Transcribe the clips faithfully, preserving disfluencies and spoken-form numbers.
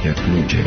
jak ludzie.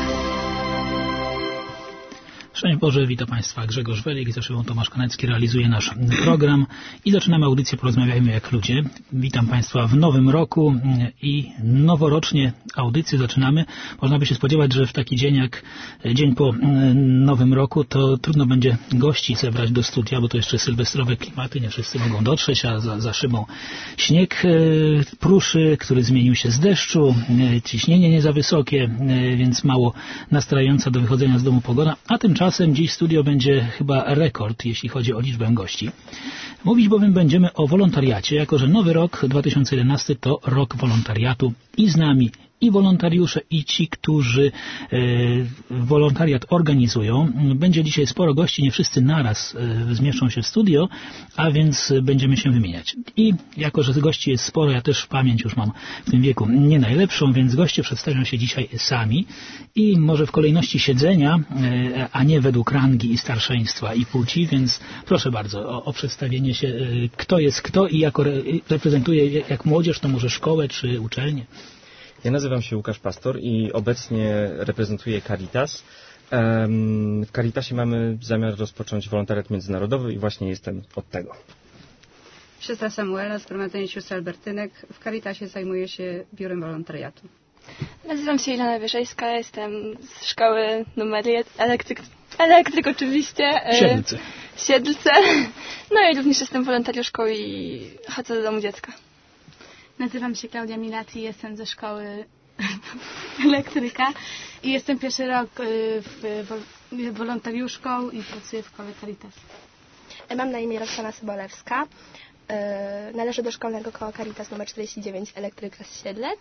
Szczęść Boże, witam Państwa, Grzegorz Welik, za szybą Tomasz Kanecki realizuje nasz program i zaczynamy audycję Porozmawiajmy jak ludzie. Witam Państwa w nowym roku i noworocznie audycję zaczynamy. Można by się spodziewać, że w taki dzień jak dzień po nowym roku to trudno będzie gości zebrać do studia, bo to jeszcze sylwestrowe klimaty, nie wszyscy mogą dotrzeć, a za, za szybą śnieg pruszy, który zmienił się z deszczu, ciśnienie nie za wysokie, więc mało nastrajająca do wychodzenia z domu pogoda, a tymczasem Tymczasem dziś studio będzie chyba rekord, jeśli chodzi o liczbę gości. Mówić bowiem będziemy o wolontariacie, jako że nowy rok dwa tysiące jedenasty to rok wolontariatu i z nami i wolontariusze, i ci, którzy e, wolontariat organizują. Będzie dzisiaj sporo gości, nie wszyscy naraz e, zmieszczą się w studio, a więc będziemy się wymieniać. I jako, że gości jest sporo, ja też pamięć już mam w tym wieku nie najlepszą, więc goście przedstawią się dzisiaj sami i może w kolejności siedzenia, e, a nie według rangi i starszeństwa i płci, więc proszę bardzo o, o przedstawienie się, e, kto jest kto i jako re, reprezentuje jak młodzież, to może szkołę czy uczelnię. Ja nazywam się Łukasz Pastor i obecnie reprezentuję Caritas. W Caritasie mamy zamiar rozpocząć wolontariat międzynarodowy i właśnie jestem od tego. Siostra Samuela, Zgromadzenie Sióstr Albertynek. W Caritasie zajmuję się biurem wolontariatu. Nazywam się Ilona Wierzejska, jestem z szkoły numer jeden, elektryk, elektryk oczywiście. Siedlce. Siedlce. No i również jestem wolontariuszką i chodzę do domu dziecka. Nazywam się Klaudia Milaci, jestem ze szkoły elektryka i jestem pierwszy rok w, w, wolontariuszką i pracuję w szkole Caritas. Mam na imię Roxana Sobolewska. Należę do szkolnego koła Caritas numer czterdzieści dziewięć Elektryka z Siedlec.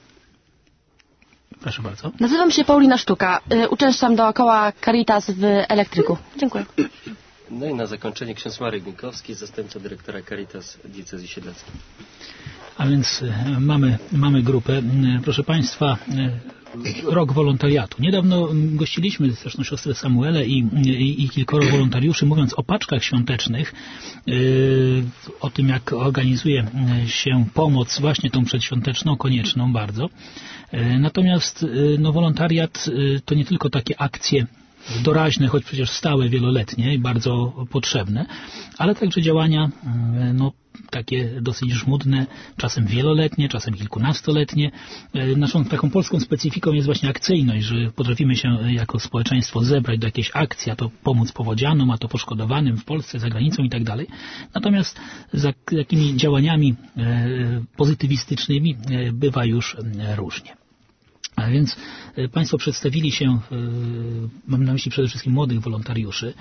Proszę bardzo. Nazywam się Paulina Sztuka. Uczęszczam do koła Caritas w Elektryku. Dziękuję. No i na zakończenie ksiądz Marek Minkowski, zastępca dyrektora Caritas Diecezji Siedleckiej. A więc mamy, mamy grupę. Proszę Państwa, rok wolontariatu. Niedawno gościliśmy zresztą siostrę Samuelę i, i, i kilkoro wolontariuszy, mówiąc o paczkach świątecznych, yy, o tym, jak organizuje się pomoc właśnie tą przedświąteczną, konieczną bardzo. Yy, natomiast yy, no, wolontariat yy, to nie tylko takie akcje doraźne, choć przecież stałe, wieloletnie i bardzo potrzebne, ale także działania no, takie dosyć żmudne, czasem wieloletnie, czasem kilkunastoletnie. Naszą taką polską specyfiką jest właśnie akcyjność, że potrafimy się jako społeczeństwo zebrać do jakiejś akcji, a to pomóc powodzianom, a to poszkodowanym w Polsce, za granicą i tak dalej. Natomiast za jakimi działaniami pozytywistycznymi bywa już różnie. A więc Państwo przedstawili się, mam na myśli przede wszystkim młodych wolontariuszy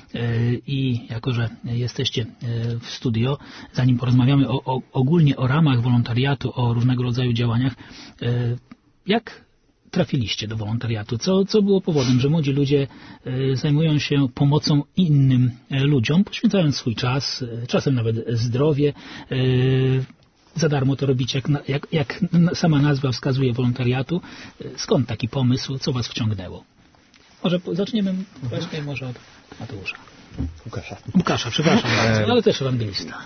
i jako, że jesteście w studio, zanim porozmawiamy o, o, ogólnie o ramach wolontariatu, o różnego rodzaju działaniach, jak trafiliście do wolontariatu? Co, co było powodem, że młodzi ludzie zajmują się pomocą innym ludziom, poświęcając swój czas, czasem nawet zdrowie, za darmo to robicie, jak, jak, jak sama nazwa wskazuje, wolontariatu. Skąd taki pomysł? Co Was wciągnęło? Może zaczniemy właśnie może od Mateusza. Łukasza. Łukasza, przepraszam bardzo, ale też ewangelista.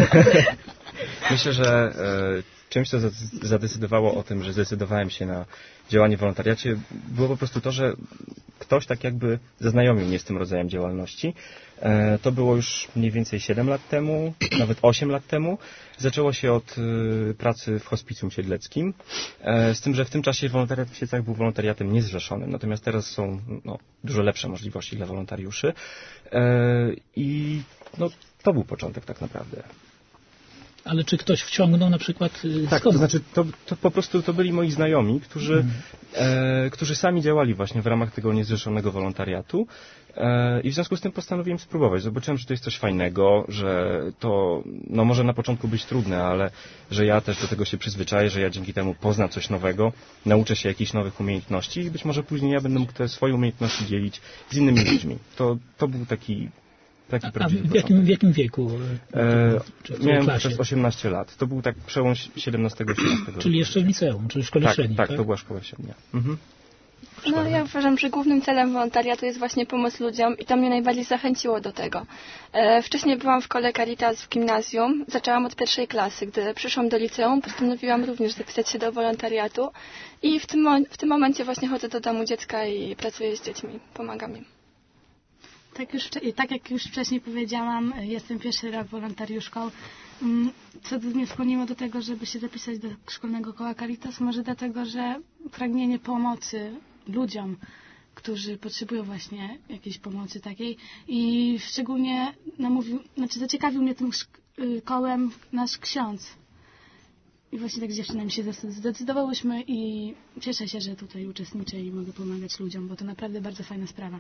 Myślę, że e, czymś, co zadecydowało o tym, że zdecydowałem się na działanie w wolontariacie, było po prostu to, że ktoś tak jakby zaznajomił mnie z tym rodzajem działalności. E, to było już mniej więcej siedem lat temu, nawet osiem lat temu. Zaczęło się od e, pracy w hospicjum siedleckim, e, z tym, że w tym czasie wolontariat w Siedlcach był wolontariatem niezrzeszonym, natomiast teraz są no, dużo lepsze możliwości dla wolontariuszy. E, I no, to był początek tak naprawdę. Ale czy ktoś wciągnął na przykład... Tak, skąd? to znaczy to, to po prostu to byli moi znajomi, którzy, mm. e, którzy sami działali właśnie w ramach tego niezrzeszonego wolontariatu e, i w związku z tym postanowiłem spróbować. Zobaczyłem, że to jest coś fajnego, że to no może na początku być trudne, ale że ja też do tego się przyzwyczaję, że ja dzięki temu poznam coś nowego, nauczę się jakichś nowych umiejętności i być może później ja będę mógł te swoje umiejętności dzielić z innymi ludźmi. To, to był taki... Taki A w jakim, w jakim wieku? E, miałem przez osiemnaście lat. To był tak przełom siedemnastego osiemnastego. Czyli jeszcze w liceum, czyli w szkole tak, średniej, tak? Tak, to była szkoła średnia. Mhm. No ja uważam, że głównym celem wolontariatu jest właśnie pomoc ludziom i to mnie najbardziej zachęciło do tego. E, wcześniej byłam w kole Caritas w gimnazjum, zaczęłam od pierwszej klasy. Gdy przyszłam do liceum, postanowiłam również zapisać się do wolontariatu i w tym, mo- w tym momencie właśnie chodzę do domu dziecka i pracuję z dziećmi, pomagam im. Tak, już, tak jak już wcześniej powiedziałam, jestem pierwszy rok wolontariuszką. Co mnie skłoniło do tego, żeby się zapisać do szkolnego koła Caritas? Może dlatego, że pragnienie pomocy ludziom, którzy potrzebują właśnie jakiejś pomocy takiej i szczególnie namówił, znaczy zaciekawił mnie tym kołem nasz ksiądz. I właśnie tak z dziewczynami się zdecydowałyśmy i cieszę się, że tutaj uczestniczę i mogę pomagać ludziom, bo to naprawdę bardzo fajna sprawa.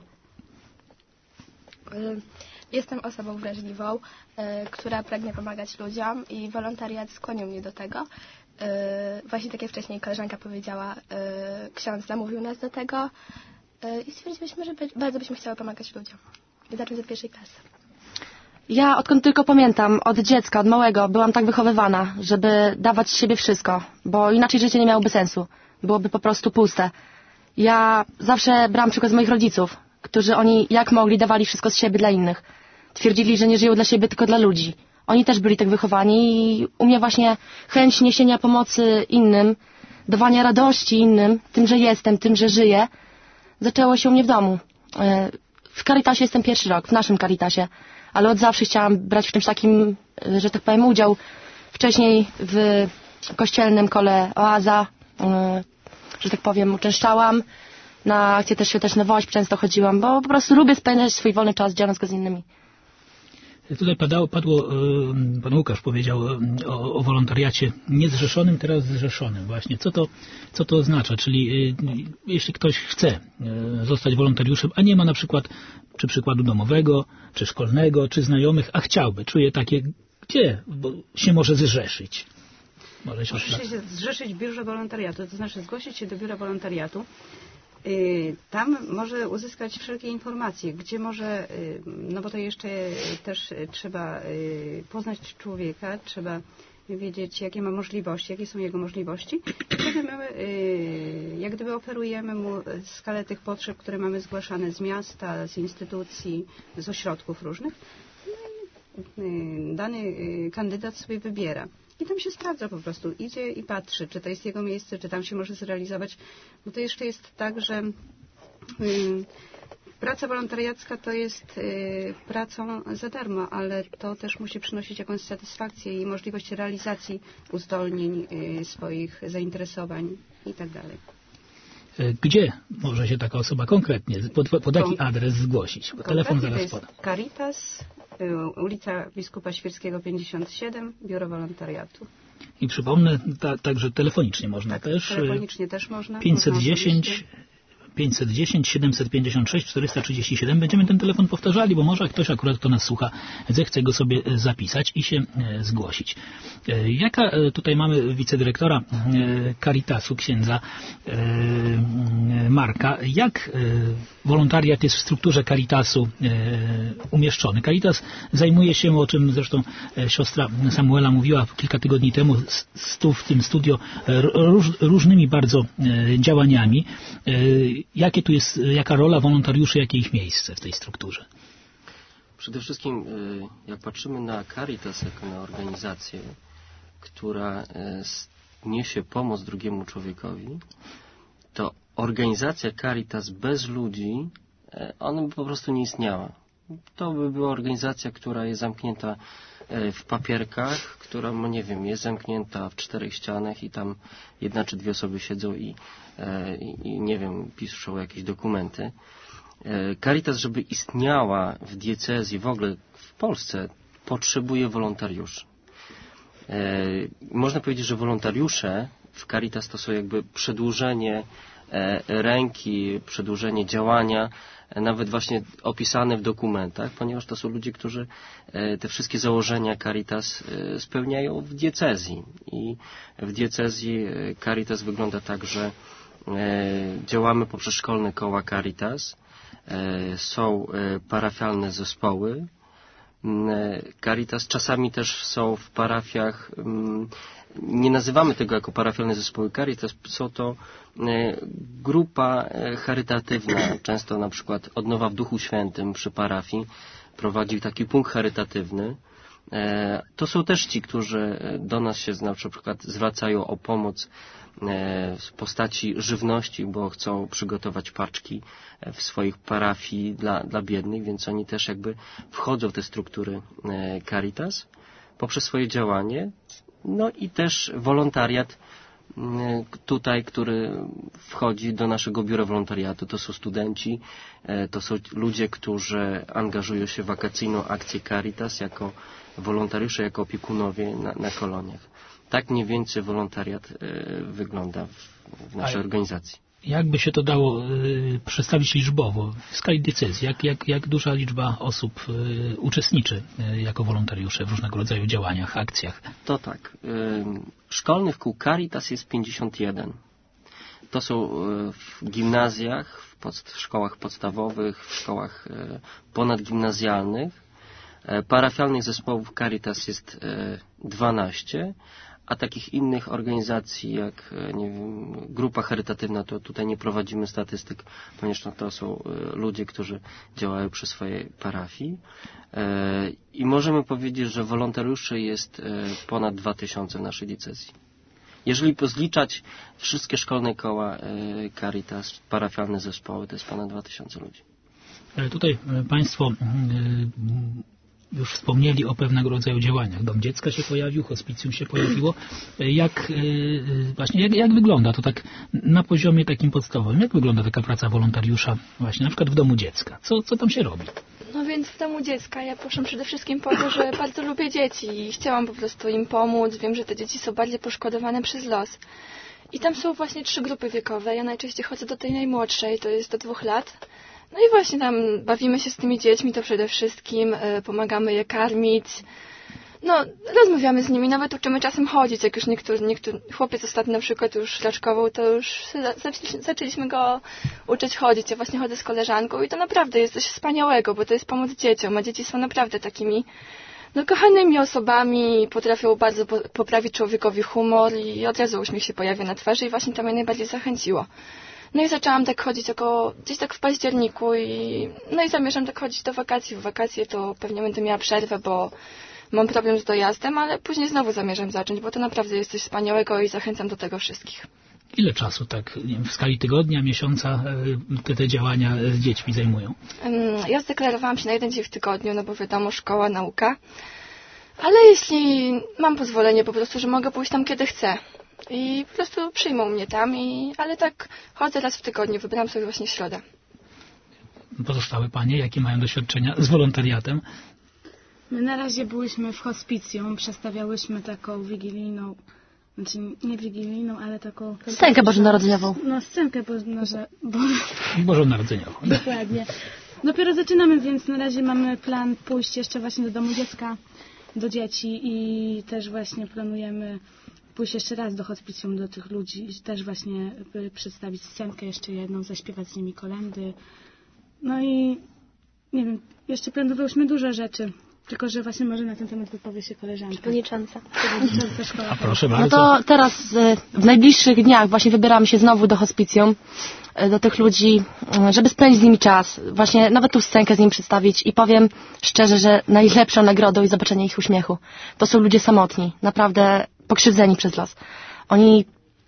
Jestem osobą wrażliwą, y, która pragnie pomagać ludziom i wolontariat skłonił mnie do tego. Y, właśnie tak jak wcześniej koleżanka powiedziała, y, ksiądz namówił nas do tego y, i stwierdziliśmy, że by, bardzo byśmy chciały pomagać ludziom. I zacząć od pierwszej klasy. Ja odkąd tylko pamiętam, od dziecka, od małego, byłam tak wychowywana, żeby dawać z siebie wszystko, bo inaczej życie nie miałoby sensu. Byłoby po prostu puste. Ja zawsze brałam przykład z moich rodziców, którzy oni jak mogli dawali wszystko z siebie dla innych. Twierdzili, że nie żyją dla siebie, tylko dla ludzi. Oni też byli tak wychowani i u mnie właśnie chęć niesienia pomocy innym, dawania radości innym, tym, że jestem, tym, że żyję, zaczęło się u mnie w domu. W Caritasie jestem pierwszy rok, w naszym Caritasie, ale od zawsze chciałam brać w czymś takim, że tak powiem, udział. Wcześniej w kościelnym kole Oaza, że tak powiem, uczęszczałam. Na akcję też Świąteczny Woźb często chodziłam, bo po prostu lubię spędzać swój wolny czas, dzieląc go z innymi. Tutaj padało, padło, pan Łukasz powiedział o, o wolontariacie niezrzeszonym, teraz zrzeszonym właśnie. Co to, co to oznacza? Czyli jeśli ktoś chce zostać wolontariuszem, a nie ma na przykład, czy przykładu domowego, czy szkolnego, czy znajomych, a chciałby, czuje takie, gdzie bo się może zrzeszyć? Może się, może się zrzeszyć w biurze wolontariatu, to znaczy zgłosić się do biura wolontariatu. Tam może uzyskać wszelkie informacje, gdzie może, no bo to jeszcze też trzeba poznać człowieka, trzeba wiedzieć, jakie ma możliwości, jakie są jego możliwości. Wtedy my, jak gdyby oferujemy mu skalę tych potrzeb, które mamy zgłaszane z miasta, z instytucji, z ośrodków różnych. Dany kandydat sobie wybiera. I tam się sprawdza po prostu. Idzie i patrzy, czy to jest jego miejsce, czy tam się może zrealizować. Bo to jeszcze jest tak, że y, praca wolontariacka to jest y, pracą za darmo, ale to też musi przynosić jakąś satysfakcję i możliwość realizacji uzdolnień y, swoich zainteresowań i tak dalej. Gdzie może się taka osoba konkretnie, pod, pod jaki adres zgłosić? Telefon zaraz podam. Caritas, ulica Biskupa Świrskiego pięćdziesiąt siedem, Biuro Wolontariatu. I przypomnę, ta, także telefonicznie można tak, też. telefonicznie też można. pięćset dziesięć, pięćset dziesięć, siedemset pięćdziesiąt sześć, czterysta trzydzieści siedem. Będziemy ten telefon powtarzali, bo może ktoś akurat, kto nas słucha, zechce go sobie zapisać i się zgłosić. Jaka tutaj mamy wicedyrektora Caritasu, księdza Marka. Jak wolontariat jest w strukturze Caritasu umieszczony? Caritas zajmuje się, o czym zresztą siostra Samuela mówiła kilka tygodni temu stu w tym studio, róż, różnymi bardzo działaniami. Jakie tu jest, jaka rola wolontariuszy, jakie ich miejsce w tej strukturze? Przede wszystkim, jak patrzymy na Caritas jako na organizację, która niesie pomoc drugiemu człowiekowi, to organizacja Caritas bez ludzi, ona by po prostu nie istniała. To by była organizacja, która jest zamknięta w papierkach, która, no nie wiem, jest zamknięta w czterech ścianach i tam jedna czy dwie osoby siedzą i, i, i nie wiem, piszą jakieś dokumenty. Caritas, żeby istniała w diecezji, w ogóle w Polsce, potrzebuje wolontariuszy. Można powiedzieć, że wolontariusze w Caritas to są jakby przedłużenie ręki, przedłużenie działania, nawet właśnie opisane w dokumentach, ponieważ to są ludzie, którzy te wszystkie założenia Caritas spełniają w diecezji. I w diecezji Caritas wygląda tak, że działamy poprzez szkolne koła Caritas, są parafialne zespoły Caritas, czasami też są w parafiach nie nazywamy tego jako parafialne zespoły Caritas, są to grupa charytatywna, często na przykład Odnowa w Duchu Świętym przy parafii prowadzi taki punkt charytatywny. To są też ci, którzy do nas się na przykład zwracają o pomoc w postaci żywności, bo chcą przygotować paczki w swoich parafii dla, dla biednych, więc oni też jakby wchodzą w te struktury Caritas poprzez swoje działanie. No i też wolontariat tutaj, który wchodzi do naszego biura wolontariatu. To są studenci, to są ludzie, którzy angażują się w wakacyjną akcję Caritas jako wolontariusze, jako opiekunowie na, na koloniach. Tak mniej więcej wolontariat y, wygląda w, w naszej A organizacji. Jakby się to dało y, przedstawić liczbowo, w skali diecezji? Jak, jak, jak duża liczba osób y, uczestniczy y, jako wolontariusze w różnego rodzaju działaniach, akcjach? To tak. Y, szkolnych kół Caritas jest pięćdziesiąt jeden. To są y, w gimnazjach, w pod, szkołach podstawowych, w szkołach y, ponadgimnazjalnych. Y, parafialnych zespołów Caritas jest y, dwanaście. A takich innych organizacji jak nie wiem, grupa charytatywna, to tutaj nie prowadzimy statystyk, ponieważ to są ludzie, którzy działają przy swojej parafii. I możemy powiedzieć, że wolontariuszy jest ponad dwa tysiące w naszej diecezji. Jeżeli pozliczać wszystkie szkolne koła Caritas, parafialne zespoły, to jest ponad dwa tysiące ludzi. Tutaj Państwo już wspomnieli o pewnego rodzaju działaniach. Dom dziecka się pojawił, hospicjum się pojawiło. Jak właśnie jak, jak wygląda to tak na poziomie takim podstawowym? Jak wygląda taka praca wolontariusza właśnie na przykład w domu dziecka? Co, co tam się robi? No więc w domu dziecka ja poszłam przede wszystkim po to, że bardzo lubię dzieci i chciałam po prostu im pomóc. Wiem, że te dzieci są bardziej poszkodowane przez los. I tam są właśnie trzy grupy wiekowe. Ja najczęściej chodzę do tej najmłodszej, to jest do dwóch lat. No i właśnie tam bawimy się z tymi dziećmi, to przede wszystkim y, pomagamy je karmić. No, rozmawiamy z nimi, nawet uczymy czasem chodzić, jak już niektórzy, niektóry chłopiec ostatnio na przykład już raczkował, to już zaczęliśmy, zaczęliśmy go uczyć chodzić. Ja właśnie chodzę z koleżanką i to naprawdę jest coś wspaniałego, bo to jest pomoc dzieciom, a dzieci są naprawdę takimi no, kochanymi osobami, potrafią bardzo po, poprawić człowiekowi humor i od razu uśmiech się pojawia na twarzy i właśnie to mnie najbardziej zachęciło. No i zaczęłam tak chodzić około, gdzieś tak w październiku i no i zamierzam tak chodzić do wakacji. W wakacje to pewnie będę miała przerwę, bo mam problem z dojazdem, ale później znowu zamierzam zacząć, bo to naprawdę jest coś wspaniałego i zachęcam do tego wszystkich. Ile czasu tak nie wiem, w skali tygodnia, miesiąca te, te działania z dziećmi zajmują? Ja zdeklarowałam się na jeden dzień w tygodniu, no bo wiadomo, szkoła, nauka. Ale jeśli mam pozwolenie po prostu, że mogę pójść tam kiedy chcę. I po prostu przyjmą mnie tam, i, ale tak chodzę raz w tygodniu, wybrałam sobie właśnie środę. Pozostałe panie, jakie mają doświadczenia z wolontariatem? My na razie byłyśmy w hospicjum, przestawiałyśmy taką wigilijną, znaczy nie wigilijną, ale taką... Scenkę bożonarodzeniową. No, scenkę bożonarodzeniową. Bożonarodzeniową. Dokładnie. Dopiero zaczynamy, więc na razie mamy plan pójść jeszcze właśnie do domu dziecka, do dzieci i też właśnie planujemy pójść jeszcze raz do hospicjum do tych ludzi i też właśnie przedstawić scenkę jeszcze jedną, zaśpiewać z nimi kolędy. No i nie wiem, jeszcze planowałyśmy dużo rzeczy, tylko że właśnie może na ten temat wypowie się koleżanka. Przewodnicząca. Przewodnicząca szkoły. A proszę bardzo. No to teraz w najbliższych dniach właśnie wybieramy się znowu do hospicjum, do tych ludzi, żeby spędzić z nimi czas. Właśnie nawet tu scenkę z nimi przedstawić i powiem szczerze, że najlepszą nagrodą jest zobaczenie ich uśmiechu. To są ludzie samotni, naprawdę pokrzywdzeni przez los. Oni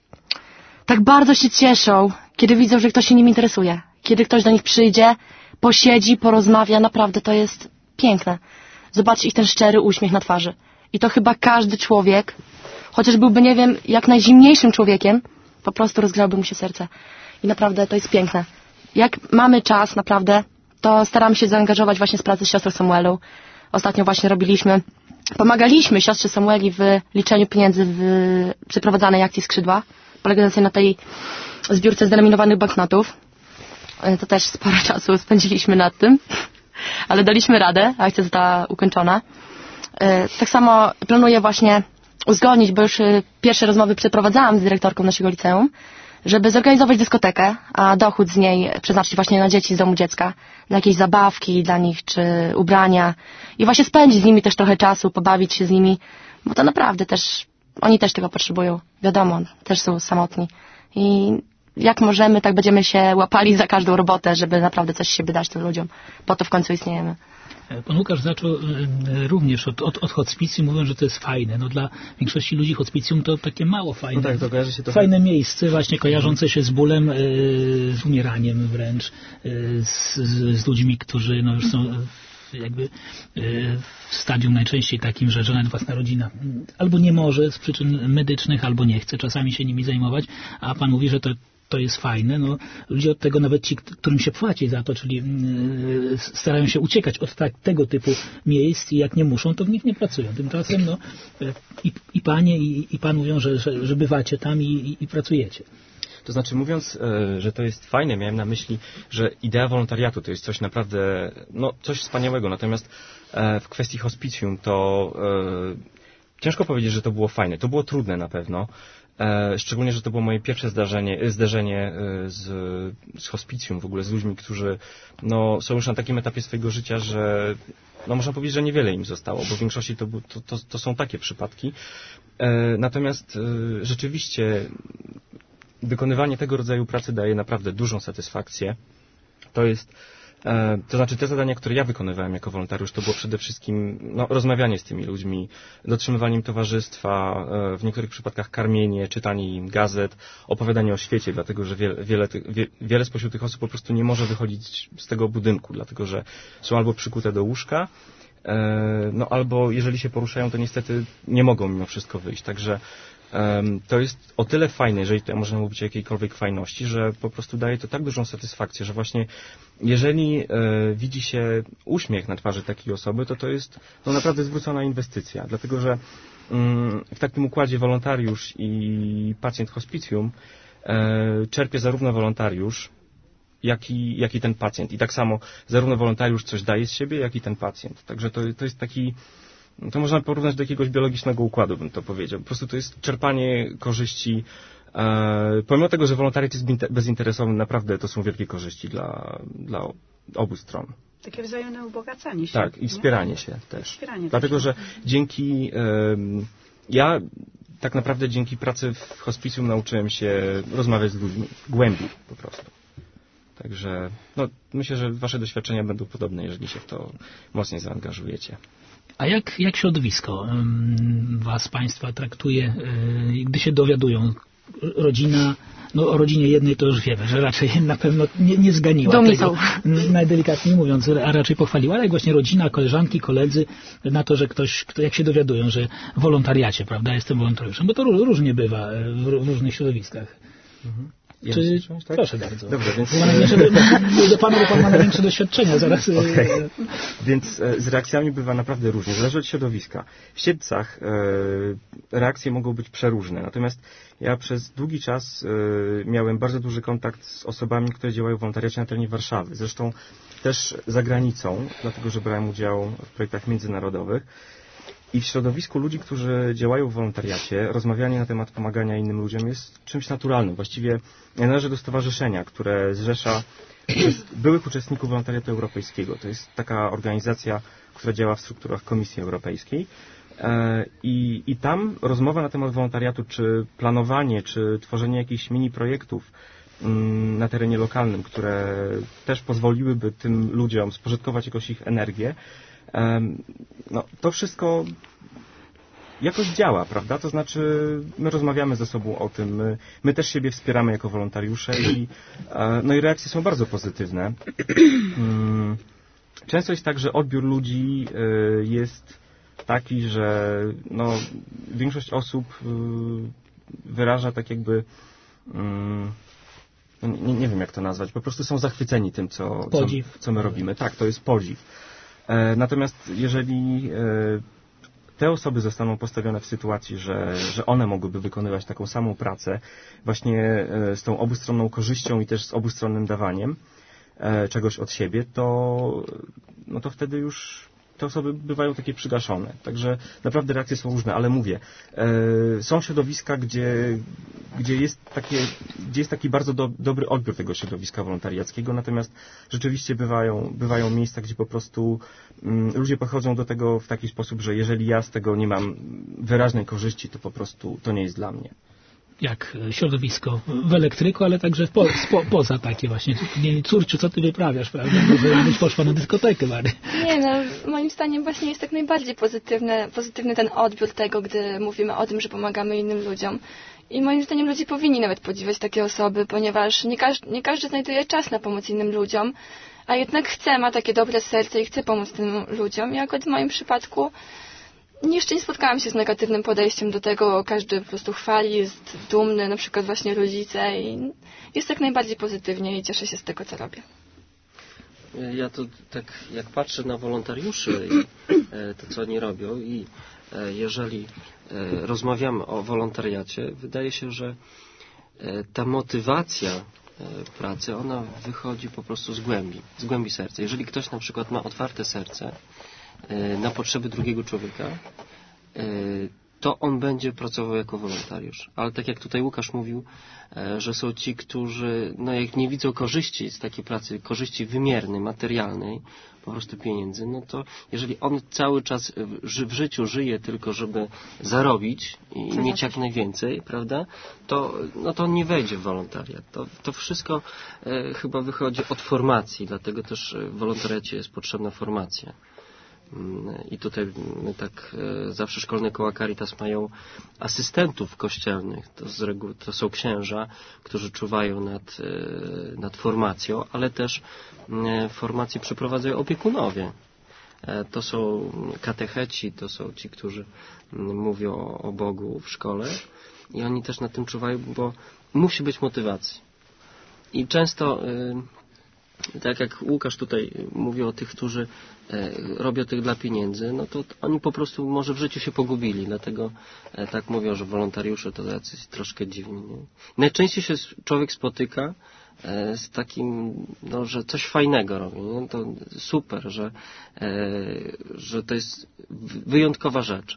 tak bardzo się cieszą, kiedy widzą, że ktoś się nimi interesuje. Kiedy ktoś do nich przyjdzie, posiedzi, porozmawia, naprawdę to jest piękne. Zobaczyć ich ten szczery uśmiech na twarzy. I to chyba każdy człowiek, chociaż byłby, nie wiem, jak najzimniejszym człowiekiem, po prostu rozgrzałby mu się serce. I naprawdę to jest piękne. Jak mamy czas, naprawdę, to staramy się zaangażować właśnie z pracy z siostrą Samuelą. Ostatnio właśnie robiliśmy, pomagaliśmy siostrze Samueli w liczeniu pieniędzy w przeprowadzanej akcji Skrzydła, polegającej na tej zbiórce zdenominowanych banknotów. To też sporo czasu spędziliśmy nad tym, ale daliśmy radę, akcja została ukończona. Tak samo planuję właśnie uzgodnić, bo już pierwsze rozmowy przeprowadzałam z dyrektorką naszego liceum, żeby zorganizować dyskotekę, a dochód z niej przeznaczyć właśnie na dzieci z domu dziecka, na jakieś zabawki dla nich, czy ubrania i właśnie spędzić z nimi też trochę czasu, pobawić się z nimi, bo to naprawdę też oni też tego potrzebują. Wiadomo, też są samotni. I jak możemy, tak będziemy się łapali za każdą robotę, żeby naprawdę coś z siebie dać tym ludziom. Po to w końcu istniejemy. Pan Łukasz zaczął również od, od, od hospicjum, mówiąc, że to jest fajne. No dla większości ludzi hospicjum to takie mało fajne. No tak, to kojarzy się to fajne miejsce, właśnie kojarzące się z bólem, z umieraniem wręcz, z, z, z ludźmi, którzy no już są jakby w stadium najczęściej takim, że żona własna rodzina albo nie może z przyczyn medycznych, albo nie chce czasami się nimi zajmować, a pan mówi, że to to jest fajne. No, ludzie od tego, nawet ci, którym się płaci za to, czyli yy, starają się uciekać od tak, tego typu miejsc i jak nie muszą, to w nich nie pracują. Tymczasem no, i, i panie, i, i pan mówią, że, że, że bywacie tam i, i, i pracujecie. To znaczy, mówiąc, że to jest fajne, miałem na myśli, że idea wolontariatu to jest coś naprawdę, no, coś wspaniałego. Natomiast w kwestii hospicjum to ciężko powiedzieć, że to było fajne. To było trudne na pewno. Szczególnie, że to było moje pierwsze zdarzenie, zderzenie z, z hospicjum, w ogóle z ludźmi, którzy no, są już na takim etapie swojego życia, że no, można powiedzieć, że niewiele im zostało, bo w większości to, to, to, to są takie przypadki. Natomiast rzeczywiście wykonywanie tego rodzaju pracy daje naprawdę dużą satysfakcję. To jest, e, to znaczy te zadania, które ja wykonywałem jako wolontariusz, to było przede wszystkim no, rozmawianie z tymi ludźmi, dotrzymywanie im towarzystwa, e, w niektórych przypadkach karmienie, czytanie im gazet, opowiadanie o świecie, dlatego że wiele, wiele, wie, wiele spośród tych osób po prostu nie może wychodzić z tego budynku, dlatego że są albo przykute do łóżka, e, no albo jeżeli się poruszają, to niestety nie mogą mimo wszystko wyjść. Także to jest o tyle fajne, jeżeli tutaj można mówić o jakiejkolwiek fajności, że po prostu daje to tak dużą satysfakcję, że właśnie jeżeli e, widzi się uśmiech na twarzy takiej osoby, to to jest no, naprawdę zwrócona inwestycja. Dlatego, że mm, w takim układzie wolontariusz i pacjent hospicjum e, czerpie zarówno wolontariusz, jak i, jak i ten pacjent. I tak samo zarówno wolontariusz coś daje z siebie, jak i ten pacjent. Także to, to jest taki to można porównać do jakiegoś biologicznego układu, bym to powiedział. Po prostu to jest czerpanie korzyści. E, pomimo tego, że wolontariat jest bezinteresowny, naprawdę to są wielkie korzyści dla, dla obu stron. Takie wzajemne ubogacanie się. Tak, i wspieranie nie? się też. Wspieranie Dlatego, też. że dzięki... E, ja tak naprawdę dzięki pracy w hospicjum nauczyłem się rozmawiać z ludźmi głębiej po prostu. Także no, myślę, że wasze doświadczenia będą podobne, jeżeli się w to mocniej zaangażujecie. A jak, jak środowisko was, państwa traktuje, gdy się dowiadują? Rodzina, no o rodzinie jednej to już wiemy, że raczej na pewno nie, nie zganiła Dumni tego, są. najdelikatniej mówiąc, a raczej pochwaliła, ale jak właśnie rodzina, koleżanki, koledzy na to, że ktoś, kto, jak się dowiadują, że w wolontariacie, prawda, jestem wolontariuszem, bo to różnie bywa w różnych środowiskach. Mhm. Ja Czy, zacząć, tak? Proszę bardzo. Dobrze, więc... Do, do Pana, bo Pan ma największe doświadczenia. Zaraz. Okay. Więc e, z reakcjami bywa naprawdę różnie. Zależy od środowiska. W Siedlcach e, reakcje mogą być przeróżne. Natomiast ja przez długi czas e, miałem bardzo duży kontakt z osobami, które działają w wolontariacie na terenie Warszawy. Zresztą też za granicą, dlatego że brałem udział w projektach międzynarodowych. I w środowisku ludzi, którzy działają w wolontariacie, rozmawianie na temat pomagania innym ludziom jest czymś naturalnym. Właściwie ja należę do stowarzyszenia, które zrzesza byłych uczestników wolontariatu europejskiego. To jest taka organizacja, która działa w strukturach Komisji Europejskiej. I, i tam rozmowa na temat wolontariatu, czy planowanie, czy tworzenie jakichś mini projektów na terenie lokalnym, które też pozwoliłyby tym ludziom spożytkować jakoś ich energię, no, to wszystko jakoś działa, prawda? To znaczy my rozmawiamy ze sobą o tym, my, my też siebie wspieramy jako wolontariusze i, no i reakcje są bardzo pozytywne. Często jest tak, że odbiór ludzi jest taki, że no, większość osób wyraża tak jakby no, nie, nie wiem jak to nazwać, po prostu są zachwyceni tym, co, co, co my robimy. Tak, to jest podziw. Natomiast jeżeli te osoby zostaną postawione w sytuacji, że, że one mogłyby wykonywać taką samą pracę właśnie z tą obustronną korzyścią i też z obustronnym dawaniem czegoś od siebie, to, no to wtedy już te osoby bywają takie przygaszone. Także naprawdę reakcje są różne, ale mówię, są środowiska, gdzie, gdzie jest takie, gdzie jest taki bardzo do, dobry odbiór tego środowiska wolontariackiego, natomiast rzeczywiście bywają, bywają miejsca, gdzie po prostu um, ludzie podchodzą do tego w taki sposób, że jeżeli ja z tego nie mam wyraźnej korzyści, to po prostu to nie jest dla mnie. Jak środowisko w elektryku, ale także po, spo, poza takie właśnie. Nie, córciu, co ty wyprawiasz, prawda? Może byś poszła na dyskotekę, Mary. Nie, no moim zdaniem właśnie jest tak najbardziej pozytywny, pozytywny ten odbiór tego, gdy mówimy o tym, że pomagamy innym ludziom. I moim zdaniem ludzie powinni nawet podziwiać takie osoby, ponieważ nie każdy, nie każdy znajduje czas na pomoc innym ludziom, a jednak chce, ma takie dobre serce i chce pomóc tym ludziom. Jak w moim przypadku jeszcze nie spotkałam się z negatywnym podejściem do tego, każdy po prostu chwali, jest dumny, na przykład właśnie rodzice i jest tak najbardziej pozytywnie i cieszę się z tego, co robię. Ja to tak jak patrzę na wolontariuszy i to, co oni robią i jeżeli rozmawiamy o wolontariacie, wydaje się, że ta motywacja pracy, ona wychodzi po prostu z głębi, z głębi serca. Jeżeli ktoś na przykład ma otwarte serce na potrzeby drugiego człowieka, to on będzie pracował jako wolontariusz. Ale tak jak tutaj Łukasz mówił, że są ci, którzy no jak nie widzą korzyści z takiej pracy, korzyści wymiernej, materialnej, po prostu pieniędzy, no to jeżeli on cały czas w życiu żyje tylko, żeby zarobić i mieć jak najwięcej, prawda, to, no to on nie wejdzie w wolontariat. To, to wszystko e, chyba wychodzi od formacji, dlatego też w wolontariacie jest potrzebna formacja. I tutaj my tak e, zawsze szkolne koła Caritas mają asystentów kościelnych. To z reguły to są księża, którzy czuwają nad, e, nad formacją, ale też e, formację przeprowadzają opiekunowie. E, to są katecheci, to są ci, którzy m, mówią o, o Bogu w szkole i oni też nad tym czuwają, bo musi być motywacja. I często e, tak jak Łukasz tutaj mówił o tych, którzy e, robią tych dla pieniędzy, no to oni po prostu może w życiu się pogubili, dlatego e, tak mówią, że wolontariusze to jacyś troszkę dziwni. Nie? Najczęściej się człowiek spotyka e, z takim, no, że coś fajnego robi, nie? To super, że, e, że to jest wyjątkowa rzecz.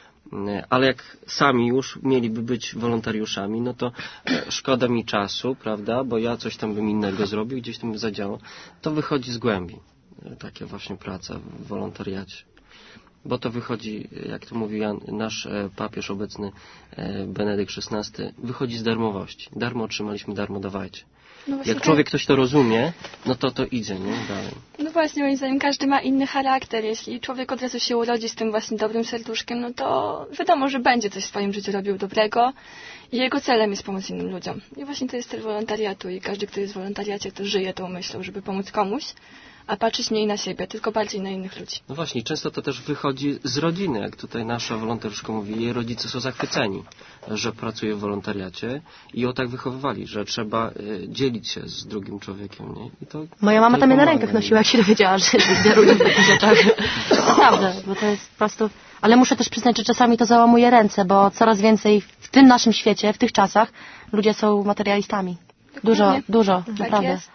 Ale jak sami już mieliby być wolontariuszami, no to szkoda mi czasu, prawda, bo ja coś tam bym innego zrobił, gdzieś tam bym zadziałał. To wychodzi z głębi, taka właśnie praca w wolontariacie. Bo to wychodzi, jak to mówił Jan, nasz papież obecny, Benedykt szesnasty, wychodzi z darmowości. Darmo otrzymaliśmy, darmo dawajcie. No jak człowiek ktoś to rozumie, no to to idzie, nie? Dalej. No właśnie, moim zdaniem każdy ma inny charakter. Jeśli człowiek od razu się urodzi z tym właśnie dobrym serduszkiem, no to wiadomo, że będzie coś w swoim życiu robił dobrego i jego celem jest pomoc innym ludziom. I właśnie to jest cel wolontariatu i każdy, kto jest w wolontariacie, to żyje tą myślą, żeby pomóc komuś, a patrzeć mniej na siebie, tylko bardziej na innych ludzi. No właśnie, często to też wychodzi z rodziny, jak tutaj nasza wolontariuszka mówi, jej rodzice są zachwyceni, że pracuje w wolontariacie i ją tak wychowywali, że trzeba y, dzielić się z drugim człowiekiem, nie? I to, moja mama tam mnie na rękach nosiła, jak się dowiedziała, że daruję w takich rzeczach. Naprawdę, bo to jest po prostu... Ale muszę też przyznać, że czasami to załamuje ręce, bo coraz więcej w tym naszym świecie, w tych czasach, ludzie są materialistami. Dużo, nie. dużo, tak naprawdę. Jest.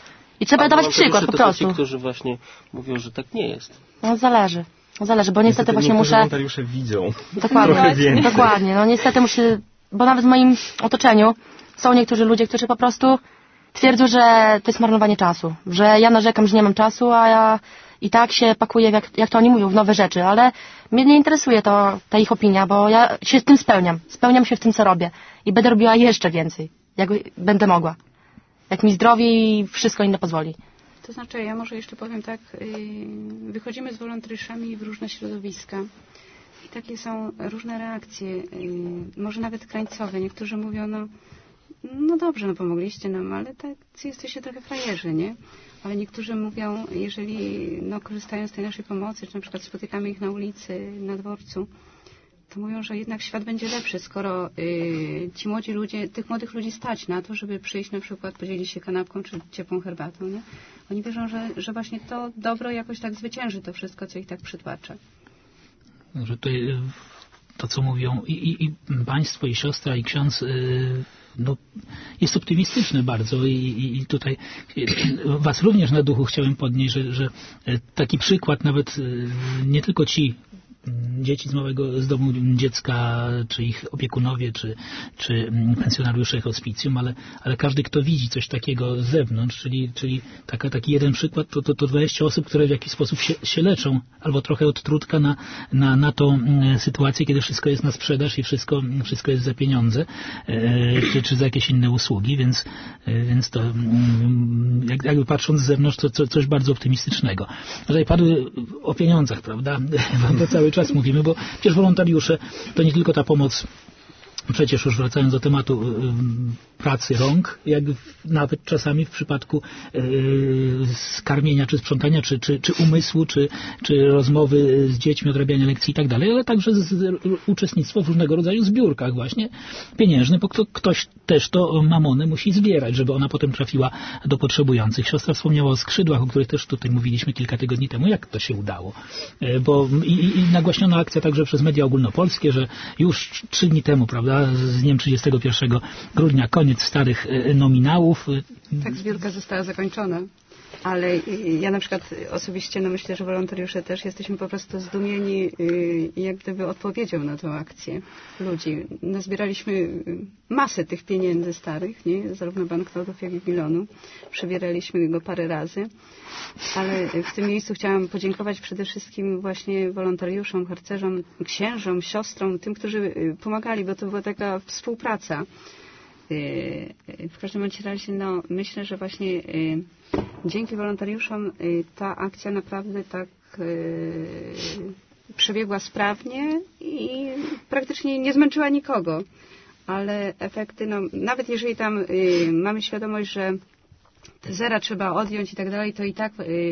I trzeba dawać przykład, po to prostu. To ci, którzy właśnie mówią, że tak nie jest. No zależy. Zależy, bo niestety, niestety właśnie muszę... wolontariusze widzą. Dokładnie, dokładnie. No niestety muszę... Bo nawet w moim otoczeniu są niektórzy ludzie, którzy po prostu twierdzą, że to jest marnowanie czasu. Że ja narzekam, że nie mam czasu, a ja i tak się pakuję, jak, jak to oni mówią, w nowe rzeczy. Ale mnie nie interesuje to, ta ich opinia, bo ja się w tym spełniam. Spełniam się w tym, co robię. I będę robiła jeszcze więcej, jak będę mogła. Jak mi zdrowie i wszystko inne pozwoli. To znaczy, ja może jeszcze powiem tak, yy, wychodzimy z wolontariuszami w różne środowiska i takie są różne reakcje, yy, może nawet krańcowe. Niektórzy mówią, no, no dobrze, no pomogliście nam, ale tak jesteście trochę frajerzy, nie? Ale niektórzy mówią, jeżeli no, korzystają z tej naszej pomocy, czy na przykład spotykamy ich na ulicy, na dworcu, to mówią, że jednak świat będzie lepszy, skoro y, ci młodzi ludzie, tych młodych ludzi stać na to, żeby przyjść na przykład, podzielić się kanapką czy ciepłą herbatą, nie? Oni wierzą, że, że właśnie to dobro jakoś tak zwycięży to wszystko, co ich tak przytłacza. Że to, to co mówią i, i, i państwo, i siostra, i ksiądz, y, no, jest optymistyczny bardzo i, i, i tutaj was również na duchu chciałem podnieść, że, że taki przykład nawet nie tylko ci dzieci z małego, z domu dziecka, czy ich opiekunowie, czy, czy pensjonariusze hospicjum, ale, ale każdy, kto widzi coś takiego z zewnątrz, czyli, czyli taka, taki jeden przykład, to, to, to dwadzieścia osób, które w jakiś sposób się, się leczą, albo trochę od trutka na, na, na tą sytuację, kiedy wszystko jest na sprzedaż i wszystko, wszystko jest za pieniądze, czy, czy za jakieś inne usługi, więc, więc to jakby patrząc z zewnątrz, to, to coś bardzo optymistycznego. Tutaj padły o pieniądzach, prawda? To cały czas mówimy, bo przecież wolontariusze to nie tylko ta pomoc, przecież już wracając do tematu pracy rąk, jak nawet czasami w przypadku skarmienia, czy sprzątania, czy, czy, czy umysłu, czy, czy rozmowy z dziećmi, odrabiania lekcji i tak dalej, ale także z, z uczestnictwo w różnego rodzaju zbiórkach właśnie pieniężnych, bo kto, ktoś też to mamonę musi zbierać, żeby ona potem trafiła do potrzebujących. Siostra wspomniała o skrzydłach, o których też tutaj mówiliśmy kilka tygodni temu. Jak to się udało? Bo i, i nagłaśniona akcja także przez media ogólnopolskie, że już trzy dni temu, prawda, z dniem trzydziestego pierwszego grudnia koniec starych nominałów. Tak, zbiórka została zakończona. Ale ja na przykład osobiście, no myślę, że wolontariusze też jesteśmy po prostu zdumieni jak gdyby odpowiedzią na tę akcję ludzi. Nazbieraliśmy masę tych pieniędzy starych, nie? Zarówno banknotów, jak i bilonu. Przebieraliśmy go parę razy. Ale w tym miejscu chciałam podziękować przede wszystkim właśnie wolontariuszom, harcerzom, księżom, siostrom, tym, którzy pomagali, bo to była taka współpraca. W każdym bądź razie, no, myślę, że właśnie dzięki wolontariuszom ta akcja naprawdę tak przebiegła sprawnie i praktycznie nie zmęczyła nikogo. Ale efekty, no, nawet jeżeli tam mamy świadomość, że te zera trzeba odjąć i tak dalej, to i tak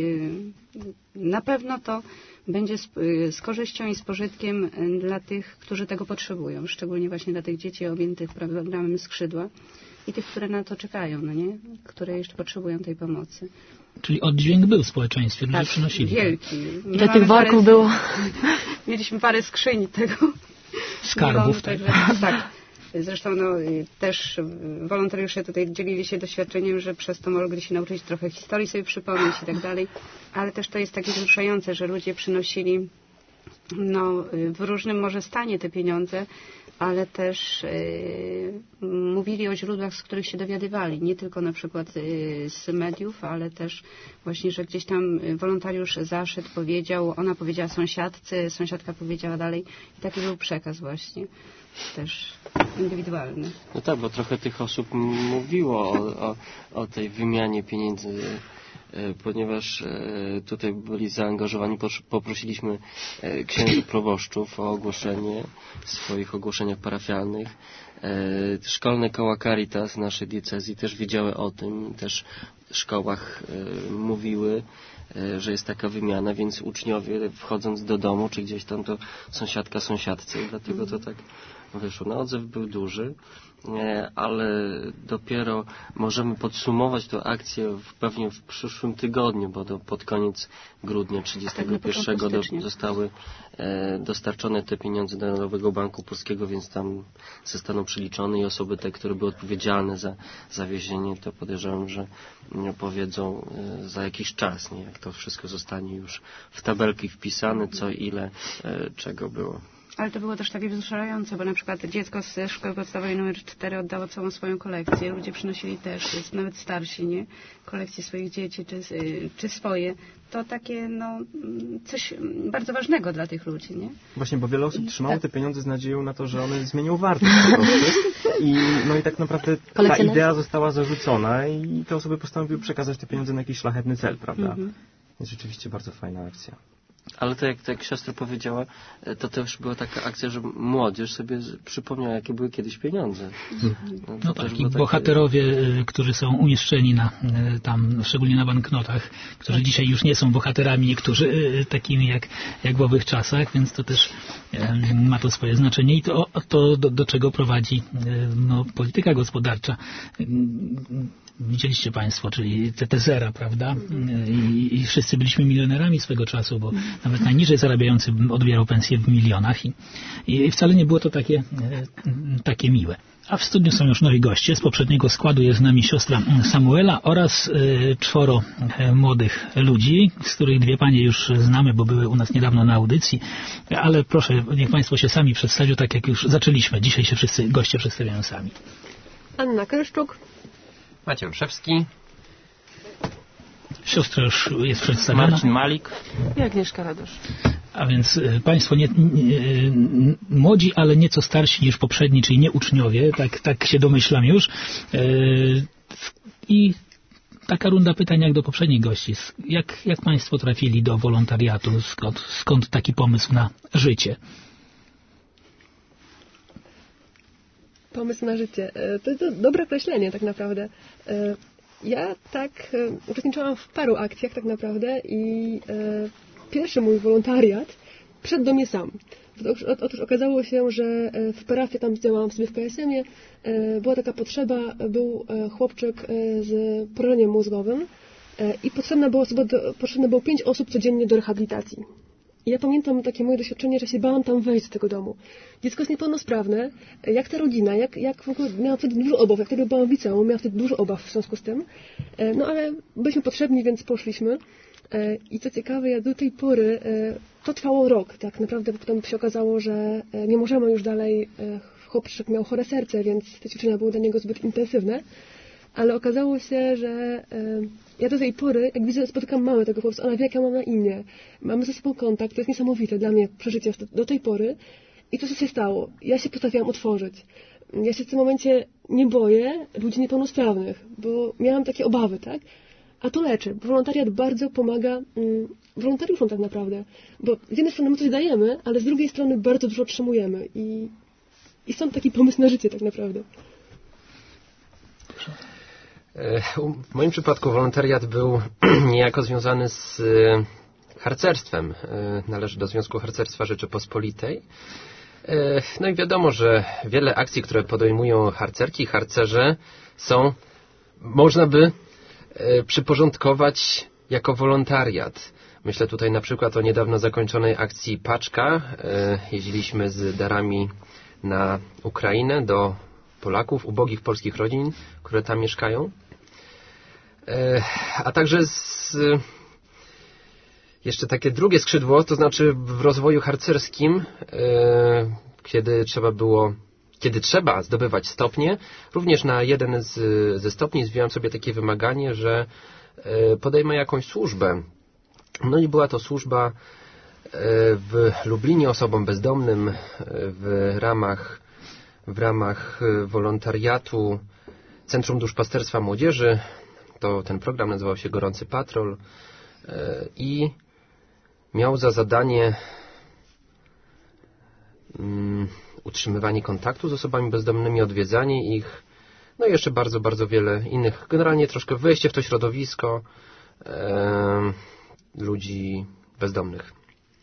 na pewno to będzie z, z korzyścią i z pożytkiem dla tych, którzy tego potrzebują, szczególnie właśnie dla tych dzieci objętych programem Skrzydła i tych, które na to czekają, no nie? Które jeszcze potrzebują tej pomocy. Czyli oddźwięk był w społeczeństwie, ludzie tak, przynosili. Wielki. Ile tych worków parę, było? Mieliśmy parę skrzyń tego. Skarbów. Także, tak. Zresztą no, też wolontariusze tutaj dzielili się doświadczeniem, że przez to mogli się nauczyć trochę historii sobie przypomnieć i tak dalej, ale też to jest takie wzruszające, że ludzie przynosili no, w różnym może stanie te pieniądze, ale też yy, mówili o źródłach, z których się dowiadywali, nie tylko na przykład yy, z mediów, ale też właśnie, że gdzieś tam wolontariusz zaszedł, powiedział, ona powiedziała sąsiadce, sąsiadka powiedziała dalej i taki był przekaz właśnie. Też indywidualny. No tak, bo trochę tych osób mówiło o, o, o tej wymianie pieniędzy, ponieważ tutaj byli zaangażowani, poprosiliśmy księży proboszczów o ogłoszenie w swoich ogłoszeniach parafialnych. Szkolne koła Caritas naszej diecezji też wiedziały o tym, też w szkołach mówiły, że jest taka wymiana, więc uczniowie wchodząc do domu, czy gdzieś tam, to sąsiadka sąsiadce, dlatego to tak wyszło. No, odzew był duży, ale dopiero możemy podsumować tę akcję w, pewnie w przyszłym tygodniu, bo do, pod koniec grudnia trzydziestego pierwszego do, zostały e, dostarczone te pieniądze do Narodowego Banku Polskiego, więc tam zostaną przeliczone i osoby te, które były odpowiedzialne za zawiezienie, to podejrzewam, że powiedzą e, za jakiś czas, nie, jak to wszystko zostanie już w tabelki wpisane, co ile e, czego było. Ale to było też takie wzruszające, bo na przykład dziecko ze szkoły podstawowej numer cztery oddało całą swoją kolekcję. Ludzie przynosili też, nawet starsi, nie? Kolekcje swoich dzieci, czy, czy swoje. To takie, no, coś bardzo ważnego dla tych ludzi, nie? Właśnie, bo wiele osób I trzymało tak. te pieniądze z nadzieją na to, że one zmienią wartość po prostu. I, no i tak naprawdę ta idea została zarzucona i te osoby postanowiły przekazać te pieniądze na jakiś szlachetny cel, prawda? Mhm. Jest rzeczywiście bardzo fajna akcja. Ale to jak, to jak siostra powiedziała, to też była taka akcja, że młodzież sobie przypomniała, jakie były kiedyś pieniądze. No, no tak, i bohaterowie, takie... którzy są umieszczeni na, tam, szczególnie na banknotach, którzy tak. dzisiaj już nie są bohaterami, niektórzy takimi jak, jak w owych czasach, więc to też ma to swoje znaczenie i to, to do, do czego prowadzi no, polityka gospodarcza. widzieliście Państwo, czyli te, te zera, prawda? I, I wszyscy byliśmy milionerami swego czasu, bo nawet najniżej zarabiający odbierał pensję w milionach i, i wcale nie było to takie, takie miłe. A w studiu są już nowi goście. Z poprzedniego składu jest z nami siostra Samuela oraz y, czworo y, młodych ludzi, z których dwie panie już znamy, bo były u nas niedawno na audycji. Ale proszę, niech Państwo się sami przedstawią, tak jak już zaczęliśmy. Dzisiaj się wszyscy goście przedstawiają sami. Anna Kryszczuk. Maciej Olszewski. Siostra już jest przedstawiona. Marcin Malik. I Agnieszka Radosz. A więc y, Państwo nie, nie, y, młodzi, ale nieco starsi niż poprzedni, czyli nie uczniowie, tak, tak się domyślam już. Y, I taka runda pytań jak do poprzednich gości. Jak, jak Państwo trafili do wolontariatu? Skąd, skąd taki pomysł na życie? Pomysł na życie. To jest dobre określenie tak naprawdę. Ja tak uczestniczyłam w paru akcjach tak naprawdę i pierwszy mój wolontariat przyszedł do mnie sam. Otóż, otóż okazało się, że w parafii, tam działałam sobie w K S M-ie, była taka potrzeba, był chłopczyk z poraniem mózgowym i potrzebne było, do, potrzebne było pięć osób codziennie do rehabilitacji. I ja pamiętam takie moje doświadczenie, że się bałam tam wejść do tego domu. Dziecko jest niepełnosprawne, jak ta rodzina, jak, jak w ogóle miałam wtedy dużo obaw, jak wtedy byłam w liceum, miałam wtedy dużo obaw w związku z tym. No ale byliśmy potrzebni, więc poszliśmy. I co ciekawe, ja do tej pory, to trwało rok, tak naprawdę, bo potem się okazało, że nie możemy już dalej, chłopczyk miał chore serce, więc te ćwiczenia były dla niego zbyt intensywne. Ale okazało się, że ja do tej pory, jak widzę, spotykam mamę tego chłopca, ona wie, jak ja mam na imię. Mamy ze sobą kontakt, to jest niesamowite dla mnie przeżycie do tej pory. I to, co się stało, ja się potrafiłam otworzyć. Ja się w tym momencie nie boję ludzi niepełnosprawnych, bo miałam takie obawy, tak? A to leczy. Wolontariat bardzo pomaga mm, wolontariuszom tak naprawdę. Bo z jednej strony my coś dajemy, ale z drugiej strony bardzo dużo otrzymujemy. I, i stąd taki pomysł na życie tak naprawdę. W moim przypadku wolontariat był niejako związany z harcerstwem. Należy do Związku Harcerstwa Rzeczypospolitej. No i wiadomo, że wiele akcji, które podejmują harcerki i harcerze, są, można by przyporządkować jako wolontariat. Myślę tutaj na przykład o niedawno zakończonej akcji Paczka. Jeździliśmy z darami na Ukrainę do Polaków, ubogich polskich rodzin, które tam mieszkają. A także z, jeszcze takie drugie skrzydło, to znaczy w rozwoju harcerskim, kiedy trzeba było, kiedy trzeba zdobywać stopnie, również na jeden z, ze stopni zwiałem sobie takie wymaganie, że podejmę jakąś służbę. No i była to służba w Lublinie osobom bezdomnym w ramach w ramach wolontariatu Centrum Duszpasterstwa Młodzieży. To ten program nazywał się Gorący Patrol i miał za zadanie um, utrzymywanie kontaktu z osobami bezdomnymi, odwiedzanie ich, no i jeszcze bardzo, bardzo wiele innych. Generalnie troszkę wejście w to środowisko e, ludzi bezdomnych.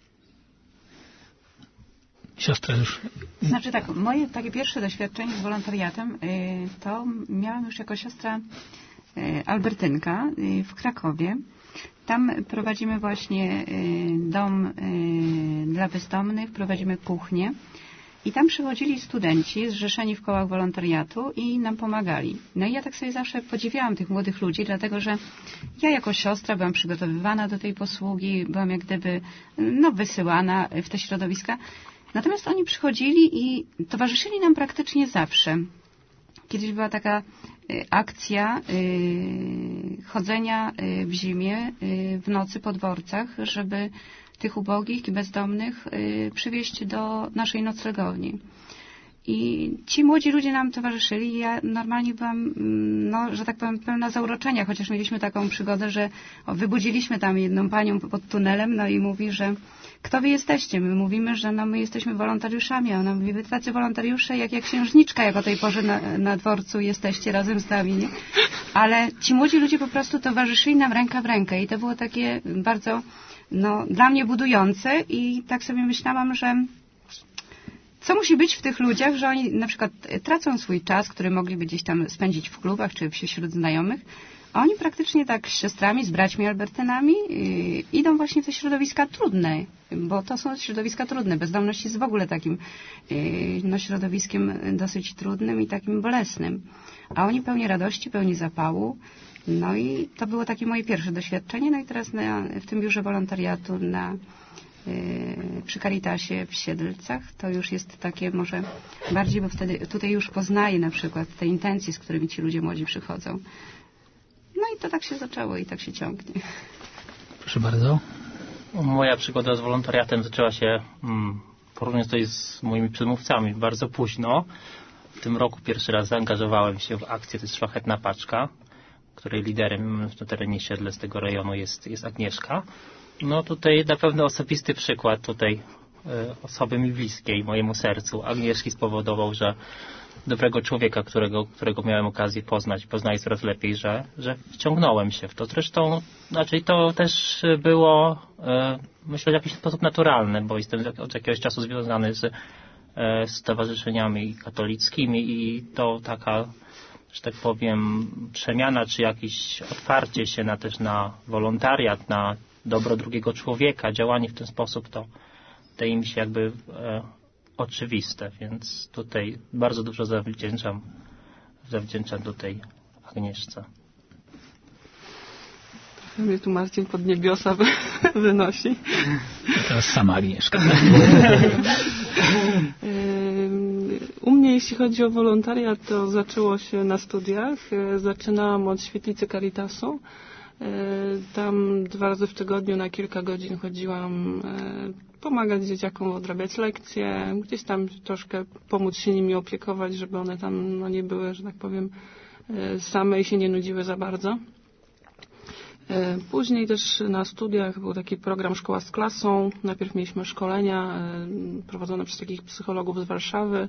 Siostra już. Znaczy tak, moje takie pierwsze doświadczenie z wolontariatem to miałam już jako siostra Albertynka w Krakowie. Tam prowadzimy właśnie dom dla bezdomnych, prowadzimy kuchnię. I tam przychodzili studenci zrzeszeni w kołach wolontariatu i nam pomagali. No i ja tak sobie zawsze podziwiałam tych młodych ludzi, dlatego że ja jako siostra byłam przygotowywana do tej posługi, byłam jak gdyby no, wysyłana w te środowiska. Natomiast oni przychodzili i towarzyszyli nam praktycznie zawsze. Kiedyś była taka akcja chodzenia w zimie w nocy po dworcach, żeby tych ubogich i bezdomnych przywieźć do naszej noclegowni. I ci młodzi ludzie nam towarzyszyli i ja normalnie byłam, no, że tak powiem, pełna zauroczenia, chociaż mieliśmy taką przygodę, że o, wybudziliśmy tam jedną panią pod tunelem, no i mówi, że kto wy jesteście? My mówimy, że no, my jesteśmy wolontariuszami, a ona mówi, wy tacy wolontariusze jak, jak księżniczka, jak o tej porze na, na dworcu jesteście razem z nami, nie? Ale ci młodzi ludzie po prostu towarzyszyli nam ręka w rękę i to było takie bardzo, no, dla mnie budujące i tak sobie myślałam, że co musi być w tych ludziach, że oni na przykład tracą swój czas, który mogliby gdzieś tam spędzić w klubach czy wśród znajomych, a oni praktycznie tak z siostrami, z braćmi Albertynami yy, idą właśnie w te środowiska trudne, bo to są środowiska trudne. Bezdomność jest w ogóle takim yy, no, środowiskiem dosyć trudnym i takim bolesnym. A oni pełni radości, pełni zapału. No i to było takie moje pierwsze doświadczenie. No i teraz na, w tym biurze wolontariatu na, yy, przy Caritasie w Siedlcach to już jest takie może bardziej, bo wtedy tutaj już poznaję na przykład te intencje, z którymi ci ludzie młodzi przychodzą. No i to tak się zaczęło i tak się ciągnie. Proszę bardzo. Moja przygoda z wolontariatem zaczęła się, hmm, porównując tutaj z moimi przedmówcami, bardzo późno. W tym roku pierwszy raz zaangażowałem się w akcję, to jest Szlachetna Paczka, której liderem na terenie Siedlec z tego rejonu jest, jest Agnieszka. No tutaj na pewno osobisty przykład tutaj y, osoby mi bliskiej, mojemu sercu. Agnieszki spowodował, że dobrego człowieka, którego, którego miałem okazję poznać, poznaję coraz lepiej, że, że wciągnąłem się w to. Zresztą, znaczy to też było, e, myślę, w jakiś sposób naturalny, bo jestem od jakiegoś czasu związany z e, stowarzyszeniami katolickimi i to taka, że tak powiem, przemiana, czy jakieś otwarcie się na też na wolontariat, na dobro drugiego człowieka, działanie w ten sposób, to wydaje mi się jakby e, oczywiste, więc tutaj bardzo dużo zawdzięczam, zawdzięczam tutaj Agnieszce. Trochę mnie tu Marcin pod niebiosa wy, wynosi. Teraz sama Agnieszka. U mnie, jeśli chodzi o wolontariat, to zaczęło się na studiach. Zaczynałam od świetlicy Caritasu. Tam dwa razy w tygodniu na kilka godzin chodziłam pomagać dzieciakom odrabiać lekcje, gdzieś tam troszkę pomóc się nimi opiekować, żeby one tam no, nie były, że tak powiem, same i się nie nudziły za bardzo. Później też na studiach był taki program Szkoła z klasą. Najpierw mieliśmy szkolenia prowadzone przez takich psychologów z Warszawy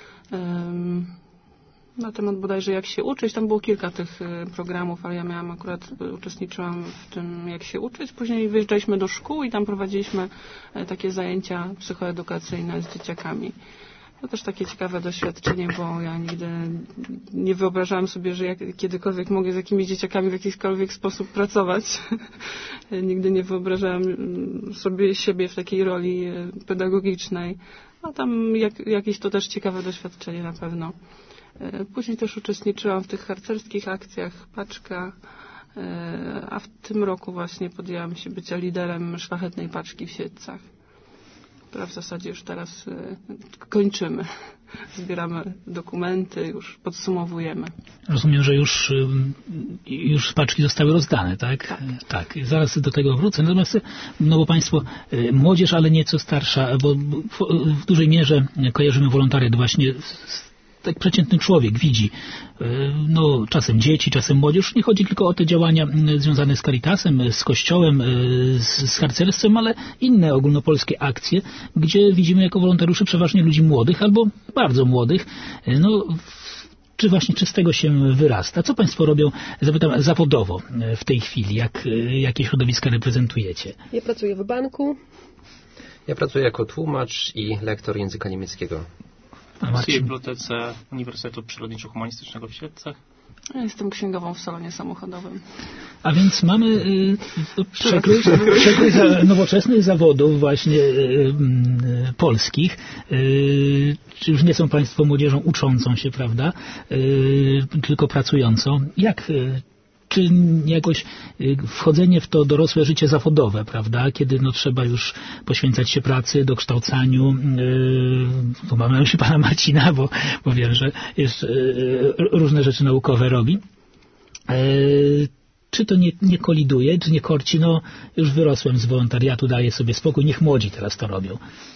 na temat bodajże jak się uczyć. Tam było kilka tych programów, ale ja miałam akurat, uczestniczyłam w tym jak się uczyć. Później wyjeżdżaliśmy do szkół i tam prowadziliśmy takie zajęcia psychoedukacyjne z dzieciakami. To też takie ciekawe doświadczenie, bo ja nigdy nie wyobrażałam sobie, że jak, kiedykolwiek mogę z jakimiś dzieciakami w jakikolwiek sposób pracować. Nigdy nie wyobrażałam sobie siebie w takiej roli pedagogicznej. A tam jak, jakieś to też ciekawe doświadczenie na pewno. Później też uczestniczyłam w tych harcerskich akcjach Paczka, a w tym roku właśnie podjęłam się bycia liderem Szlachetnej Paczki w Siedlcach, która w zasadzie już teraz kończymy. Zbieramy dokumenty, już podsumowujemy. Rozumiem, że już, już paczki zostały rozdane, tak? Tak. Tak. Zaraz do tego wrócę. Natomiast, no bo Państwo, młodzież, ale nieco starsza, bo w, w dużej mierze kojarzymy wolontariat właśnie z tak przeciętny człowiek widzi, no czasem dzieci, czasem młodzież. Nie chodzi tylko o te działania związane z Caritasem, z Kościołem, z, z harcerstwem, ale inne ogólnopolskie akcje, gdzie widzimy jako wolontariuszy przeważnie ludzi młodych albo bardzo młodych. No, czy właśnie czy z tego się wyrasta? Co Państwo robią, zapytam, zawodowo w tej chwili? Jak, jakie środowiska reprezentujecie? Ja pracuję w banku. Ja pracuję jako tłumacz i lektor języka niemieckiego. W Bibliotece Uniwersytetu Przyrodniczo-Humanistycznego w Siedlcach. Ja jestem księgową w salonie samochodowym. A więc mamy y, przekrój, przekrój za, nowoczesnych zawodów właśnie y, y, polskich. Y, czy już nie są Państwo młodzieżą uczącą się, prawda? Y, tylko pracującą. Jak y, czy jakoś wchodzenie w to dorosłe życie zawodowe, prawda, kiedy no trzeba już poświęcać się pracy, dokształcaniu, yy, tu mamy już pana Marcina, bo, bo wiem, że jeszcze yy, różne rzeczy naukowe robi. Yy, czy to nie, nie koliduje, czy nie korci, no już wyrosłem z wolontariatu, daję sobie spokój, niech młodzi teraz to robią.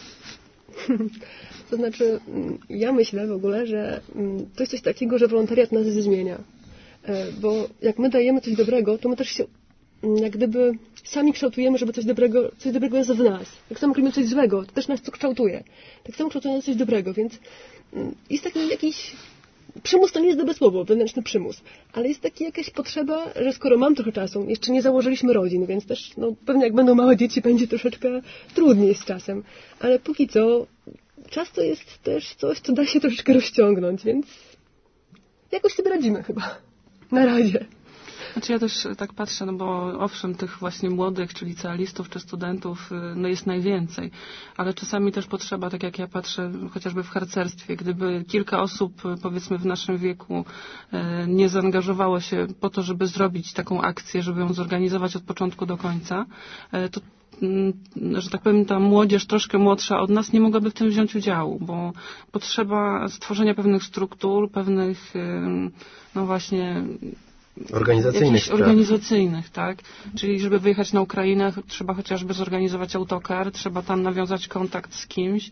To znaczy, ja myślę w ogóle, że to jest coś takiego, że wolontariat nas zmienia. Bo jak my dajemy coś dobrego, to my też się jak gdyby sami kształtujemy, żeby coś dobrego, coś dobrego jest w nas. Jak samo robimy coś złego, to też nas to kształtuje. Tak samo kształtuje nas coś dobrego, więc jest taki jakiś przymus, to nie jest dobre słowo, wewnętrzny przymus, ale jest taka jakaś potrzeba, że skoro mam trochę czasu, jeszcze nie założyliśmy rodzin, więc też no, pewnie jak będą małe dzieci, będzie troszeczkę trudniej z czasem, ale póki co czas to jest też coś, co da się troszeczkę rozciągnąć, więc jakoś sobie radzimy chyba. Na razie. Znaczy ja też tak patrzę, no bo owszem, tych właśnie młodych, czy licealistów, czy studentów, no jest najwięcej, ale czasami też potrzeba, tak jak ja patrzę chociażby w harcerstwie, gdyby kilka osób, powiedzmy w naszym wieku, nie zaangażowało się po to, żeby zrobić taką akcję, żeby ją zorganizować od początku do końca, to że tak powiem, ta młodzież troszkę młodsza od nas nie mogłaby w tym wziąć udziału, bo potrzeba stworzenia pewnych struktur, pewnych, no właśnie, organizacyjnych, organizacyjnych, tak? Czyli żeby wyjechać na Ukrainę, trzeba chociażby zorganizować autokar, trzeba tam nawiązać kontakt z kimś,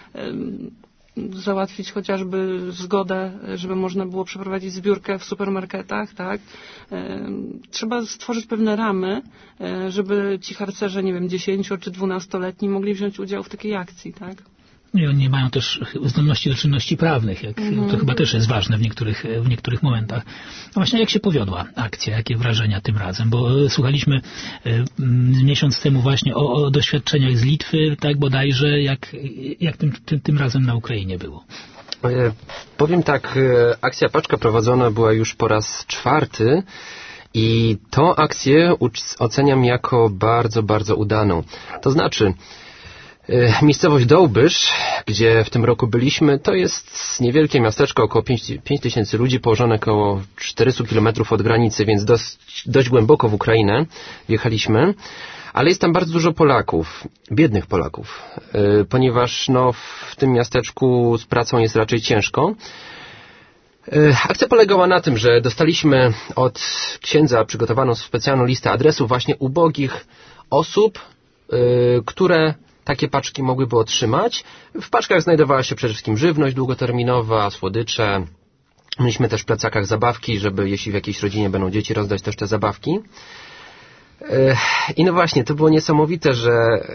załatwić chociażby zgodę, żeby można było przeprowadzić zbiórkę w supermarketach, tak? Trzeba stworzyć pewne ramy, żeby ci harcerze, nie wiem, dziesięcio czy dwunastoletni mogli wziąć udział w takiej akcji, tak? I oni nie mają też zdolności do czynności prawnych, jak, mm. to chyba też jest ważne w niektórych, w niektórych momentach. No właśnie, jak się powiodła akcja, jakie wrażenia tym razem? Bo słuchaliśmy y, miesiąc temu właśnie o, o doświadczeniach z Litwy, tak bodajże, jak, jak tym, tym, tym razem na Ukrainie było. E, powiem tak, e, akcja Paczka prowadzona była już po raz czwarty i tą akcję oceniam jako bardzo, bardzo udaną. To znaczy, miejscowość Dołbysz, gdzie w tym roku byliśmy, to jest niewielkie miasteczko, około pięć tysięcy ludzi, położone około czterysta kilometrów od granicy, więc dość, dość głęboko w Ukrainę wjechaliśmy, ale jest tam bardzo dużo Polaków, biednych Polaków, ponieważ no, w tym miasteczku z pracą jest raczej ciężko. Akcja polegała na tym, że dostaliśmy od księdza przygotowaną specjalną listę adresów właśnie ubogich osób, które takie paczki mogłyby otrzymać. W paczkach znajdowała się przede wszystkim żywność długoterminowa, słodycze. Mieliśmy też w plecakach zabawki, żeby jeśli w jakiejś rodzinie będą dzieci, rozdać też te zabawki. I no właśnie, to było niesamowite, że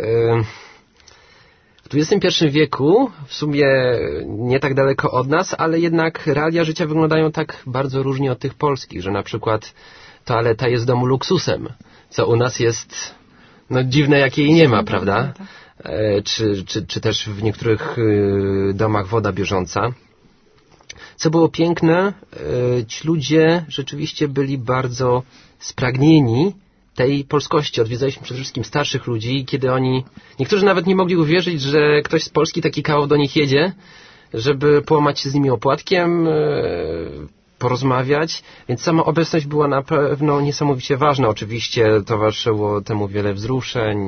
w dwudziestym pierwszym wieku, w sumie nie tak daleko od nas, ale jednak realia życia wyglądają tak bardzo różnie od tych polskich, że na przykład toaleta jest w domu luksusem, co u nas jest no dziwne, jak jej nie ma, prawda? Czy, czy, czy też w niektórych domach woda bieżąca. Co było piękne, ci ludzie rzeczywiście byli bardzo spragnieni tej polskości. Odwiedzaliśmy przede wszystkim starszych ludzi i kiedy oni, niektórzy nawet nie mogli uwierzyć, że ktoś z Polski taki kawał do nich jedzie, żeby połamać się z nimi opłatkiem, porozmawiać, więc sama obecność była na pewno niesamowicie ważna. Oczywiście towarzyszyło temu wiele wzruszeń.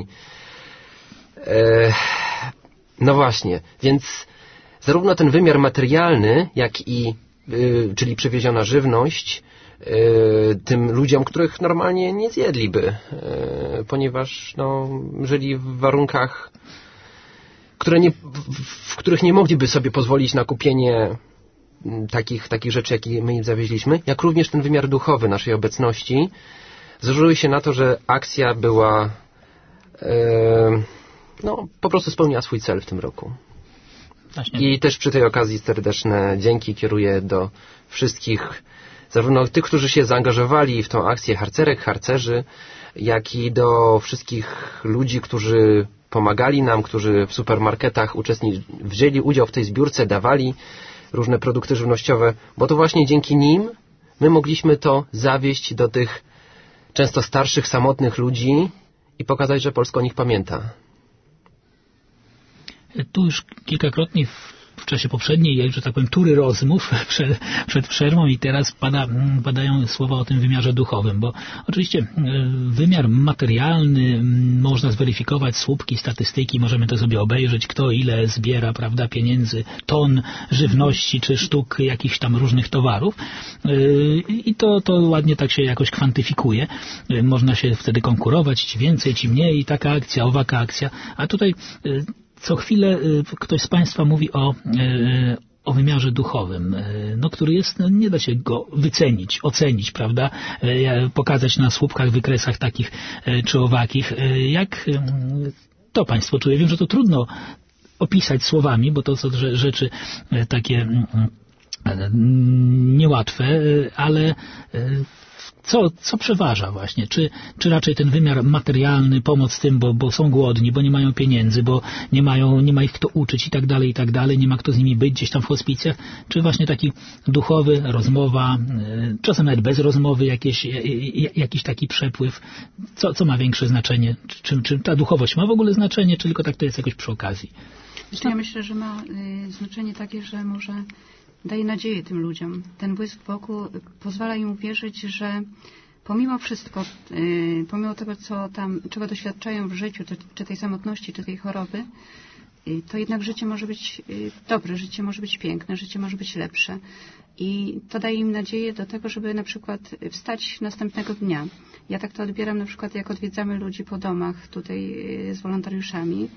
No właśnie, więc zarówno ten wymiar materialny, jak i, czyli przywieziona żywność, tym ludziom, których normalnie nie zjedliby, ponieważ no, żyli w warunkach, które nie, w których nie mogliby sobie pozwolić na kupienie takich, takich rzeczy, jakie my im zawieźliśmy, jak również ten wymiar duchowy naszej obecności złożyły się na to, że akcja była no, po prostu spełniła swój cel w tym roku. Właśnie. I też przy tej okazji serdeczne dzięki kieruję do wszystkich, zarówno tych, którzy się zaangażowali w tą akcję harcerek, harcerzy, jak i do wszystkich ludzi, którzy pomagali nam, którzy w supermarketach uczestniczyli, wzięli udział w tej zbiórce, dawali różne produkty żywnościowe, bo to właśnie dzięki nim my mogliśmy to zawieźć do tych często starszych, samotnych ludzi i pokazać, że Polska o nich pamięta. Tu już kilkakrotnie w, w czasie poprzedniej, że tak powiem, tury rozmów przed, przed przerwą i teraz pada, padają słowa o tym wymiarze duchowym, bo oczywiście wymiar materialny można zweryfikować, słupki, statystyki, możemy to sobie obejrzeć, kto ile zbiera, prawda, pieniędzy, ton żywności czy sztuk jakichś tam różnych towarów i to, to ładnie tak się jakoś kwantyfikuje. Można się wtedy konkurować, ci więcej, ci mniej, taka akcja, owaka akcja, a tutaj co chwilę ktoś z Państwa mówi o, o wymiarze duchowym, no, który jest, no, nie da się go wycenić, ocenić, prawda, pokazać na słupkach, wykresach takich czy owakich. Jak to Państwo czuje? Wiem, że to trudno opisać słowami, bo to są rzeczy takie niełatwe, ale co, co przeważa właśnie? Czy, czy raczej ten wymiar materialny, pomoc tym, bo, bo są głodni, bo nie mają pieniędzy, bo nie mają, nie ma ich kto uczyć i tak dalej, i tak dalej, nie ma kto z nimi być gdzieś tam w hospicjach, czy właśnie taki duchowy, rozmowa, czasem nawet bez rozmowy, jakieś, jakiś taki przepływ, co, co ma większe znaczenie? Czy, czy ta duchowość ma w ogóle znaczenie, czy tylko tak to jest jakoś przy okazji? Ja myślę, że ma y, znaczenie takie, że może daje nadzieję tym ludziom. Ten błysk wokół pozwala im uwierzyć, że pomimo wszystko, y, pomimo tego, co tam, czego doświadczają w życiu, czy, czy tej samotności, czy tej choroby, y, to jednak życie może być y, dobre, życie może być piękne, życie może być lepsze. I to daje im nadzieję do tego, żeby na przykład wstać następnego dnia. Ja tak to odbieram na przykład, jak odwiedzamy ludzi po domach tutaj y, z wolontariuszami.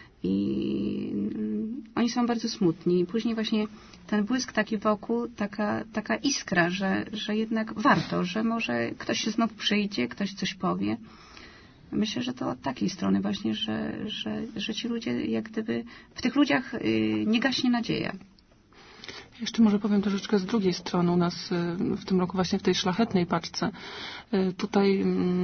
I oni są bardzo smutni. I później właśnie ten błysk taki wokół, taka, taka iskra, że, że jednak warto, że może ktoś się znów przyjdzie, ktoś coś powie. Myślę, że to od takiej strony właśnie, że, że, że ci ludzie, jak gdyby w tych ludziach nie gaśnie nadzieja. Jeszcze może powiem troszeczkę z drugiej strony. U nas w tym roku właśnie w tej szlachetnej paczce tutaj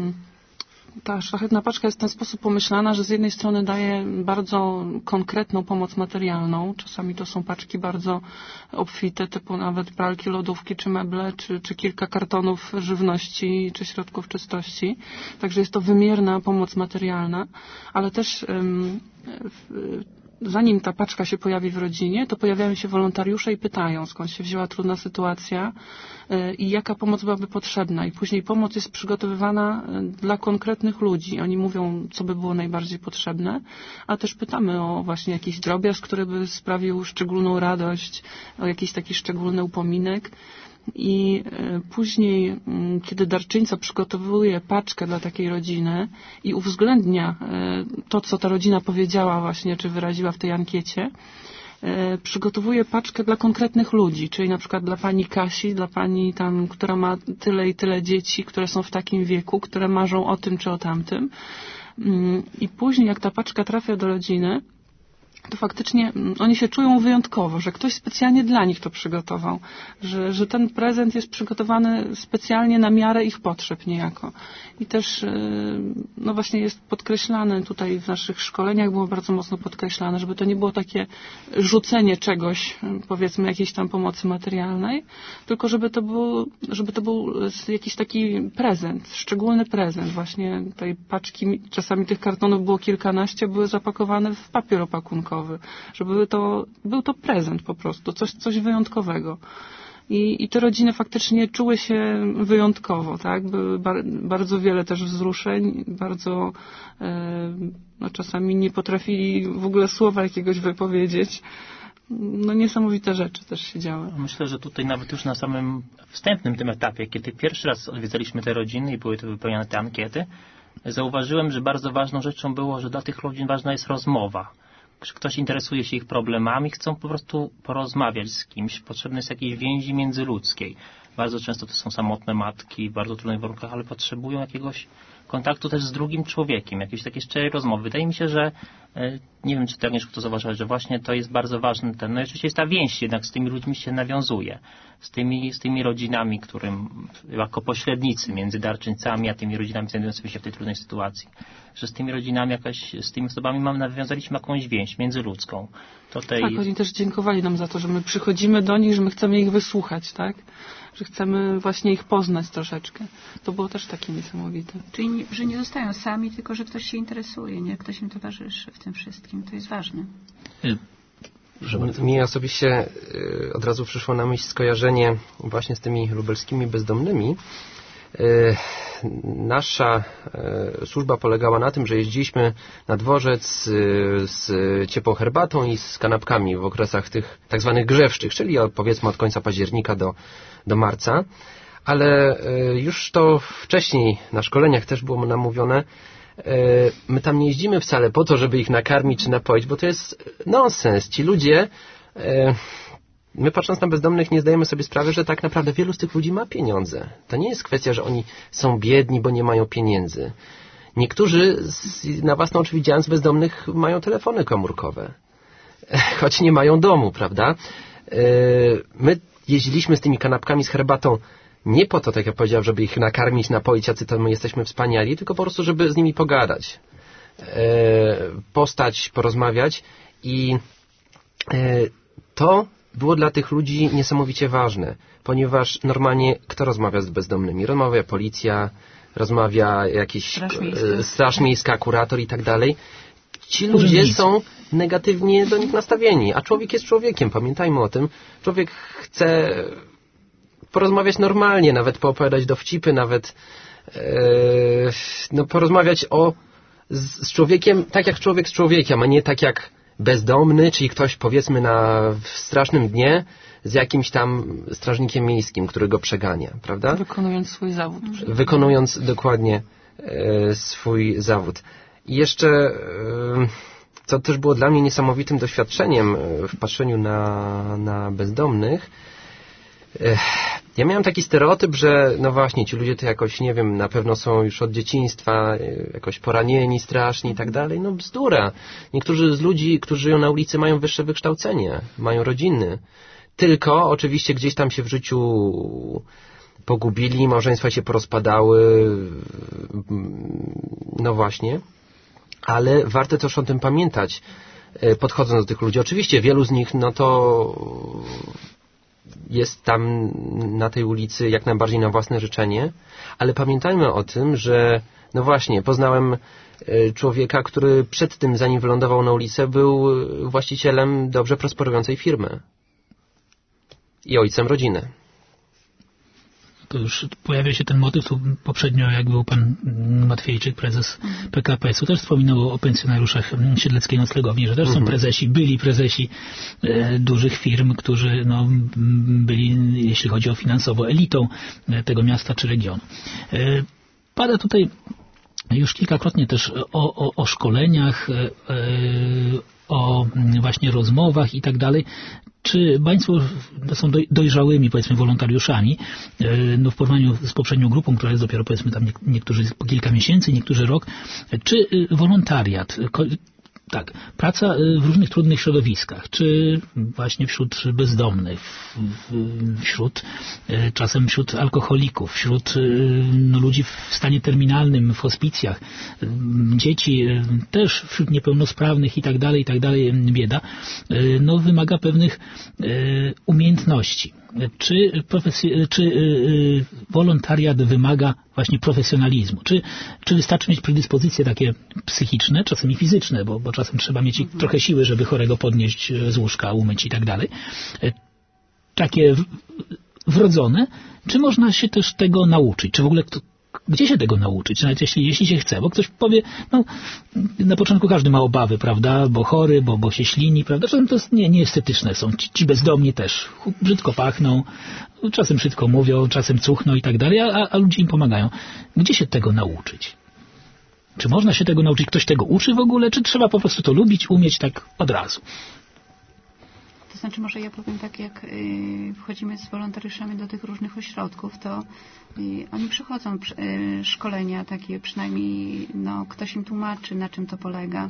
ta szlachetna paczka jest w ten sposób pomyślana, że z jednej strony daje bardzo konkretną pomoc materialną. Czasami to są paczki bardzo obfite, typu nawet pralki, lodówki, czy meble, czy, czy kilka kartonów żywności, czy środków czystości. Także jest to wymierna pomoc materialna, ale też um, w, zanim ta paczka się pojawi w rodzinie, to pojawiają się wolontariusze i pytają, skąd się wzięła trudna sytuacja i jaka pomoc byłaby potrzebna. I później pomoc jest przygotowywana dla konkretnych ludzi. Oni mówią, co by było najbardziej potrzebne, a też pytamy o właśnie jakiś drobiazg, który by sprawił szczególną radość, o jakiś taki szczególny upominek. I później, kiedy darczyńca przygotowuje paczkę dla takiej rodziny i uwzględnia to, co ta rodzina powiedziała właśnie, czy wyraziła w tej ankiecie, przygotowuje paczkę dla konkretnych ludzi, czyli na przykład dla pani Kasi, dla pani tam, która ma tyle i tyle dzieci, które są w takim wieku, które marzą o tym czy o tamtym. I później, jak ta paczka trafia do rodziny, to faktycznie oni się czują wyjątkowo, że ktoś specjalnie dla nich to przygotował, że, że ten prezent jest przygotowany specjalnie na miarę ich potrzeb niejako. I też no właśnie jest podkreślane tutaj w naszych szkoleniach, było bardzo mocno podkreślane, żeby to nie było takie rzucenie czegoś, powiedzmy jakiejś tam pomocy materialnej, tylko żeby to był, żeby to był jakiś taki prezent, szczególny prezent. Właśnie tej paczki, czasami tych kartonów było kilkanaście, były zapakowane w papier opakunkowy. Żeby to był to prezent po prostu, coś, coś wyjątkowego. I, I te rodziny faktycznie czuły się wyjątkowo, tak? Były bar, bardzo wiele też wzruszeń, bardzo e, no czasami nie potrafili w ogóle słowa jakiegoś wypowiedzieć. No niesamowite rzeczy też się działy. Myślę, że tutaj nawet już na samym wstępnym tym etapie, kiedy pierwszy raz odwiedzaliśmy te rodziny i były to wypełniane te ankiety, zauważyłem, że bardzo ważną rzeczą było, że dla tych ludzi ważna jest rozmowa. Że ktoś interesuje się ich problemami, chcą po prostu porozmawiać z kimś. Potrzebne jest jakieś więzi międzyludzkiej. Bardzo często to są samotne matki w bardzo trudnych warunkach, ale potrzebują jakiegoś kontaktu też z drugim człowiekiem, jakiejś takiej szczerej rozmowy. Wydaje mi się, że nie wiem, czy ty, Agnieszko, to zauważyłaś, że właśnie to jest bardzo ważne. Ten, no i oczywiście jest ta więź jednak z tymi ludźmi się nawiązuje. Z tymi, z tymi rodzinami, którym jako pośrednicy między darczyńcami, a tymi rodzinami znajdującymi się w tej trudnej sytuacji. Że z tymi rodzinami jakaś, z tymi osobami mamy, nawiązaliśmy jakąś więź międzyludzką. To tej... Tak, oni też dziękowali nam za to, że my przychodzimy do nich, że my chcemy ich wysłuchać, tak? Że chcemy właśnie ich poznać troszeczkę. To było też takie niesamowite. Czyli, nie, że nie zostają sami, tylko że ktoś się interesuje, nie? Ktoś im towarzyszy w tym wszystkim. To jest ważne. Mi osobiście od razu przyszło na myśl skojarzenie właśnie z tymi lubelskimi bezdomnymi. Nasza służba polegała na tym, że jeździliśmy na dworzec z ciepłą herbatą i z kanapkami w okresach tych tak zwanych grzewczych, czyli powiedzmy od końca października do, do marca. Ale już to wcześniej na szkoleniach też było nam mówione, my tam nie jeździmy wcale po to, żeby ich nakarmić czy napoić, bo to jest nonsens. Ci ludzie, my patrząc na bezdomnych nie zdajemy sobie sprawy, że tak naprawdę wielu z tych ludzi ma pieniądze. To nie jest kwestia, że oni są biedni, bo nie mają pieniędzy. Niektórzy, na własną oczy widziałem, z bezdomnych mają telefony komórkowe, choć nie mają domu, prawda? My jeździliśmy z tymi kanapkami z herbatą nie po to, tak jak powiedziałem, żeby ich nakarmić, napoić, jacy to my jesteśmy wspaniali, tylko po prostu, żeby z nimi pogadać, e, postać, porozmawiać i e, to było dla tych ludzi niesamowicie ważne, ponieważ normalnie kto rozmawia z bezdomnymi? Rozmawia policja, rozmawia jakiś Straż Miejska, e, straż miejska kurator i tak dalej. Ci ludzie są negatywnie do nich nastawieni, a człowiek jest człowiekiem, pamiętajmy o tym. Człowiek chce porozmawiać normalnie, nawet poopowiadać dowcipy, nawet e, no, porozmawiać o, z, z człowiekiem tak jak człowiek z człowiekiem, a nie tak jak bezdomny, czyli ktoś powiedzmy na w strasznym dnie z jakimś tam strażnikiem miejskim, który go przegania, prawda? Wykonując swój zawód. Wykonując dokładnie e, swój zawód. I jeszcze, e, co też było dla mnie niesamowitym doświadczeniem w patrzeniu na, na bezdomnych, e, ja miałem taki stereotyp, że no właśnie, ci ludzie to jakoś, nie wiem, na pewno są już od dzieciństwa jakoś poranieni strasznie i tak dalej. No bzdura. Niektórzy z ludzi, którzy żyją na ulicy, mają wyższe wykształcenie, mają rodziny. Tylko oczywiście gdzieś tam się w życiu pogubili, małżeństwa się porozpadały, no właśnie. Ale warto też o tym pamiętać, podchodząc do tych ludzi. Oczywiście wielu z nich, no to jest tam na tej ulicy jak najbardziej na własne życzenie, ale pamiętajmy o tym, że no właśnie, poznałem człowieka, który przed tym, zanim wylądował na ulicę, był właścicielem dobrze prosperującej firmy i ojcem rodziny. To już pojawia się ten motyw, tu poprzednio jak był pan Matwiejczyk, prezes P K P S-u, też wspominał o pensjonariuszach Siedleckiej Noclegowni, że też są prezesi, byli prezesi e, dużych firm, którzy no, byli, jeśli chodzi o finansowo, elitą tego miasta czy regionu. E, pada tutaj już kilkakrotnie też o, o, o szkoleniach, e, o właśnie rozmowach i tak dalej. Czy państwo są dojrzałymi, powiedzmy, wolontariuszami, no w porównaniu z poprzednią grupą, która jest dopiero, powiedzmy, tam niektórzy po kilka miesięcy, niektórzy rok, czy wolontariat, tak, praca w różnych trudnych środowiskach, czy właśnie wśród bezdomnych, wśród, czasem wśród alkoholików, wśród no, ludzi w stanie terminalnym, w hospicjach, dzieci też wśród niepełnosprawnych i tak dalej, i tak dalej, bieda, no wymaga pewnych umiejętności. Czy, profesj- czy yy, wolontariat wymaga właśnie profesjonalizmu? Czy, czy wystarczy mieć predyspozycje takie psychiczne, czasem i fizyczne, bo, bo czasem trzeba mieć mhm. trochę siły, żeby chorego podnieść z łóżka, umyć i tak dalej. Takie w, wrodzone. Czy można się też tego nauczyć? Czy w ogóle kto, gdzie się tego nauczyć? Nawet jeśli, jeśli się chce, bo ktoś powie, no na początku każdy ma obawy, prawda, bo chory, bo, bo się ślini, prawda, czasem to nie, nieestetyczne są, ci, ci bezdomni też brzydko pachną, czasem brzydko mówią, czasem cuchną i tak dalej, a, a ludzie im pomagają. Gdzie się tego nauczyć? Czy można się tego nauczyć? Ktoś tego uczy w ogóle? Czy trzeba po prostu to lubić, umieć tak od razu? To znaczy, może ja powiem tak, jak y, wchodzimy z wolontariuszami do tych różnych ośrodków, to y, oni przychodzą przy, y, szkolenia takie, przynajmniej no, ktoś im tłumaczy, na czym to polega.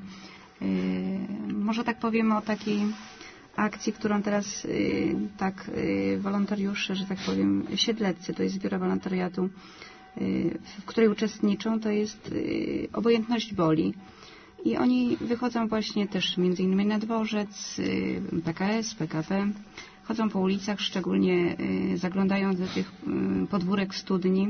Y, może tak powiemy o takiej akcji, którą teraz y, tak y, wolontariusze, że tak powiem, siedleccy, to jest Biuro Wolontariatu, y, w której uczestniczą, to jest y, obojętność boli. I oni wychodzą właśnie też między innymi na dworzec, P K S, P K P, chodzą po ulicach, szczególnie zaglądają do tych podwórek studni,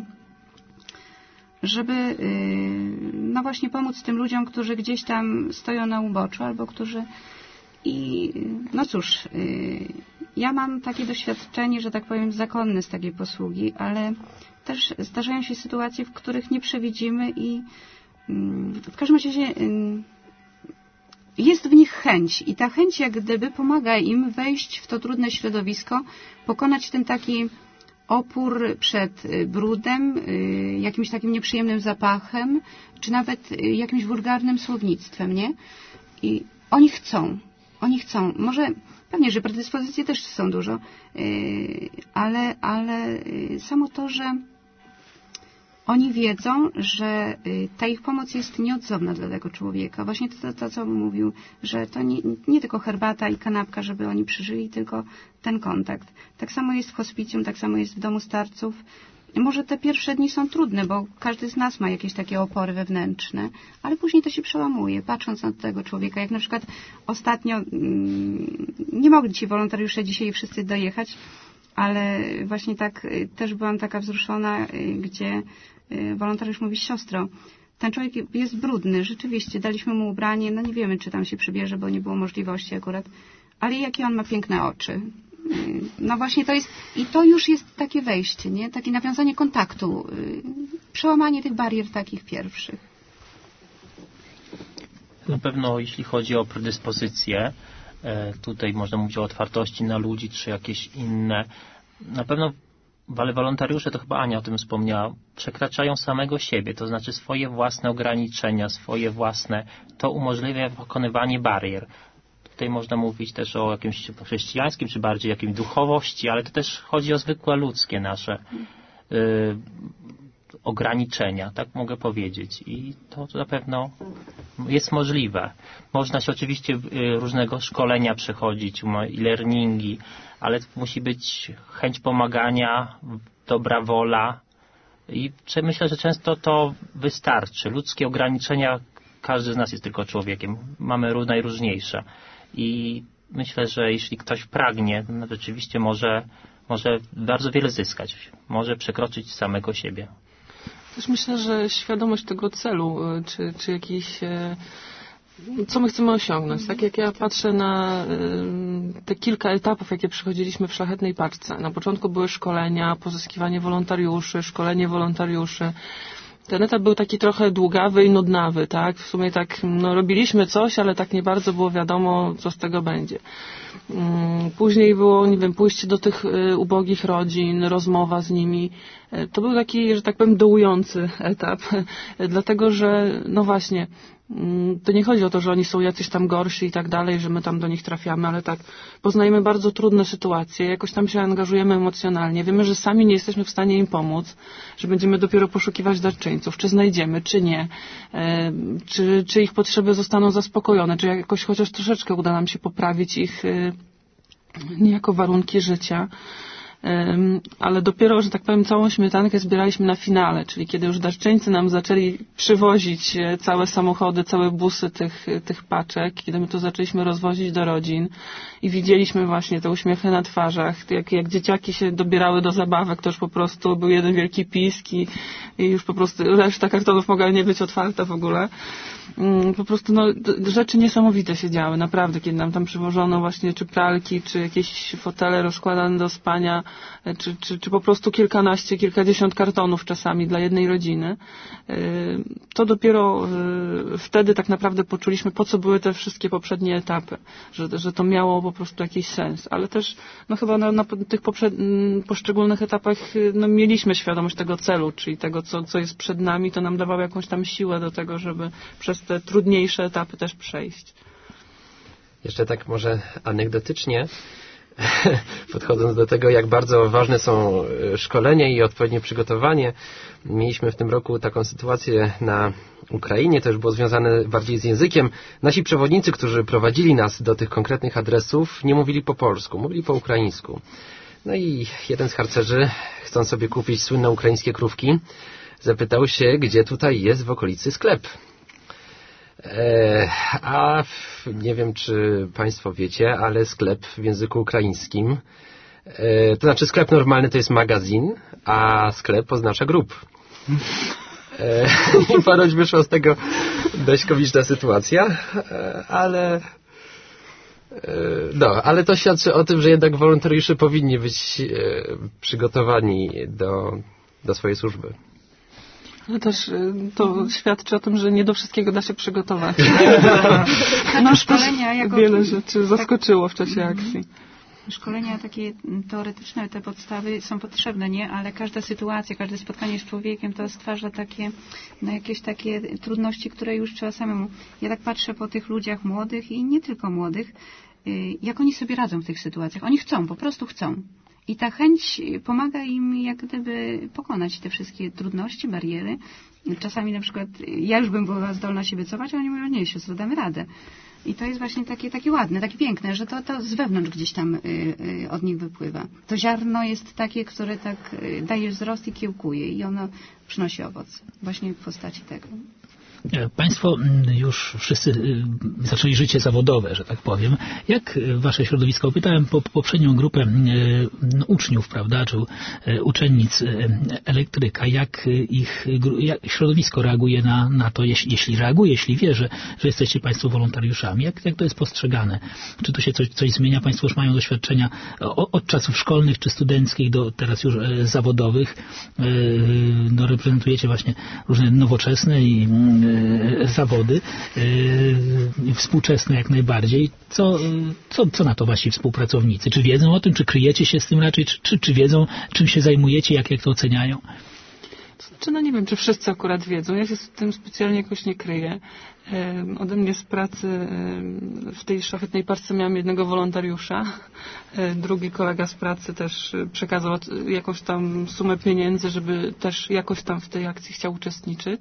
żeby no właśnie pomóc tym ludziom, którzy gdzieś tam stoją na uboczu albo którzy i no cóż, ja mam takie doświadczenie, że tak powiem zakonne z takiej posługi, ale też zdarzają się sytuacje, w których nie przewidzimy i w każdym razie jest w nich chęć i ta chęć jak gdyby pomaga im wejść w to trudne środowisko, pokonać ten taki opór przed brudem, jakimś takim nieprzyjemnym zapachem, czy nawet jakimś wulgarnym słownictwem, nie? I oni chcą, oni chcą. Może pewnie, że predyspozycje też są dużo, ale, ale samo to, że oni wiedzą, że ta ich pomoc jest nieodzowna dla tego człowieka. Właśnie to, to, to co mówił, że to nie, nie tylko herbata i kanapka, żeby oni przeżyli, tylko ten kontakt. Tak samo jest w hospicjum, tak samo jest w domu starców. Może te pierwsze dni są trudne, bo każdy z nas ma jakieś takie opory wewnętrzne, ale później to się przełamuje, patrząc na tego człowieka. Jak na przykład ostatnio nie mogli ci wolontariusze dzisiaj wszyscy dojechać, ale właśnie tak też byłam taka wzruszona, gdzie wolontariusz mówi: siostro, ten człowiek jest brudny, rzeczywiście, daliśmy mu ubranie, no nie wiemy, czy tam się przybierze, bo nie było możliwości akurat, ale jakie on ma piękne oczy. No właśnie to jest, i to już jest takie wejście, nie? Takie nawiązanie kontaktu, przełamanie tych barier takich pierwszych. Na pewno jeśli chodzi o predyspozycje, tutaj można mówić o otwartości na ludzi, czy jakieś inne. Na pewno ale wolontariusze, to chyba Ania o tym wspomniała, przekraczają samego siebie, to znaczy swoje własne ograniczenia, swoje własne, to umożliwia pokonywanie barier. Tutaj można mówić też o jakimś chrześcijańskim, czy bardziej jakimś duchowości, ale to też chodzi o zwykłe ludzkie nasze y, ograniczenia, tak mogę powiedzieć. I to, to na pewno jest możliwe. Można się oczywiście y, różnego szkolenia przechodzić, e-learningi, ale musi być chęć pomagania, dobra wola i myślę, że często to wystarczy. Ludzkie ograniczenia, każdy z nas jest tylko człowiekiem, mamy najróżniejsze. I myślę, że jeśli ktoś pragnie, no rzeczywiście może, może bardzo wiele zyskać. Może przekroczyć samego siebie. Też myślę, że świadomość tego celu, czy, czy jakiś, co my chcemy osiągnąć. Tak jak ja patrzę na te kilka etapów, jakie przechodziliśmy w Szlachetnej Paczce. Na początku były szkolenia, pozyskiwanie wolontariuszy, szkolenie wolontariuszy. Ten etap był taki trochę długawy i nudnawy, tak? W sumie tak, no robiliśmy coś, ale tak nie bardzo było wiadomo, co z tego będzie. Później było, nie wiem, pójście do tych ubogich rodzin, rozmowa z nimi. To był taki, że tak powiem, dołujący etap, dlatego że, no właśnie, to nie chodzi o to, że oni są jacyś tam gorsi i tak dalej, że my tam do nich trafiamy, ale tak poznajemy bardzo trudne sytuacje, jakoś tam się angażujemy emocjonalnie. Wiemy, że sami nie jesteśmy w stanie im pomóc, że będziemy dopiero poszukiwać darczyńców, czy znajdziemy, czy nie, czy, czy ich potrzeby zostaną zaspokojone, czy jakoś chociaż troszeczkę uda nam się poprawić ich niejako warunki życia. Ale dopiero, że tak powiem, całą śmietankę zbieraliśmy na finale, czyli kiedy już darczyńcy nam zaczęli przywozić całe samochody, całe busy tych, tych paczek, kiedy my to zaczęliśmy rozwozić do rodzin i widzieliśmy właśnie te uśmiechy na twarzach, jak, jak dzieciaki się dobierały do zabawek, to już po prostu był jeden wielki pisk i, i już po prostu reszta kartonów mogła nie być otwarta w ogóle. Po prostu no, rzeczy niesamowite się działy, naprawdę, kiedy nam tam przywożono właśnie czy pralki, czy jakieś fotele rozkładane do spania, czy, czy, czy po prostu kilkanaście, kilkadziesiąt kartonów czasami dla jednej rodziny. To dopiero wtedy tak naprawdę poczuliśmy, po co były te wszystkie poprzednie etapy, że, że to miało po prostu jakiś sens, ale też no chyba na, na tych poprzed, poszczególnych etapach no, mieliśmy świadomość tego celu, czyli tego, co, co jest przed nami, to nam dawało jakąś tam siłę do tego, żeby przez te trudniejsze etapy też przejść. Jeszcze tak może anegdotycznie, podchodząc do tego, jak bardzo ważne są szkolenia i odpowiednie przygotowanie. Mieliśmy w tym roku taką sytuację na Ukrainie, to już było związane bardziej z językiem. Nasi przewodnicy, którzy prowadzili nas do tych konkretnych adresów, nie mówili po polsku, mówili po ukraińsku. No i jeden z harcerzy, chcąc sobie kupić słynne ukraińskie krówki, zapytał się, gdzie tutaj jest w okolicy sklep. E, a nie wiem, czy Państwo wiecie, ale sklep w języku ukraińskim, e, to znaczy sklep normalny to jest magazyn, a sklep oznacza grób. E, I ponoć wyszła z tego dość komiczna sytuacja, e, ale e, no, ale to świadczy o tym, że jednak wolontariusze powinni być e, przygotowani do, do swojej służby. Ale też to świadczy o tym, że nie do wszystkiego da się przygotować. No, szkolenia jako... Wiele rzeczy zaskoczyło w czasie akcji. Szkolenia takie teoretyczne, te podstawy są potrzebne, nie? Ale każda sytuacja, każde spotkanie z człowiekiem to stwarza takie, no jakieś takie trudności, które już trzeba samemu... Ja tak patrzę po tych ludziach młodych i nie tylko młodych, jak oni sobie radzą w tych sytuacjach. Oni chcą, po prostu chcą. I ta chęć pomaga im jak gdyby pokonać te wszystkie trudności, bariery. Czasami na przykład ja już bym była zdolna się wycofać, a oni mówią, nie, siostro, damy radę. I to jest właśnie takie, takie ładne, takie piękne, że to, to z wewnątrz gdzieś tam y, y, od nich wypływa. To ziarno jest takie, które tak y, daje wzrost i kiełkuje i ono przynosi owoc właśnie w postaci tego. Państwo już wszyscy zaczęli życie zawodowe, że tak powiem. Jak wasze środowisko? Pytałem po, poprzednią grupę e, uczniów, prawda, czy e, uczennic e, elektryka, jak ich jak środowisko reaguje na, na to, jeśli, jeśli reaguje, jeśli wie, że, że jesteście państwo wolontariuszami. Jak, jak to jest postrzegane? Czy tu się coś, coś zmienia? Państwo już mają doświadczenia o, od czasów szkolnych czy studenckich do teraz już e, zawodowych. E, no, reprezentujecie właśnie różne nowoczesne i zawody yy, współczesne jak najbardziej. Co, co, co na to wasi współpracownicy? Czy wiedzą o tym, czy kryjecie się z tym raczej, czy, czy, czy wiedzą, czym się zajmujecie, jak, jak to oceniają? Znaczy, no nie wiem, czy wszyscy akurat wiedzą. Ja się z tym specjalnie jakoś nie kryję. E, ode mnie z pracy e, w tej szlachetnej paczce miałam jednego wolontariusza. E, drugi kolega z pracy też przekazał jakąś tam sumę pieniędzy, żeby też jakoś tam w tej akcji chciał uczestniczyć.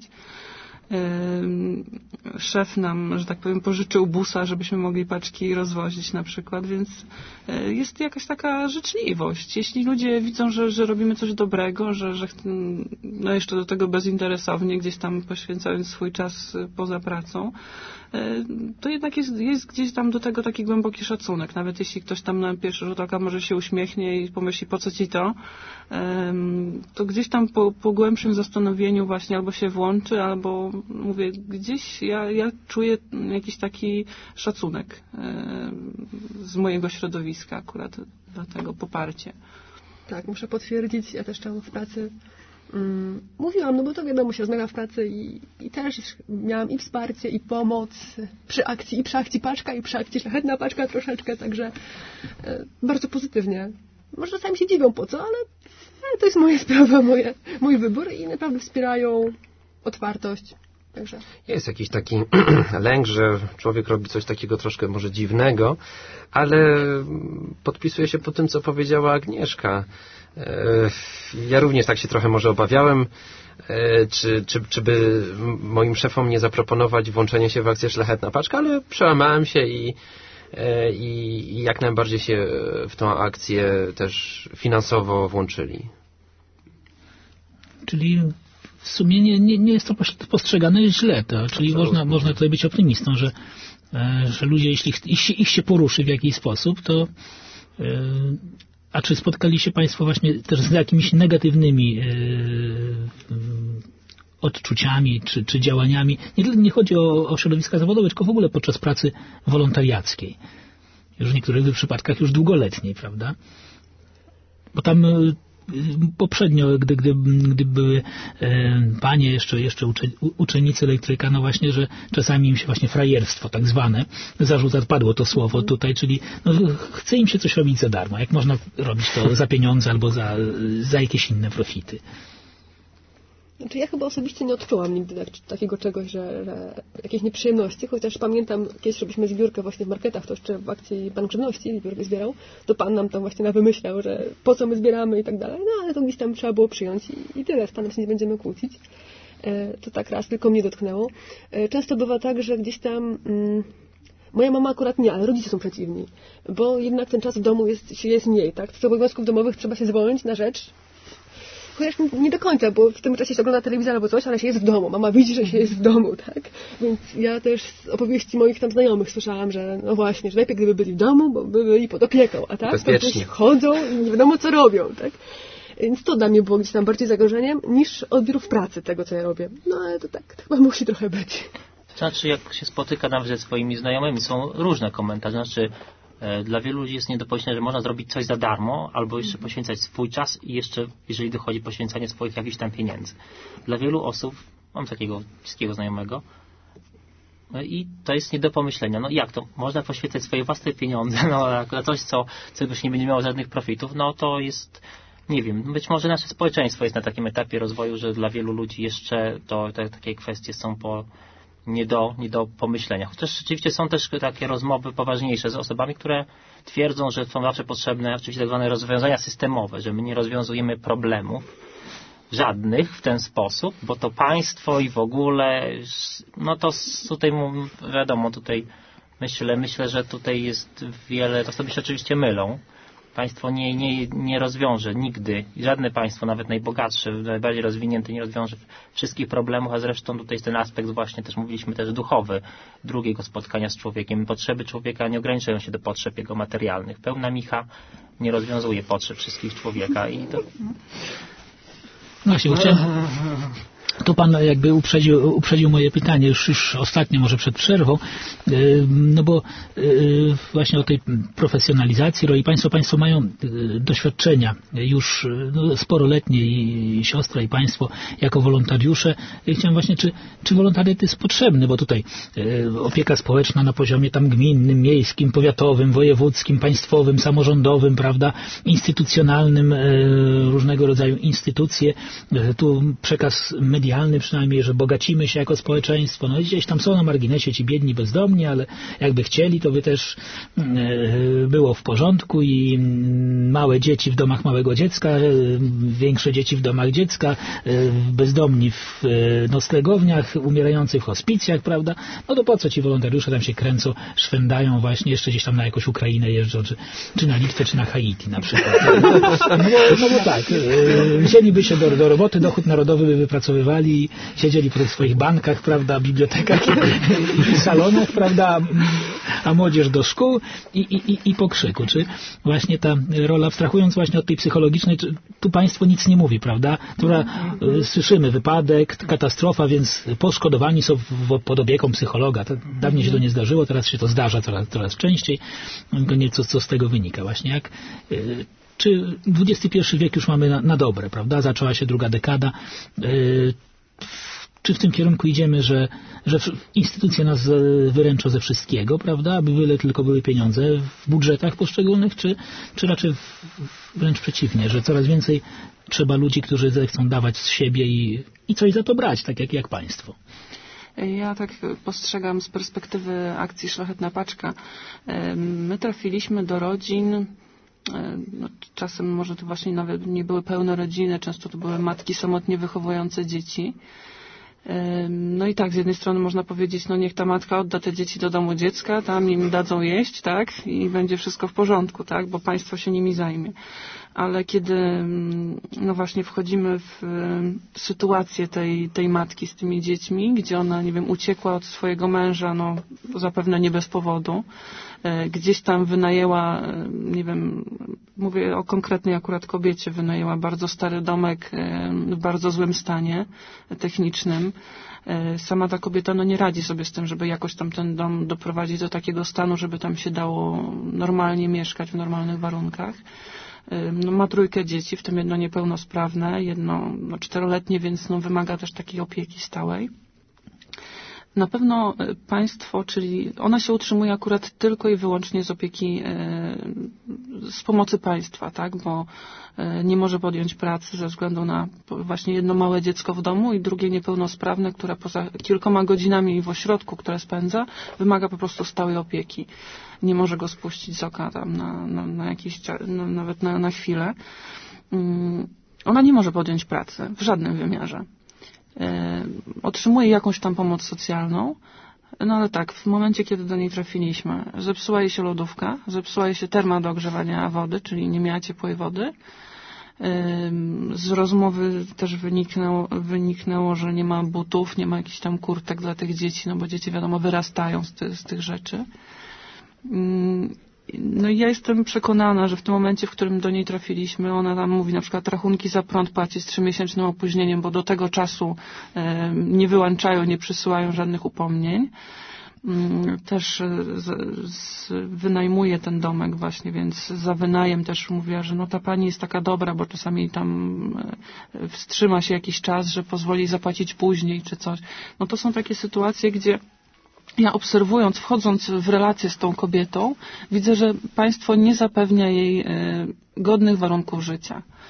Szef nam, że tak powiem, pożyczył busa, żebyśmy mogli paczki rozwozić na przykład, więc jest jakaś taka życzliwość. Jeśli ludzie widzą, że, że robimy coś dobrego, że, że no jeszcze do tego bezinteresownie, gdzieś tam poświęcając swój czas poza pracą, to jednak jest, jest gdzieś tam do tego taki głęboki szacunek. Nawet jeśli ktoś tam na pierwszy rzut oka może się uśmiechnie i pomyśli, po co ci to, to gdzieś tam po, po głębszym zastanowieniu właśnie albo się włączy, albo mówię, gdzieś ja, ja czuję jakiś taki szacunek z mojego środowiska akurat, dlatego poparcie. Tak, muszę potwierdzić, ja też tam w pracy Mm, mówiłam, no bo to wiadomo, się rozmawia w pracy i, i też miałam i wsparcie, i pomoc przy akcji, i przy akcji paczka, i przy akcji szlachetna paczka troszeczkę, także e, bardzo pozytywnie. Może czasami się dziwią po co, ale e, to jest moja sprawa, moje, mój wybór i naprawdę wspierają otwartość. Także. Jest jakiś taki lęk, że człowiek robi coś takiego troszkę może dziwnego, ale podpisuję się po tym, co powiedziała Agnieszka. Ja również tak się trochę może obawiałem, czy, czy, czy by moim szefom nie zaproponować włączenia się w akcję Szlachetna Paczka, ale przełamałem się i, i, i jak najbardziej się w tą akcję też finansowo włączyli. Czyli w sumie nie, nie, nie jest to postrzegane źle, to, czyli można, można tutaj być optymistą, że, że ludzie, jeśli ich, ich się poruszy w jakiś sposób, to a czy spotkali się Państwo właśnie też z jakimiś negatywnymi odczuciami czy, czy działaniami? Nie, nie chodzi o, o środowiska zawodowe, tylko w ogóle podczas pracy wolontariackiej. Już w niektórych przypadkach już długoletniej, prawda? Bo tam poprzednio, gdy, gdy, gdy były e, panie, jeszcze, jeszcze ucze, uczennicy elektryka, no właśnie, że czasami im się właśnie frajerstwo tak zwane zarzuca, padło to słowo tutaj, czyli no, chce im się coś robić za darmo. Jak można robić to za pieniądze albo za, za jakieś inne profity? Znaczy ja chyba osobiście nie odczułam nigdy tak, takiego czegoś, że, że jakieś nieprzyjemności, chociaż pamiętam, kiedyś robiliśmy zbiórkę właśnie w marketach, to jeszcze w akcji Bank Żywności zbiórkę zbierał, to pan nam tam właśnie nawymyślał, że po co my zbieramy i tak dalej, no ale to gdzieś tam trzeba było przyjąć i, i tyle, z panem się nie będziemy kłócić. E, to tak raz, tylko mnie dotknęło. E, często bywa tak, że gdzieś tam... Mm, moja mama akurat nie, ale rodzice są przeciwni, bo jednak ten czas w domu jest, jest mniej, tak? Z obowiązków domowych trzeba się zwolnić na rzecz. Chociaż nie do końca, bo w tym czasie się ogląda telewizję albo coś, ale się jest w domu. Mama widzi, że się jest w domu, tak? Więc ja też z opowieści moich tam znajomych słyszałam, że no właśnie, że lepiej gdyby byli w domu, bo by byli pod opieką, a tak? To gdzieś chodzą i nie wiadomo co robią, tak? Więc to dla mnie było gdzieś tam bardziej zagrożeniem niż odbiór w pracy tego, co ja robię. No ale to tak, to chyba musi trochę być. Znaczy, jak się spotyka nawet ze swoimi znajomymi, są różne komentarze. Znaczy, dla wielu ludzi jest nie do pomyślenia, że można zrobić coś za darmo, albo jeszcze poświęcać swój czas i jeszcze, jeżeli dochodzi poświęcanie swoich jakichś tam pieniędzy. Dla wielu osób, mam takiego bliskiego znajomego, i to jest nie do pomyślenia. No jak to? Można poświęcać swoje własne pieniądze no, na coś, co, co już nie będzie miało żadnych profitów. No to jest, nie wiem, być może nasze społeczeństwo jest na takim etapie rozwoju, że dla wielu ludzi jeszcze to te, takie kwestie są po, nie do, nie do pomyślenia. Chociaż rzeczywiście są też takie rozmowy poważniejsze z osobami, które twierdzą, że są zawsze potrzebne oczywiście tak zwane rozwiązania systemowe, że my nie rozwiązujemy problemów żadnych w ten sposób, bo to państwo i w ogóle, no to tutaj wiadomo, tutaj myślę, myślę, że tutaj jest wiele, to sobie się oczywiście mylą. Państwo nie, nie, nie rozwiąże nigdy, żadne państwo, nawet najbogatsze, najbardziej rozwinięte, nie rozwiąże wszystkich problemów, a zresztą tutaj jest ten aspekt właśnie, też mówiliśmy też duchowy drugiego spotkania z człowiekiem. Potrzeby człowieka nie ograniczają się do potrzeb jego materialnych. Pełna micha nie rozwiązuje potrzeb wszystkich człowieka i to... No właśnie, chciałem... Tu pan jakby uprzedził, uprzedził moje pytanie, już, już ostatnie może przed przerwą, no bo właśnie o tej profesjonalizacji roli państwo, państwo mają doświadczenia już no, sporoletnie i siostra i państwo jako wolontariusze. I chciałem właśnie, czy, czy wolontariat jest potrzebny, bo tutaj opieka społeczna na poziomie tam gminnym, miejskim, powiatowym, wojewódzkim, państwowym, samorządowym, prawda, instytucjonalnym, różnego rodzaju instytucje, tu przekaz medialny przynajmniej, że bogacimy się jako społeczeństwo. No gdzieś tam są na marginesie ci biedni, bezdomni, ale jakby chcieli, to by też było w porządku i małe dzieci w domach małego dziecka, większe dzieci w domach dziecka, bezdomni w noclegowniach, umierający w hospicjach, prawda? No to po co ci wolontariusze tam się kręcą, szwędają właśnie, jeszcze gdzieś tam na jakąś Ukrainę jeżdżą, czy, czy na Litwę, czy na Haiti na przykład. No bo, no bo tak, wzięliby się do, do roboty, dochód narodowy by wypracowywali i siedzieli po tych swoich bankach, prawda, bibliotekach i, i salonach, prawda, a młodzież do szkół i, i, i po krzyku. Czy właśnie ta rola, abstrahując właśnie od tej psychologicznej, czy tu państwo nic nie mówi, prawda? Która, y, słyszymy wypadek, katastrofa, więc poszkodowani są w, w, pod opieką psychologa. To, dawniej się to nie zdarzyło, teraz się to zdarza coraz, coraz częściej. Tylko nie co, co z tego wynika właśnie. Jak y, czy dwudziesty pierwszy wiek już mamy na, na dobre, prawda? Zaczęła się druga dekada. Yy, czy w tym kierunku idziemy, że, że instytucje nas wyręczą ze wszystkiego, prawda? Aby byle tylko były pieniądze w budżetach poszczególnych, czy, czy raczej wręcz przeciwnie, że coraz więcej trzeba ludzi, którzy zechcą dawać z siebie i, i coś za to brać, tak jak, jak państwo. Ja tak postrzegam z perspektywy akcji Szlachetna Paczka. My trafiliśmy do rodzin, no, czasem może to właśnie nawet nie były pełne rodziny, często to były matki samotnie wychowujące dzieci. No i tak, z jednej strony można powiedzieć, no niech ta matka odda te dzieci do domu dziecka, tam im dadzą jeść, tak, i będzie wszystko w porządku, tak, bo państwo się nimi zajmie. Ale kiedy, no właśnie wchodzimy w sytuację tej, tej matki z tymi dziećmi, gdzie ona, nie wiem, uciekła od swojego męża, no zapewne nie bez powodu, gdzieś tam wynajęła, nie wiem, mówię o konkretnej akurat kobiecie, wynajęła bardzo stary domek w bardzo złym stanie technicznym. Sama ta kobieta no nie radzi sobie z tym, żeby jakoś tam ten dom doprowadzić do takiego stanu, żeby tam się dało normalnie mieszkać w normalnych warunkach. No, ma trójkę dzieci, w tym jedno niepełnosprawne, jedno no, czteroletnie, więc no, wymaga też takiej opieki stałej. Na pewno państwo, czyli ona się utrzymuje akurat tylko i wyłącznie z opieki, z pomocy państwa, tak, bo nie może podjąć pracy ze względu na właśnie jedno małe dziecko w domu i drugie niepełnosprawne, które poza kilkoma godzinami w ośrodku, które spędza, wymaga po prostu stałej opieki. Nie może go spuścić z oka tam na, na, na jakiś, no, nawet na, na chwilę. Ona nie może podjąć pracy w żadnym wymiarze. Otrzymuje jakąś tam pomoc socjalną, no ale tak, w momencie, kiedy do niej trafiliśmy, zepsuła jej się lodówka, zepsuła jej się terma do ogrzewania wody, czyli nie miała ciepłej wody. Z rozmowy też wyniknęło, wyniknęło, że nie ma butów, nie ma jakichś tam kurtek dla tych dzieci, no bo dzieci wiadomo wyrastają z, ty, z tych rzeczy. No i ja jestem przekonana, że w tym momencie, w którym do niej trafiliśmy, ona tam mówi na przykład rachunki za prąd płaci z trzymiesięcznym opóźnieniem, bo do tego czasu e, nie wyłączają, nie przysyłają żadnych upomnień. Też z, z, wynajmuje ten domek właśnie, więc za wynajem też mówiła, że no ta pani jest taka dobra, bo czasami tam wstrzyma się jakiś czas, że pozwoli zapłacić później czy coś. No to są takie sytuacje, gdzie ja obserwując, wchodząc w relację z tą kobietą, widzę, że państwo nie zapewnia jej godnych warunków życia.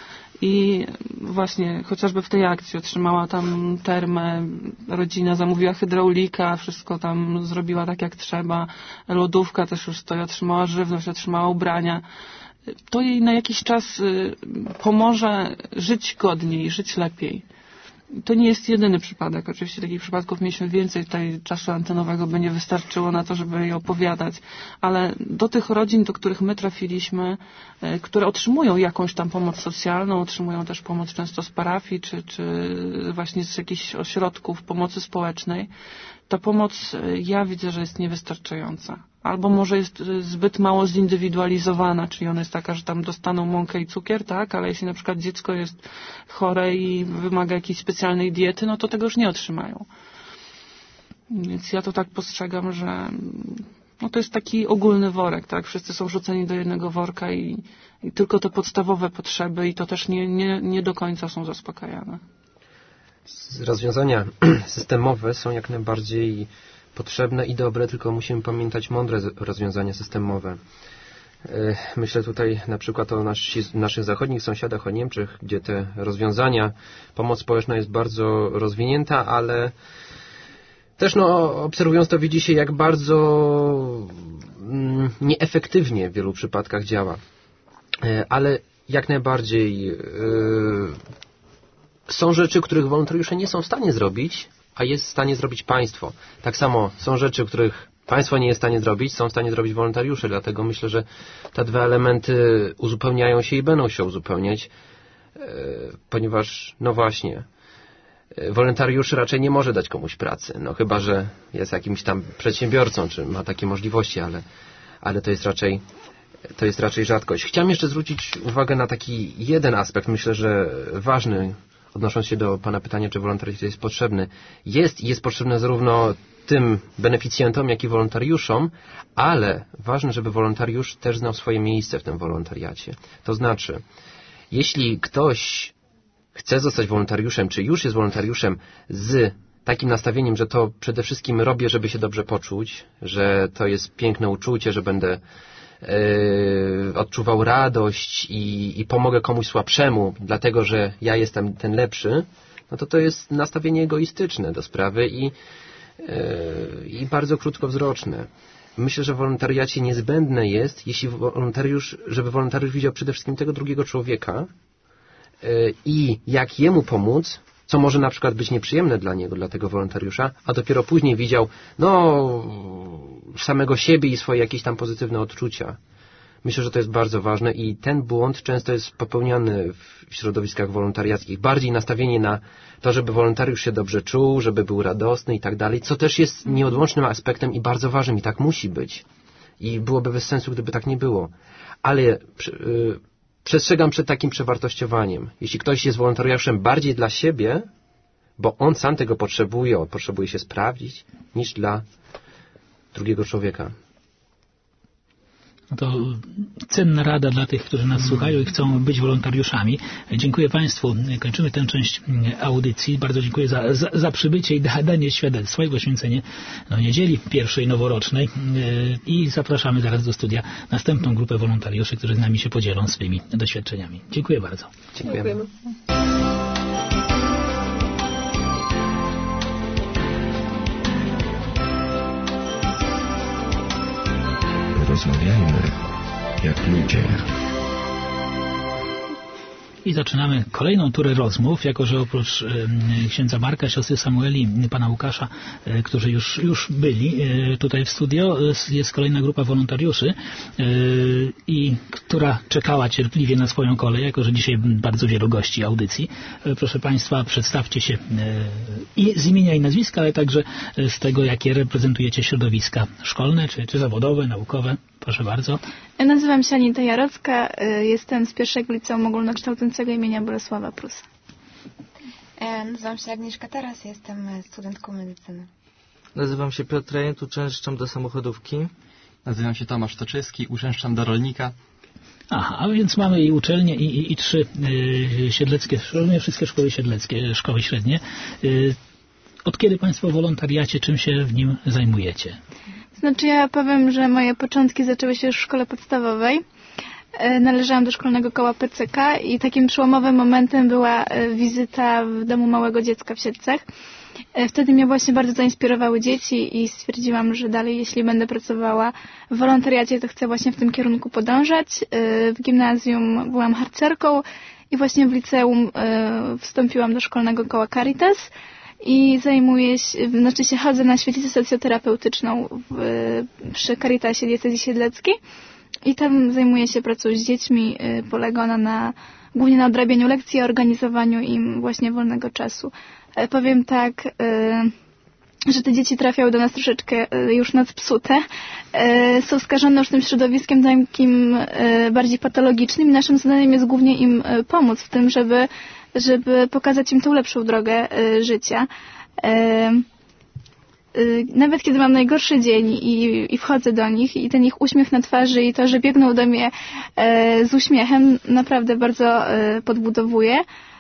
i właśnie chociażby w tej akcji otrzymała tam termę, rodzina zamówiła hydraulika, wszystko tam zrobiła tak jak trzeba, lodówka też już stoi, otrzymała żywność, otrzymała ubrania. To jej na jakiś czas pomoże żyć godniej, żyć lepiej. To nie jest jedyny przypadek. Oczywiście takich przypadków mieliśmy więcej. Tutaj czasu antenowego by nie wystarczyło na to, żeby je opowiadać. Ale do tych rodzin, do których my trafiliśmy, które otrzymują jakąś tam pomoc socjalną, otrzymują też pomoc często z parafii, czy, czy właśnie z jakichś ośrodków pomocy społecznej, ta pomoc ja widzę, że jest niewystarczająca. Albo może jest zbyt mało zindywidualizowana, czyli ona jest taka, że tam dostaną mąkę i cukier, tak, ale jeśli na przykład dziecko jest chore i wymaga jakiejś specjalnej diety, no to tego już nie otrzymają. Więc ja to tak postrzegam, że no to jest taki ogólny worek, tak, wszyscy są rzuceni do jednego worka i, i tylko te podstawowe potrzeby i to też nie, nie, nie do końca są zaspokajane. Rozwiązania systemowe są jak najbardziej potrzebne i dobre, tylko musimy pamiętać mądre rozwiązania systemowe. Myślę tutaj na przykład o nasi, naszych zachodnich sąsiadach, o Niemczech, gdzie te rozwiązania, pomoc społeczna jest bardzo rozwinięta, ale też no, obserwując to widzi się, jak bardzo mm, nieefektywnie w wielu przypadkach działa. Ale jak najbardziej yy, są rzeczy, których wolontariusze nie są w stanie zrobić, a jest w stanie zrobić państwo. Tak samo są rzeczy, których państwo nie jest w stanie zrobić, są w stanie zrobić wolontariusze. Dlatego myślę, że te dwa elementy uzupełniają się i będą się uzupełniać, ponieważ, no właśnie, wolontariusz raczej nie może dać komuś pracy. No chyba, że jest jakimś tam przedsiębiorcą, czy ma takie możliwości, ale, ale to jest raczej to jest raczej rzadkość. Chciałem jeszcze zwrócić uwagę na taki jeden aspekt, myślę, że ważny, odnosząc się do pana pytania, czy wolontariat jest potrzebny. Jest i jest potrzebny zarówno tym beneficjentom, jak i wolontariuszom, ale ważne, żeby wolontariusz też znał swoje miejsce w tym wolontariacie. To znaczy, jeśli ktoś chce zostać wolontariuszem, czy już jest wolontariuszem z takim nastawieniem, że to przede wszystkim robię, żeby się dobrze poczuć, że to jest piękne uczucie, że będę Yy, odczuwał radość i, i pomogę komuś słabszemu, dlatego że ja jestem ten lepszy, no to to jest nastawienie egoistyczne do sprawy i, yy, i bardzo krótkowzroczne. Myślę, że w wolontariacie niezbędne jest, jeśli wolontariusz, żeby wolontariusz widział przede wszystkim tego drugiego człowieka yy, i jak jemu pomóc, co może na przykład być nieprzyjemne dla niego, dla tego wolontariusza, a dopiero później widział, no, samego siebie i swoje jakieś tam pozytywne odczucia. Myślę, że to jest bardzo ważne i ten błąd często jest popełniany w środowiskach wolontariackich. Bardziej nastawienie na to, żeby wolontariusz się dobrze czuł, żeby był radosny i tak dalej, co też jest nieodłącznym aspektem i bardzo ważnym i tak musi być. I byłoby bez sensu, gdyby tak nie było. Ale yy, przestrzegam przed takim przewartościowaniem. Jeśli ktoś jest wolontariuszem bardziej dla siebie, bo on sam tego potrzebuje, on potrzebuje się sprawdzić, niż dla drugiego człowieka. No to cenna rada dla tych, którzy nas słuchają i chcą być wolontariuszami. Dziękuję Państwu. Kończymy tę część audycji. Bardzo dziękuję za, za, za przybycie i danie świadectwa i poświęcenie no, niedzieli pierwszej noworocznej. I zapraszamy zaraz do studia następną grupę wolontariuszy, którzy z nami się podzielą swoimi doświadczeniami. Dziękuję bardzo. Dziękujemy. Dziękujemy. Rozmawiajmy jak ludzie. I zaczynamy kolejną turę rozmów, jako że oprócz y, księdza Marka, siostry Samueli, pana Łukasza, y, którzy już, już byli y, tutaj w studio, y, jest kolejna grupa wolontariuszy, y, i która czekała cierpliwie na swoją kolej, jako że dzisiaj bardzo wielu gości audycji. Y, proszę Państwa, przedstawcie się y, i z imienia i nazwiska, ale także z tego, jakie reprezentujecie środowiska szkolne, czy, czy zawodowe, naukowe. Proszę bardzo. Nazywam się Anita Jarocka, jestem z pierwszego liceum ogólnokształcącego imienia Bolesława Prusa. Nazywam się Agnieszka Taras, jestem studentką medycyny. Nazywam się Piotr Rejent, uczęszczam do samochodówki. Nazywam się Tomasz Toczyski, uczęszczam do rolnika. Aha, a więc mamy i uczelnie, i, i, i trzy y, siedleckie, wszystkie szkoły siedleckie, szkoły średnie. Y, od kiedy Państwo w wolontariacie, czym się w nim zajmujecie? Znaczy ja powiem, że moje początki zaczęły się już w szkole podstawowej. należałam do szkolnego koła P C K i takim przełomowym momentem była wizyta w domu małego dziecka w Siedlcach. Wtedy mnie właśnie bardzo zainspirowały dzieci i stwierdziłam, że dalej, jeśli będę pracowała w wolontariacie, to chcę właśnie w tym kierunku podążać. W gimnazjum byłam harcerką i właśnie w liceum wstąpiłam do szkolnego koła Caritas i zajmuję się, znaczy się chodzę na świetlicę socjoterapeutyczną w, przy Caritasie Diecezji Siedleckiej i tam zajmuję się pracą z dziećmi. Polega ona na, głównie na odrabianiu lekcji, organizowaniu im właśnie wolnego czasu. Powiem tak, że te dzieci trafiały do nas troszeczkę już nadpsute. Są skażone już tym środowiskiem takim bardziej patologicznym i naszym zadaniem jest głównie im pomóc w tym, żeby, żeby pokazać im tą lepszą drogę życia. Nawet kiedy mam najgorszy dzień i, i wchodzę do nich i ten ich uśmiech na twarzy i to, że biegną do mnie z uśmiechem, naprawdę bardzo podbudowuje.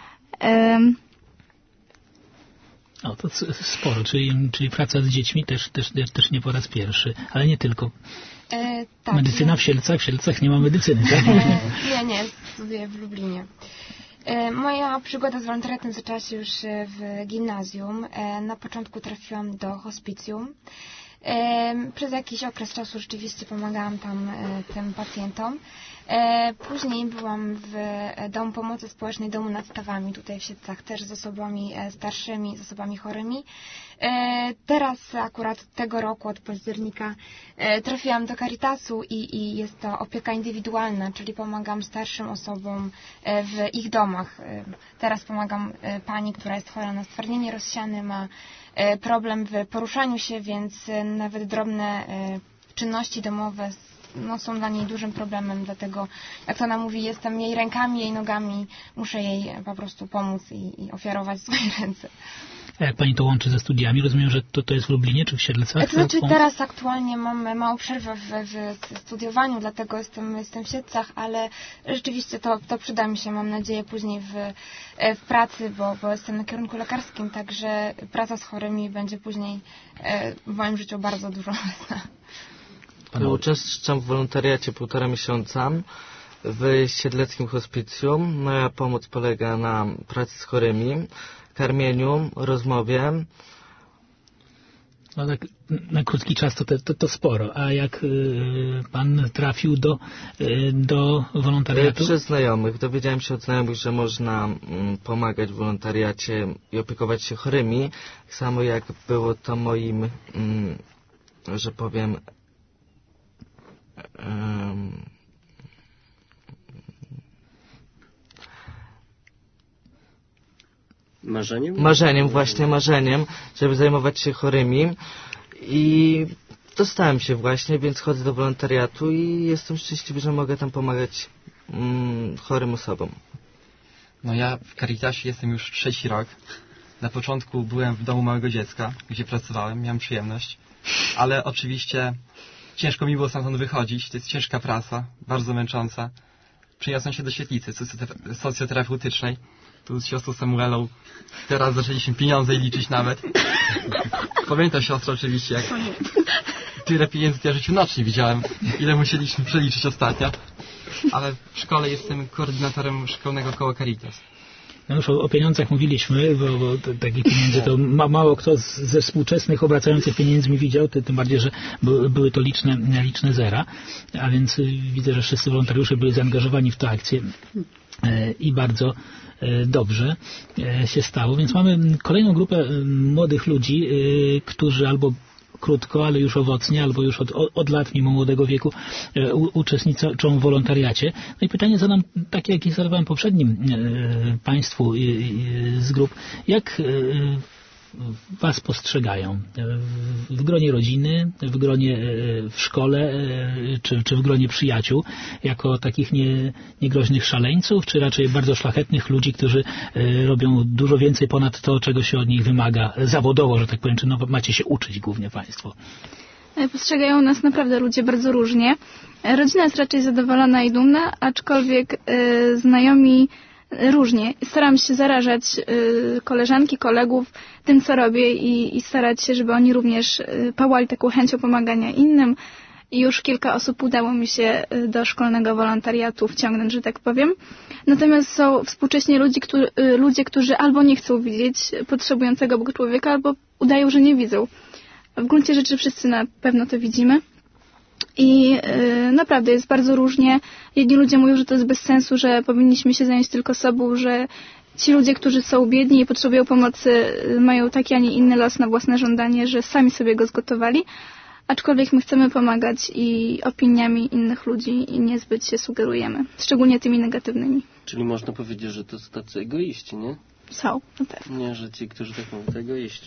O, to sporo, czyli, czyli praca z dziećmi też, też, też nie po raz pierwszy, ale nie tylko. E, tak, Medycyna ja... w Siedlcach, w Siedlcach nie ma medycyny, tak? E, nie, nie, studiuję w Lublinie. E, moja przygoda z wolontariatem zaczęła się już w gimnazjum. E, na początku trafiłam do hospicjum. E, przez jakiś okres czasu rzeczywiście pomagałam tam e, tym pacjentom. E, później byłam w Domu Pomocy Społecznej, Domu nad Stawami, tutaj w Siedlcach, też z osobami e, starszymi, z osobami chorymi. E, teraz akurat tego roku, od października, e, trafiłam do Caritasu i, i jest to opieka indywidualna, czyli pomagam starszym osobom e, w ich domach. E, teraz pomagam e, pani, która jest chora na stwardnienie rozsiane, ma e, problem w poruszaniu się, więc e, nawet drobne e, czynności domowe no, są dla niej dużym problemem, dlatego jak to ona mówi, jestem jej rękami, jej nogami, muszę jej po prostu pomóc i, i ofiarować swoje ręce. A jak pani to łączy ze studiami? Rozumiem, że to, to jest w Lublinie czy w Siedlcach? To znaczy teraz aktualnie mam małą przerwę w, w studiowaniu, dlatego jestem, jestem w Siedlcach, ale rzeczywiście to, to przyda mi się, mam nadzieję, później w, w pracy, bo, bo jestem na kierunku lekarskim, także praca z chorymi będzie później w moim życiu bardzo dużo obecna. Uczestniczam w wolontariacie półtora miesiąca w Siedleckim Hospicjum. Moja pomoc polega na pracy z chorymi, karmieniu, rozmowie. No tak na krótki czas to, to, to sporo. A jak y, pan trafił do, y, do wolontariatu? Przez znajomych. Dowiedziałem się od znajomych, że można mm, pomagać w wolontariacie i opiekować się chorymi. Tak samo jak było to moim, mm, że powiem, um, Marzeniem? Marzeniem, właśnie marzeniem, żeby zajmować się chorymi i dostałem się właśnie, więc chodzę do wolontariatu i jestem szczęśliwy, że mogę tam pomagać mm, chorym osobom. No ja w Caritasie jestem już trzeci rok. Na początku byłem w domu małego dziecka, gdzie pracowałem, miałem przyjemność, ale oczywiście ciężko mi było stamtąd wychodzić, to jest ciężka praca, bardzo męcząca. Przeniosłem się do świetlicy socjoterapeutycznej, tu z siostrą Samuelą. Teraz zaczęliśmy pieniądze liczyć nawet. Pamiętam siostro oczywiście, jak tyle pieniędzy ja w życiu noc nie widziałem, ile musieliśmy przeliczyć ostatnio. Ale w szkole jestem koordynatorem szkolnego koła Caritas. No już o, o pieniądzach mówiliśmy, bo, bo to, takich pieniędzy to ma, mało kto z, ze współczesnych obracających pieniędzmi widział, ty, tym bardziej, że by, były to liczne, liczne zera, a więc y, widzę, że wszyscy wolontariusze byli zaangażowani w tę akcję y, i bardzo y, dobrze y, się stało, więc mamy kolejną grupę y, młodych ludzi, y, którzy albo krótko, ale już owocnie, albo już od, od lat, mimo młodego wieku, e, u, uczestniczą w wolontariacie. No i pytanie zadam takie, jakie zadawałem poprzednim e, Państwu e, e, z grup. Jak e, Was postrzegają? W gronie rodziny, w gronie, w szkole, czy, czy w gronie przyjaciół, jako takich nie, niegroźnych szaleńców, czy raczej bardzo szlachetnych ludzi, którzy robią dużo więcej ponad to, czego się od nich wymaga zawodowo, że tak powiem, czy no, macie się uczyć głównie Państwo? Postrzegają nas naprawdę ludzie bardzo różnie. Rodzina jest raczej zadowolona i dumna, aczkolwiek y, znajomi różnie. Staram się zarażać y, koleżanki, kolegów tym, co robię i, i starać się, żeby oni również y, pałali taką chęcią pomagania innym i już kilka osób udało mi się do szkolnego wolontariatu wciągnąć, że tak powiem. Natomiast są współcześnie ludzie, którzy, ludzie, którzy albo nie chcą widzieć potrzebującego Boga człowieka, albo udają, że nie widzą. W gruncie rzeczy wszyscy na pewno to widzimy. I yy, naprawdę jest bardzo różnie. Jedni ludzie mówią, że to jest bez sensu, że powinniśmy się zająć tylko sobą, że ci ludzie, którzy są biedni i potrzebują pomocy, mają taki, a nie inny los na własne żądanie, że sami sobie go zgotowali. Aczkolwiek my chcemy pomagać i opiniami innych ludzi i niezbyt się sugerujemy. Szczególnie tymi negatywnymi. Czyli można powiedzieć, że to są tacy egoiści, nie? Są, na pewno. Nie, że ci, którzy tak mówią, to egoiści.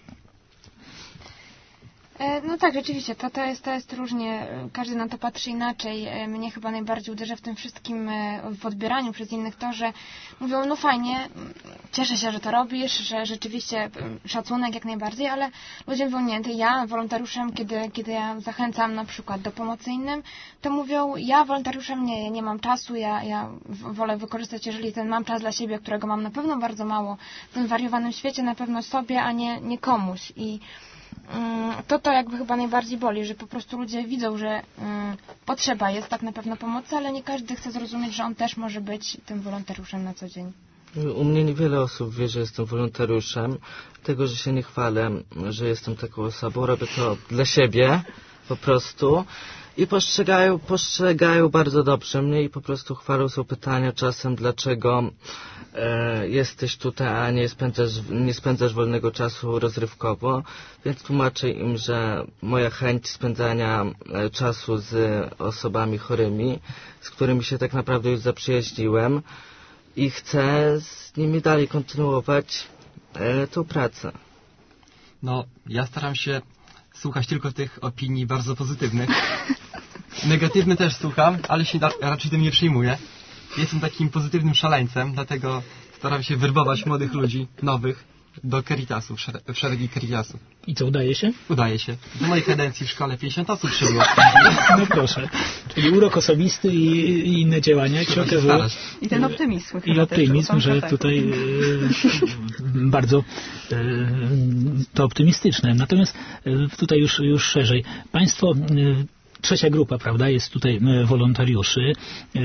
No tak, rzeczywiście, to, to, jest, to jest różnie, każdy na to patrzy inaczej. Mnie chyba najbardziej uderza w tym wszystkim, w odbieraniu przez innych to, że mówią, no fajnie, cieszę się, że to robisz, że rzeczywiście szacunek jak najbardziej, ale ludzie mówią, nie, to ja wolontariuszem, kiedy, kiedy ja zachęcam na przykład do pomocy innym, to mówią, ja wolontariuszem nie, ja nie mam czasu, ja, ja wolę wykorzystać, jeżeli ten mam czas dla siebie, którego mam na pewno bardzo mało w tym wariowanym świecie, na pewno sobie, a nie, nie komuś. I to to jakby chyba najbardziej boli, że po prostu ludzie widzą, że um, potrzeba jest tak na pewno pomocy, ale nie każdy chce zrozumieć, że on też może być tym wolontariuszem na co dzień. U mnie niewiele osób wie, że jestem wolontariuszem, tego, że się nie chwalę, że jestem taką osobą, robię to dla siebie po prostu i postrzegają, postrzegają bardzo dobrze mnie i po prostu chwalą są pytania czasem, dlaczego e, jesteś tutaj, a nie spędzasz, nie spędzasz wolnego czasu rozrywkowo, więc tłumaczę im, że moja chęć spędzania e, czasu z osobami chorymi, z którymi się tak naprawdę już zaprzyjaźniłem i chcę z nimi dalej kontynuować e, tą pracę. No, ja staram się słuchać tylko tych opinii bardzo pozytywnych. Negatywne też słucham, ale się raczej tym nie przyjmuję. Jestem takim pozytywnym szaleńcem, dlatego staram się werbować młodych ludzi, nowych, do Caritasu, w szeregi Caritasu. I co, udaje się? Udaje się. Do mojej kadencji w szkole pięćdziesiąt osób przybyło. No proszę. Czyli urok osobisty i, i inne działania. Jak się okazało. I ten optymizm. I optymizm, że tutaj e, bardzo e, to optymistyczne. Natomiast e, tutaj już, już szerzej. Państwo, e, trzecia grupa, prawda, jest tutaj wolontariuszy. E,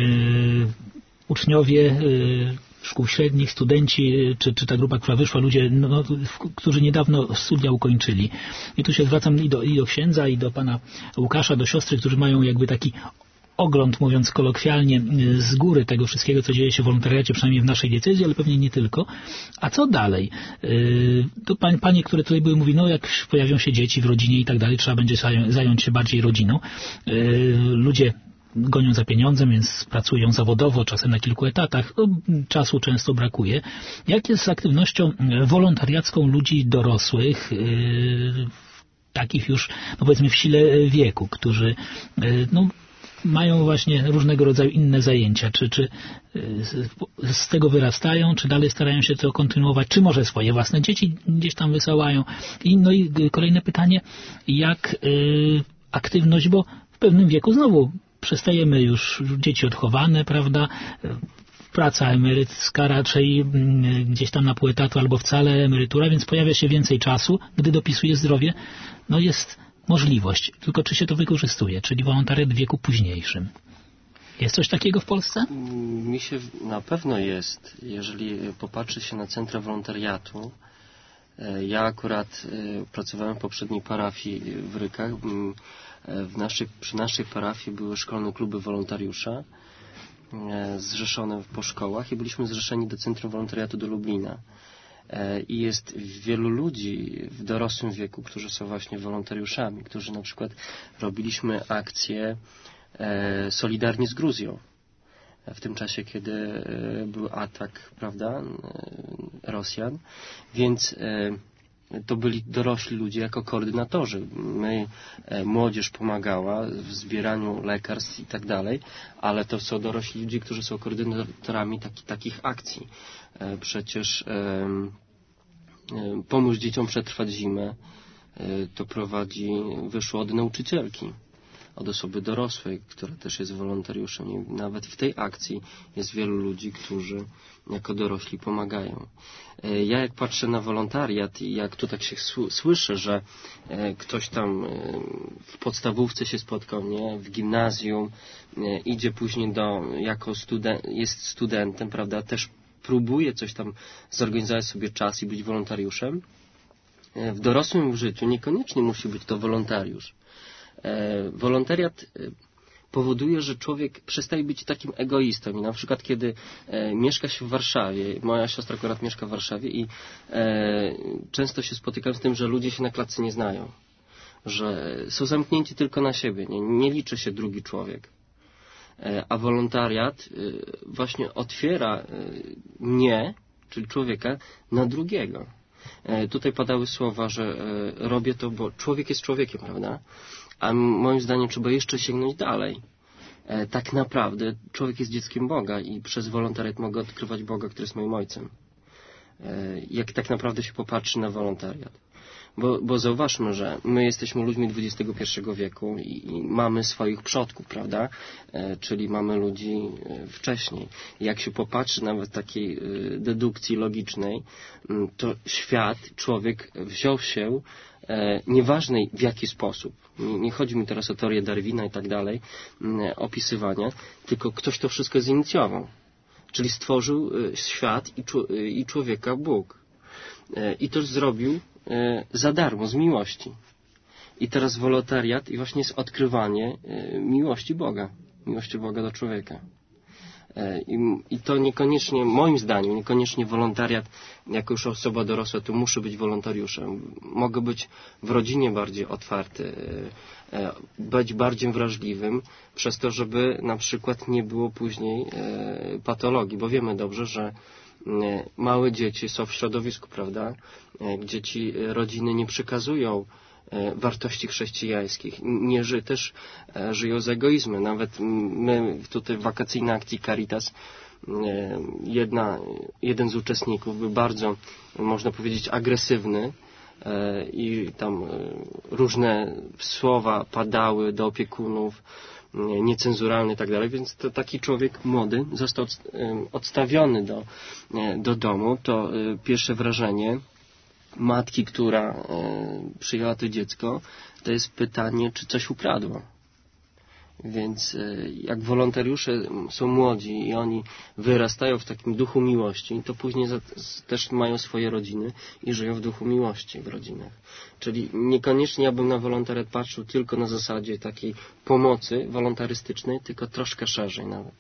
uczniowie e, szkół średnich, studenci, czy, czy ta grupa, która wyszła, ludzie, no, no, którzy niedawno studia ukończyli. I tu się zwracam i do, i do księdza, i do pana Łukasza, do siostry, którzy mają jakby taki ogląd, mówiąc kolokwialnie, z góry tego wszystkiego, co dzieje się w wolontariacie, przynajmniej w naszej diecezji, ale pewnie nie tylko. A co dalej? To pań, panie, które tutaj były, mówi, no jak pojawią się dzieci w rodzinie i tak dalej, trzeba będzie zająć się bardziej rodziną. Ludzie gonią za pieniądzem, więc pracują zawodowo, czasem na kilku etatach. No, czasu często brakuje. Jak jest z aktywnością wolontariacką ludzi dorosłych, yy, takich już, no powiedzmy, w sile wieku, którzy yy, no, mają właśnie różnego rodzaju inne zajęcia? Czy, czy yy, z tego wyrastają, czy dalej starają się to kontynuować, czy może swoje własne dzieci gdzieś tam wysyłają? I, no i kolejne pytanie, jak yy, aktywność, bo w pewnym wieku znowu przestajemy już, dzieci odchowane, prawda, praca emerycka raczej gdzieś tam na pół etatu albo wcale emerytura, więc pojawia się więcej czasu, gdy dopisuje zdrowie, no jest możliwość, tylko czy się to wykorzystuje, czyli wolontariat w wieku późniejszym. Jest coś takiego w Polsce? Mi się na pewno jest, jeżeli popatrzy się na centra wolontariatu. Ja akurat pracowałem w poprzedniej parafii w Rykach. W naszej, przy naszej parafii były szkolne kluby wolontariusza zrzeszone po szkołach i byliśmy zrzeszeni do Centrum Wolontariatu do Lublina. I jest wielu ludzi w dorosłym wieku, którzy są właśnie wolontariuszami, którzy na przykład robiliśmy akcję solidarnie z Gruzją. W tym czasie, kiedy był atak, prawda, Rosjan. Więc to byli dorośli ludzie jako koordynatorzy. My, młodzież pomagała w zbieraniu lekarstw i tak dalej, ale to są dorośli ludzie, którzy są koordynatorami taki, takich akcji. Przecież pomóż dzieciom przetrwać zimę to prowadzi, wyszło od nauczycielki. od osoby dorosłej, która też jest wolontariuszem. I nawet w tej akcji jest wielu ludzi, którzy jako dorośli pomagają. Ja jak patrzę na wolontariat i jak tu tak się słyszę, że ktoś tam w podstawówce się spotkał, nie, w gimnazjum, idzie później do, jako student, jest studentem, prawda, też próbuje coś tam zorganizować sobie czas i być wolontariuszem. W dorosłym życiu niekoniecznie musi być to wolontariusz. Wolontariat powoduje, że człowiek przestaje być takim egoistą. I na przykład kiedy e, mieszka się w Warszawie, moja siostra akurat mieszka w Warszawie i e, często się spotykam z tym, że ludzie się na klatce nie znają. Że są zamknięci tylko na siebie. Nie, nie liczy się drugi człowiek. E, a wolontariat e, właśnie otwiera e, mnie, czyli człowieka, na drugiego. E, tutaj padały słowa, że e, robię to, bo człowiek jest człowiekiem, prawda? A moim zdaniem trzeba jeszcze sięgnąć dalej. E, tak naprawdę człowiek jest dzieckiem Boga i przez wolontariat mogę odkrywać Boga, który jest moim ojcem. E, jak tak naprawdę się popatrzy na wolontariat. Bo, bo zauważmy, że my jesteśmy ludźmi dwudziestego pierwszego wieku i, i mamy swoich przodków, prawda? E, czyli mamy ludzi e, wcześniej. Jak się popatrzy nawet takiej e, dedukcji logicznej, m, to świat, człowiek wziął się e, nieważne w jaki sposób. Nie, nie chodzi mi teraz o teorię Darwina i tak dalej, m, opisywania, tylko ktoś to wszystko zinicjował. Czyli stworzył e, świat i, czu, e, i człowieka Bóg. E, I to zrobił za darmo, z miłości. I teraz wolontariat i właśnie jest odkrywanie miłości Boga. Miłości Boga do człowieka. I, I to niekoniecznie, moim zdaniem, niekoniecznie wolontariat, jako już osoba dorosła, to muszę być wolontariuszem. Mogę być w rodzinie bardziej otwarty, być bardziej wrażliwym, przez to, żeby na przykład nie było później patologii, bo wiemy dobrze, że małe dzieci są w środowisku, prawda, gdzie ci rodziny nie przekazują wartości chrześcijańskich, nie ży, też żyją z egoizmem. Nawet my tutaj w wakacyjnej akcji Caritas, jedna, jeden z uczestników był bardzo, można powiedzieć, agresywny i tam różne słowa padały do opiekunów, niecenzuralny i tak dalej, więc to taki człowiek młody został odstawiony do, do domu. To pierwsze wrażenie matki, która przyjęła to dziecko, to jest pytanie, czy coś ukradło. Więc jak wolontariusze są młodzi i oni wyrastają w takim duchu miłości, to później też mają swoje rodziny i żyją w duchu miłości w rodzinach. Czyli niekoniecznie ja bym na wolontariat patrzył tylko na zasadzie takiej pomocy wolontarystycznej, tylko troszkę szerzej nawet.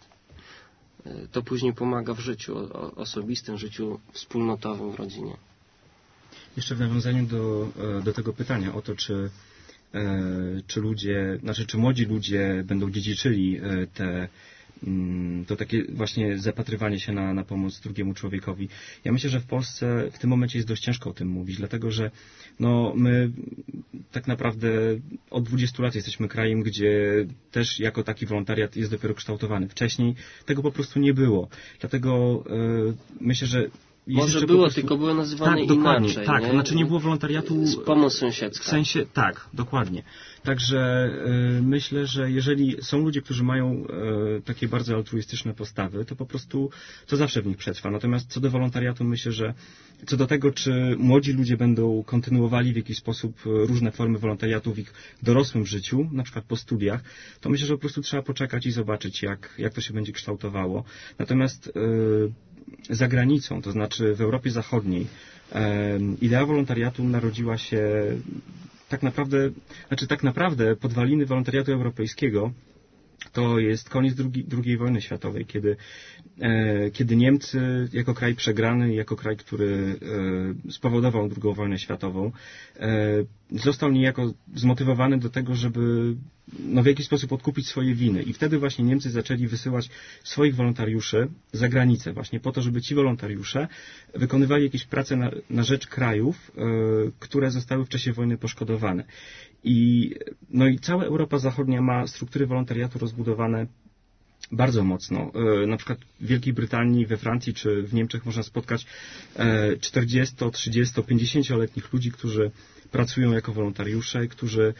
To później pomaga w życiu osobistym, życiu wspólnotowym w rodzinie. Jeszcze w nawiązaniu do, do tego pytania o to, czy czy ludzie, znaczy czy młodzi ludzie będą dziedziczyli te, to takie właśnie zapatrywanie się na, na pomoc drugiemu człowiekowi. Ja myślę, że w Polsce w tym momencie jest dość ciężko o tym mówić, dlatego że no, my tak naprawdę od dwudziestu lat jesteśmy krajem, gdzie też jako taki wolontariat jest dopiero kształtowany. Wcześniej tego po prostu nie było. Dlatego yy, myślę, że Może było, prostu... tylko były nazywane tak, inaczej. Tak, nie? znaczy nie było wolontariatu... Z pomoc sąsiedzka. W sensie, tak, dokładnie. Także y, myślę, że jeżeli są ludzie, którzy mają y, takie bardzo altruistyczne postawy, to po prostu to zawsze w nich przetrwa. Natomiast co do wolontariatu myślę, że co do tego, czy młodzi ludzie będą kontynuowali w jakiś sposób różne formy wolontariatu w ich dorosłym życiu, na przykład po studiach, to myślę, że po prostu trzeba poczekać i zobaczyć, jak, jak to się będzie kształtowało. Natomiast y, za granicą, to znaczy w Europie Zachodniej, idea wolontariatu narodziła się tak naprawdę, znaczy tak naprawdę podwaliny wolontariatu europejskiego to jest koniec drugi, drugiej wojny światowej, kiedy, e, kiedy Niemcy jako kraj przegrany, jako kraj, który e, spowodował drugą wojnę światową, e, został niejako zmotywowany do tego, żeby no, w jakiś sposób odkupić swoje winy. I wtedy właśnie Niemcy zaczęli wysyłać swoich wolontariuszy za granicę, właśnie po to, żeby ci wolontariusze wykonywali jakieś prace na, na rzecz krajów, e, które zostały w czasie wojny poszkodowane. I, no i cała Europa Zachodnia ma struktury wolontariatu rozbudowane bardzo mocno. Na przykład w Wielkiej Brytanii, we Francji czy w Niemczech można spotkać czterdziesto, trzydziesto, pięćdziesięcioletnich ludzi, którzy pracują jako wolontariusze, którzy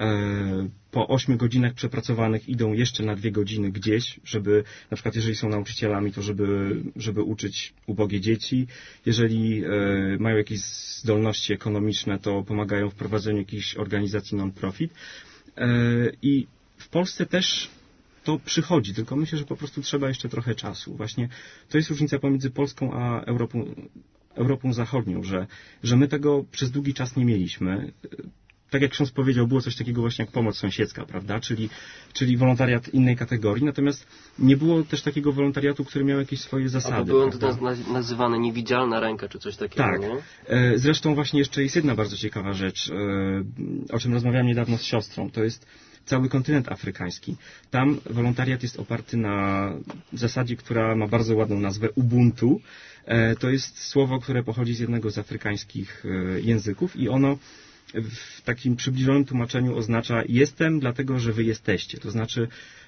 po ośmiu godzinach przepracowanych idą jeszcze na dwie godziny gdzieś, żeby, na przykład jeżeli są nauczycielami, to żeby, żeby uczyć ubogie dzieci. Jeżeli mają jakieś zdolności ekonomiczne, to pomagają w prowadzeniu jakichś organizacji non-profit. I w Polsce też to przychodzi, tylko myślę, że po prostu trzeba jeszcze trochę czasu. Właśnie to jest różnica pomiędzy Polską a Europą, Europą Zachodnią, że, że my tego przez długi czas nie mieliśmy. Tak jak ksiądz powiedział, było coś takiego właśnie jak pomoc sąsiedzka, prawda? Czyli, czyli wolontariat innej kategorii, natomiast nie było też takiego wolontariatu, który miał jakieś swoje zasady. Albo były to nazywane niewidzialna ręka, czy coś takiego, tak. nie? Zresztą właśnie jeszcze jest jedna bardzo ciekawa rzecz, o czym rozmawiałem niedawno z siostrą. To jest cały kontynent afrykański. Tam wolontariat jest oparty na zasadzie, która ma bardzo ładną nazwę Ubuntu. To jest słowo, które pochodzi z jednego z afrykańskich języków i ono w takim przybliżonym tłumaczeniu oznacza jestem dlatego, że wy jesteście. To znaczy,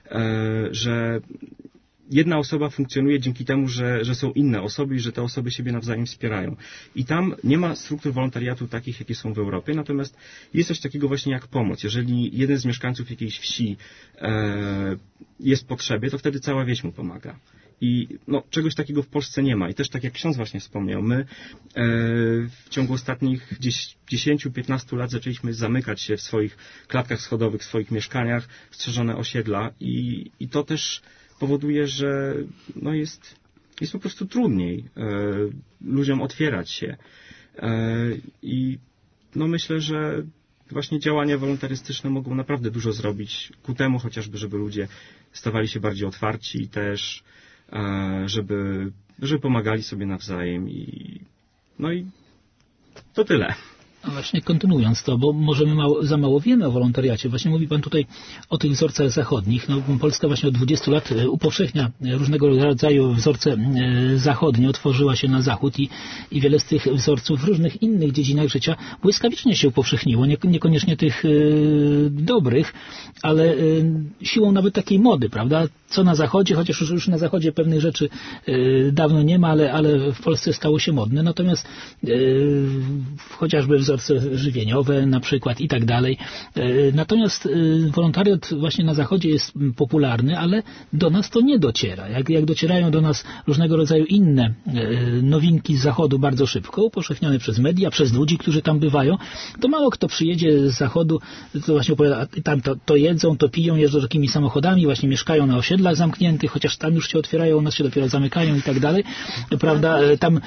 że jedna osoba funkcjonuje dzięki temu, że, że są inne osoby i że te osoby siebie nawzajem wspierają. I tam nie ma struktur wolontariatu takich, jakie są w Europie, natomiast jest coś takiego właśnie jak pomoc. Jeżeli jeden z mieszkańców jakiejś wsi e, jest w potrzebie, to wtedy cała wieś mu pomaga. I no, czegoś takiego w Polsce nie ma. I też tak jak ksiądz właśnie wspomniał, my e, w ciągu ostatnich dziesięć do piętnastu lat zaczęliśmy zamykać się w swoich klatkach schodowych, w swoich mieszkaniach, strzeżone osiedla i, i to też powoduje, że no jest, jest po prostu trudniej e, ludziom otwierać się. E, I no myślę, że właśnie działania wolontarystyczne mogą naprawdę dużo zrobić ku temu chociażby, żeby ludzie stawali się bardziej otwarci i też e, żeby, żeby pomagali sobie nawzajem i no i to tyle. A właśnie kontynuując to, bo może my mało, za mało wiemy o wolontariacie. Właśnie mówi Pan tutaj o tych wzorcach zachodnich. No, Polska właśnie od dwudziestu lat upowszechnia różnego rodzaju wzorce zachodnie, otworzyła się na zachód i, i wiele z tych wzorców w różnych innych dziedzinach życia błyskawicznie się upowszechniło. Nie, niekoniecznie tych y, dobrych, ale y, siłą nawet takiej mody, prawda? Co na zachodzie, chociaż już, już na zachodzie pewnych rzeczy y, dawno nie ma, ale, ale w Polsce stało się modne. Natomiast y, chociażby wzorce żywieniowe na przykład i tak dalej. Natomiast wolontariat właśnie na zachodzie jest popularny, ale do nas to nie dociera. Jak, jak docierają do nas różnego rodzaju inne nowinki z zachodu bardzo szybko, upowszechnione przez media, przez ludzi, którzy tam bywają, to mało kto przyjedzie z zachodu, to właśnie opowiada, tam to, to jedzą, to piją, jeżdżą takimi samochodami, właśnie mieszkają na osiedlach zamkniętych, chociaż tam już się otwierają, u nas się dopiero zamykają i tak dalej. Prawda? Tam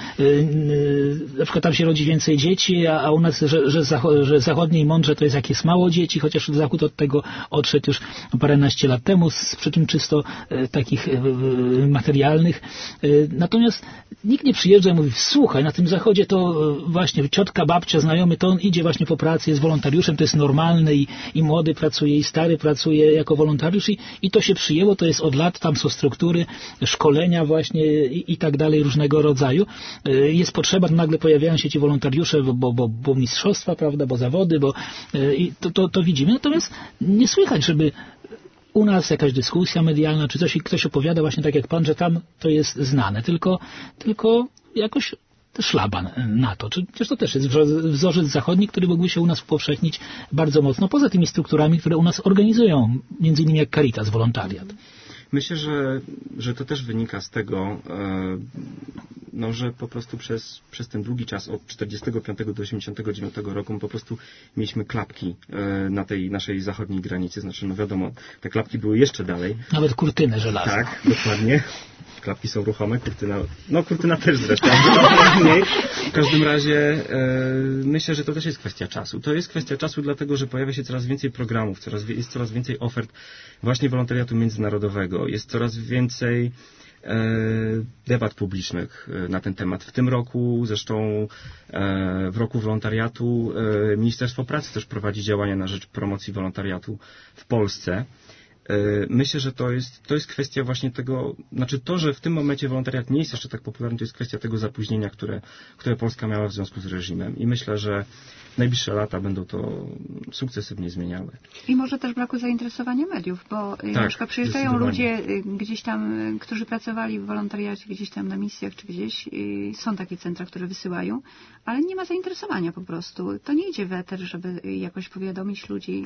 na przykład tam się rodzi więcej dzieci, a, a u nas Że, że, zachod, że zachodniej mądrze to jest jak jest mało dzieci, chociaż Zachód od tego odszedł już paręnaście lat temu z przyczyn czysto e, takich e, materialnych. E, natomiast nikt nie przyjeżdża i mówi, słuchaj, na tym Zachodzie to e, właśnie ciotka, babcia, znajomy, to on idzie właśnie po pracy, jest wolontariuszem, to jest normalne i, i młody pracuje, i stary pracuje jako wolontariusz i, i to się przyjęło, to jest od lat, tam są struktury, szkolenia właśnie i, i tak dalej różnego rodzaju. E, jest potrzeba, nagle pojawiają się ci wolontariusze, bo, bo, bo mistrzostwa, prawda, bo zawody, bo i to, to, to widzimy. Natomiast nie słychać, żeby u nas jakaś dyskusja medialna, czy coś i ktoś opowiada właśnie tak jak Pan, że tam to jest znane, tylko, tylko jakoś szlaban na to. Przecież to też jest wzorzec zachodni, który mógłby się u nas upowszechnić bardzo mocno, poza tymi strukturami, które u nas organizują, między innymi jak Caritas, wolontariat. Myślę, że, że to też wynika z tego, no, że po prostu przez, przez ten długi czas od czterdziestego piątego do osiemdziesiątego dziewiątego roku my po prostu mieliśmy klapki na tej naszej zachodniej granicy. Znaczy, no wiadomo, te klapki były jeszcze dalej. Nawet kurtynę żelazną. Tak, dokładnie. Klapki są ruchome, kurtyna, no kurtyna też zresztą. W każdym razie e, myślę, że to też jest kwestia czasu. To jest kwestia czasu dlatego, że pojawia się coraz więcej programów, coraz, jest coraz więcej ofert właśnie wolontariatu międzynarodowego, jest coraz więcej e, debat publicznych na ten temat. W tym roku, zresztą e, w roku wolontariatu e, Ministerstwo Pracy też prowadzi działania na rzecz promocji wolontariatu w Polsce. Myślę, że to jest, to jest kwestia właśnie tego, znaczy to, że w tym momencie wolontariat nie jest jeszcze tak popularny, to jest kwestia tego zapóźnienia, które, które Polska miała w związku z reżimem. I myślę, że najbliższe lata będą to sukcesywnie zmieniały. I może też braku zainteresowania mediów, bo tak, na przykład przyjeżdżają ludzie gdzieś tam, którzy pracowali w wolontariacie, gdzieś tam na misjach, czy gdzieś. Są takie centra, które wysyłają, ale nie ma zainteresowania po prostu. To nie idzie w eter, żeby jakoś powiadomić ludzi.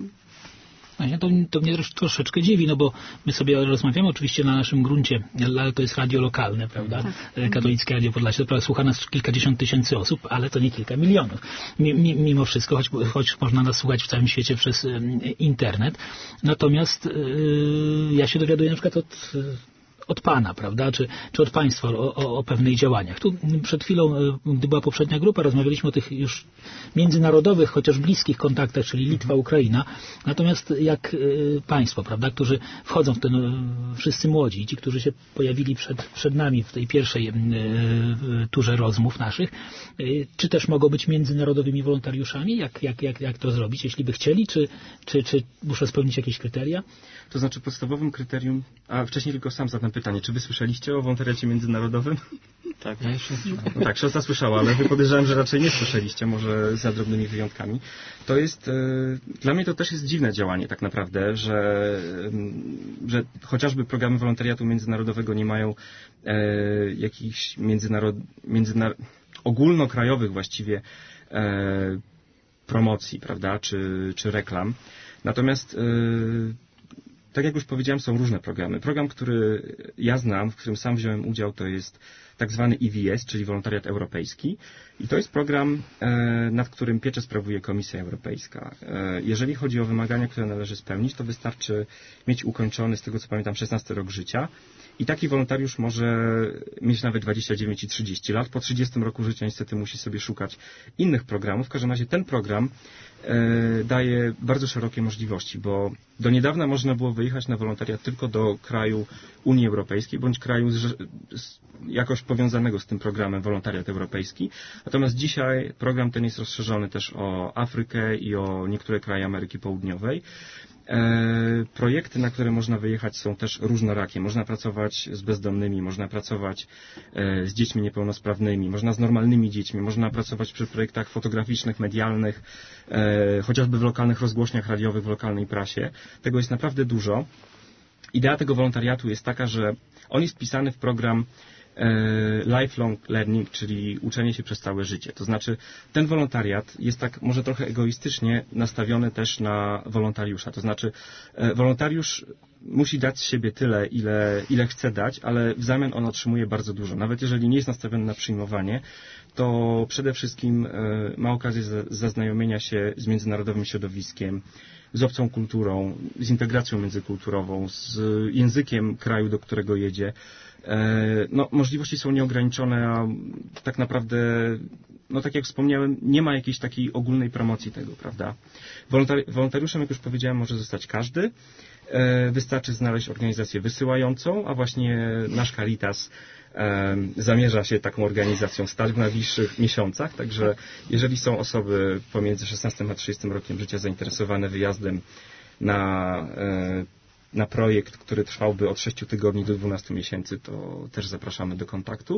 To, to mnie troszeczkę dziwi, no bo my sobie rozmawiamy oczywiście na naszym gruncie, ale to jest radio lokalne, prawda? Tak. Katolickie Radio Podlasie, to słucha nas kilkadziesiąt tysięcy osób, ale to nie kilka milionów. Mimo wszystko, choć, choć można nas słuchać w całym świecie przez internet. Natomiast yy, ja się dowiaduję na przykład od... od Pana, prawda, czy, czy od Państwa o, o, o pewnych działaniach. Tu przed chwilą, gdy była poprzednia grupa, rozmawialiśmy o tych już międzynarodowych, chociaż bliskich kontaktach, czyli Litwa, Ukraina. Natomiast jak Państwo, prawda, którzy wchodzą w ten, wszyscy młodzi, ci, którzy się pojawili przed, przed nami w tej pierwszej turze rozmów naszych, czy też mogą być międzynarodowymi wolontariuszami? Jak, jak, jak, jak to zrobić, jeśli by chcieli, czy, czy, czy muszą spełnić jakieś kryteria? To znaczy podstawowym kryterium, a wcześniej tylko sam zadam pytanie, czy wy słyszeliście o wolontariacie międzynarodowym? Tak, ja jeszcze słyszałem. No tak, siostra słyszała, ale wy podejrzewam, że raczej nie słyszeliście, może za drobnymi wyjątkami. To jest, yy, dla mnie to też jest dziwne działanie tak naprawdę, że, yy, że chociażby programy wolontariatu międzynarodowego nie mają yy, jakichś międzynarod, międzynar, ogólnokrajowych właściwie yy, promocji, prawda, czy, czy reklam. Natomiast yy, tak jak już powiedziałem, są różne programy. Program, który ja znam, w którym sam wziąłem udział, to jest tak zwany E V S, czyli Wolontariat Europejski. I to jest program, nad którym pieczę sprawuje Komisja Europejska. Jeżeli chodzi o wymagania, które należy spełnić, to wystarczy mieć ukończony, z tego co pamiętam, szesnasty rok życia. I taki wolontariusz może mieć nawet dwadzieścia dziewięć i trzydzieści lat. Po trzydziestym roku życia niestety musi sobie szukać innych programów. W każdym razie ten program daje bardzo szerokie możliwości, bo do niedawna można było wyjechać na wolontariat tylko do kraju Unii Europejskiej bądź kraju z, z, jakoś powiązanego z tym programem Wolontariat Europejski. Natomiast dzisiaj program ten jest rozszerzony też o Afrykę i o niektóre kraje Ameryki Południowej. E, projekty, na które można wyjechać, są też różnorakie. Można pracować z bezdomnymi, można pracować e, z dziećmi niepełnosprawnymi, można z normalnymi dziećmi, można pracować przy projektach fotograficznych, medialnych, e, chociażby w lokalnych rozgłośniach radiowych, w lokalnej prasie. Tego jest naprawdę dużo. Idea tego wolontariatu jest taka, że on jest wpisany w program lifelong learning, czyli uczenie się przez całe życie. To znaczy ten wolontariat jest tak może trochę egoistycznie nastawiony też na wolontariusza. To znaczy wolontariusz musi dać z siebie tyle, ile, ile chce dać, ale w zamian on otrzymuje bardzo dużo. Nawet jeżeli nie jest nastawiony na przyjmowanie, to przede wszystkim ma okazję zaznajomienia się z międzynarodowym środowiskiem, z obcą kulturą, z integracją międzykulturową, z językiem kraju, do którego jedzie. No, możliwości są nieograniczone, a tak naprawdę, no tak jak wspomniałem, nie ma jakiejś takiej ogólnej promocji tego, prawda? Wolontari- wolontariuszem, jak już powiedziałem, może zostać każdy. Wystarczy znaleźć organizację wysyłającą, a właśnie nasz Caritas zamierza się taką organizacją stać w najbliższych miesiącach, także jeżeli są osoby pomiędzy szesnastym a trzydziestym rokiem życia zainteresowane wyjazdem na, na projekt, który trwałby od sześciu tygodni do dwunastu miesięcy, to też zapraszamy do kontaktu.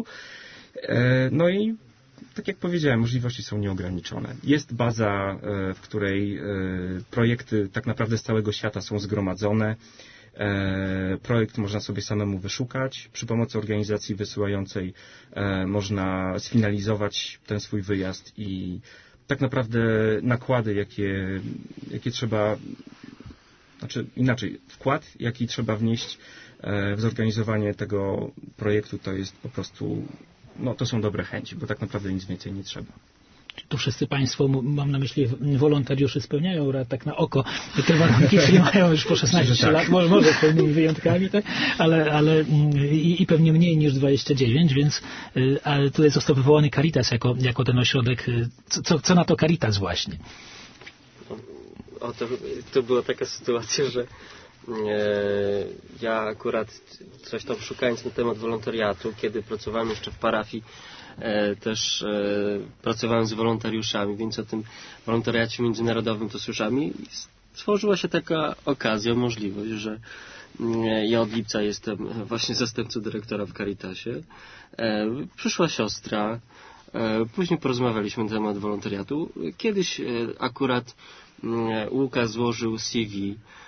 No i tak jak powiedziałem, możliwości są nieograniczone. Jest baza, w której projekty tak naprawdę z całego świata są zgromadzone. Projekt można sobie samemu wyszukać. Przy pomocy organizacji wysyłającej można sfinalizować ten swój wyjazd i tak naprawdę nakłady, jakie, jakie trzeba, znaczy inaczej, wkład, jaki trzeba wnieść w zorganizowanie tego projektu, to jest po prostu, no to są dobre chęci, bo tak naprawdę nic więcej nie trzeba. Tu wszyscy Państwo, mam na myśli wolontariuszy, spełniają tak na oko te warunki, czyli mają już po szesnaście tak. lat, może, może z pewnymi wyjątkami, tak? ale, ale i, i pewnie mniej niż dwadzieścia dziewięć, więc ale tutaj został wywołany Caritas jako, jako ten ośrodek. Co, co na to Caritas właśnie? O, to, to była taka sytuacja, że e, ja akurat coś tam szukając na temat wolontariatu, kiedy pracowałem jeszcze w parafii, E, też e, pracowałem z wolontariuszami, więc o tym wolontariacie międzynarodowym to słyszałem i stworzyła się taka okazja, możliwość, że ja od lipca jestem właśnie zastępcą dyrektora w Caritasie. Przyszła siostra, później porozmawialiśmy na temat wolontariatu. Kiedyś akurat Łukasz złożył C V,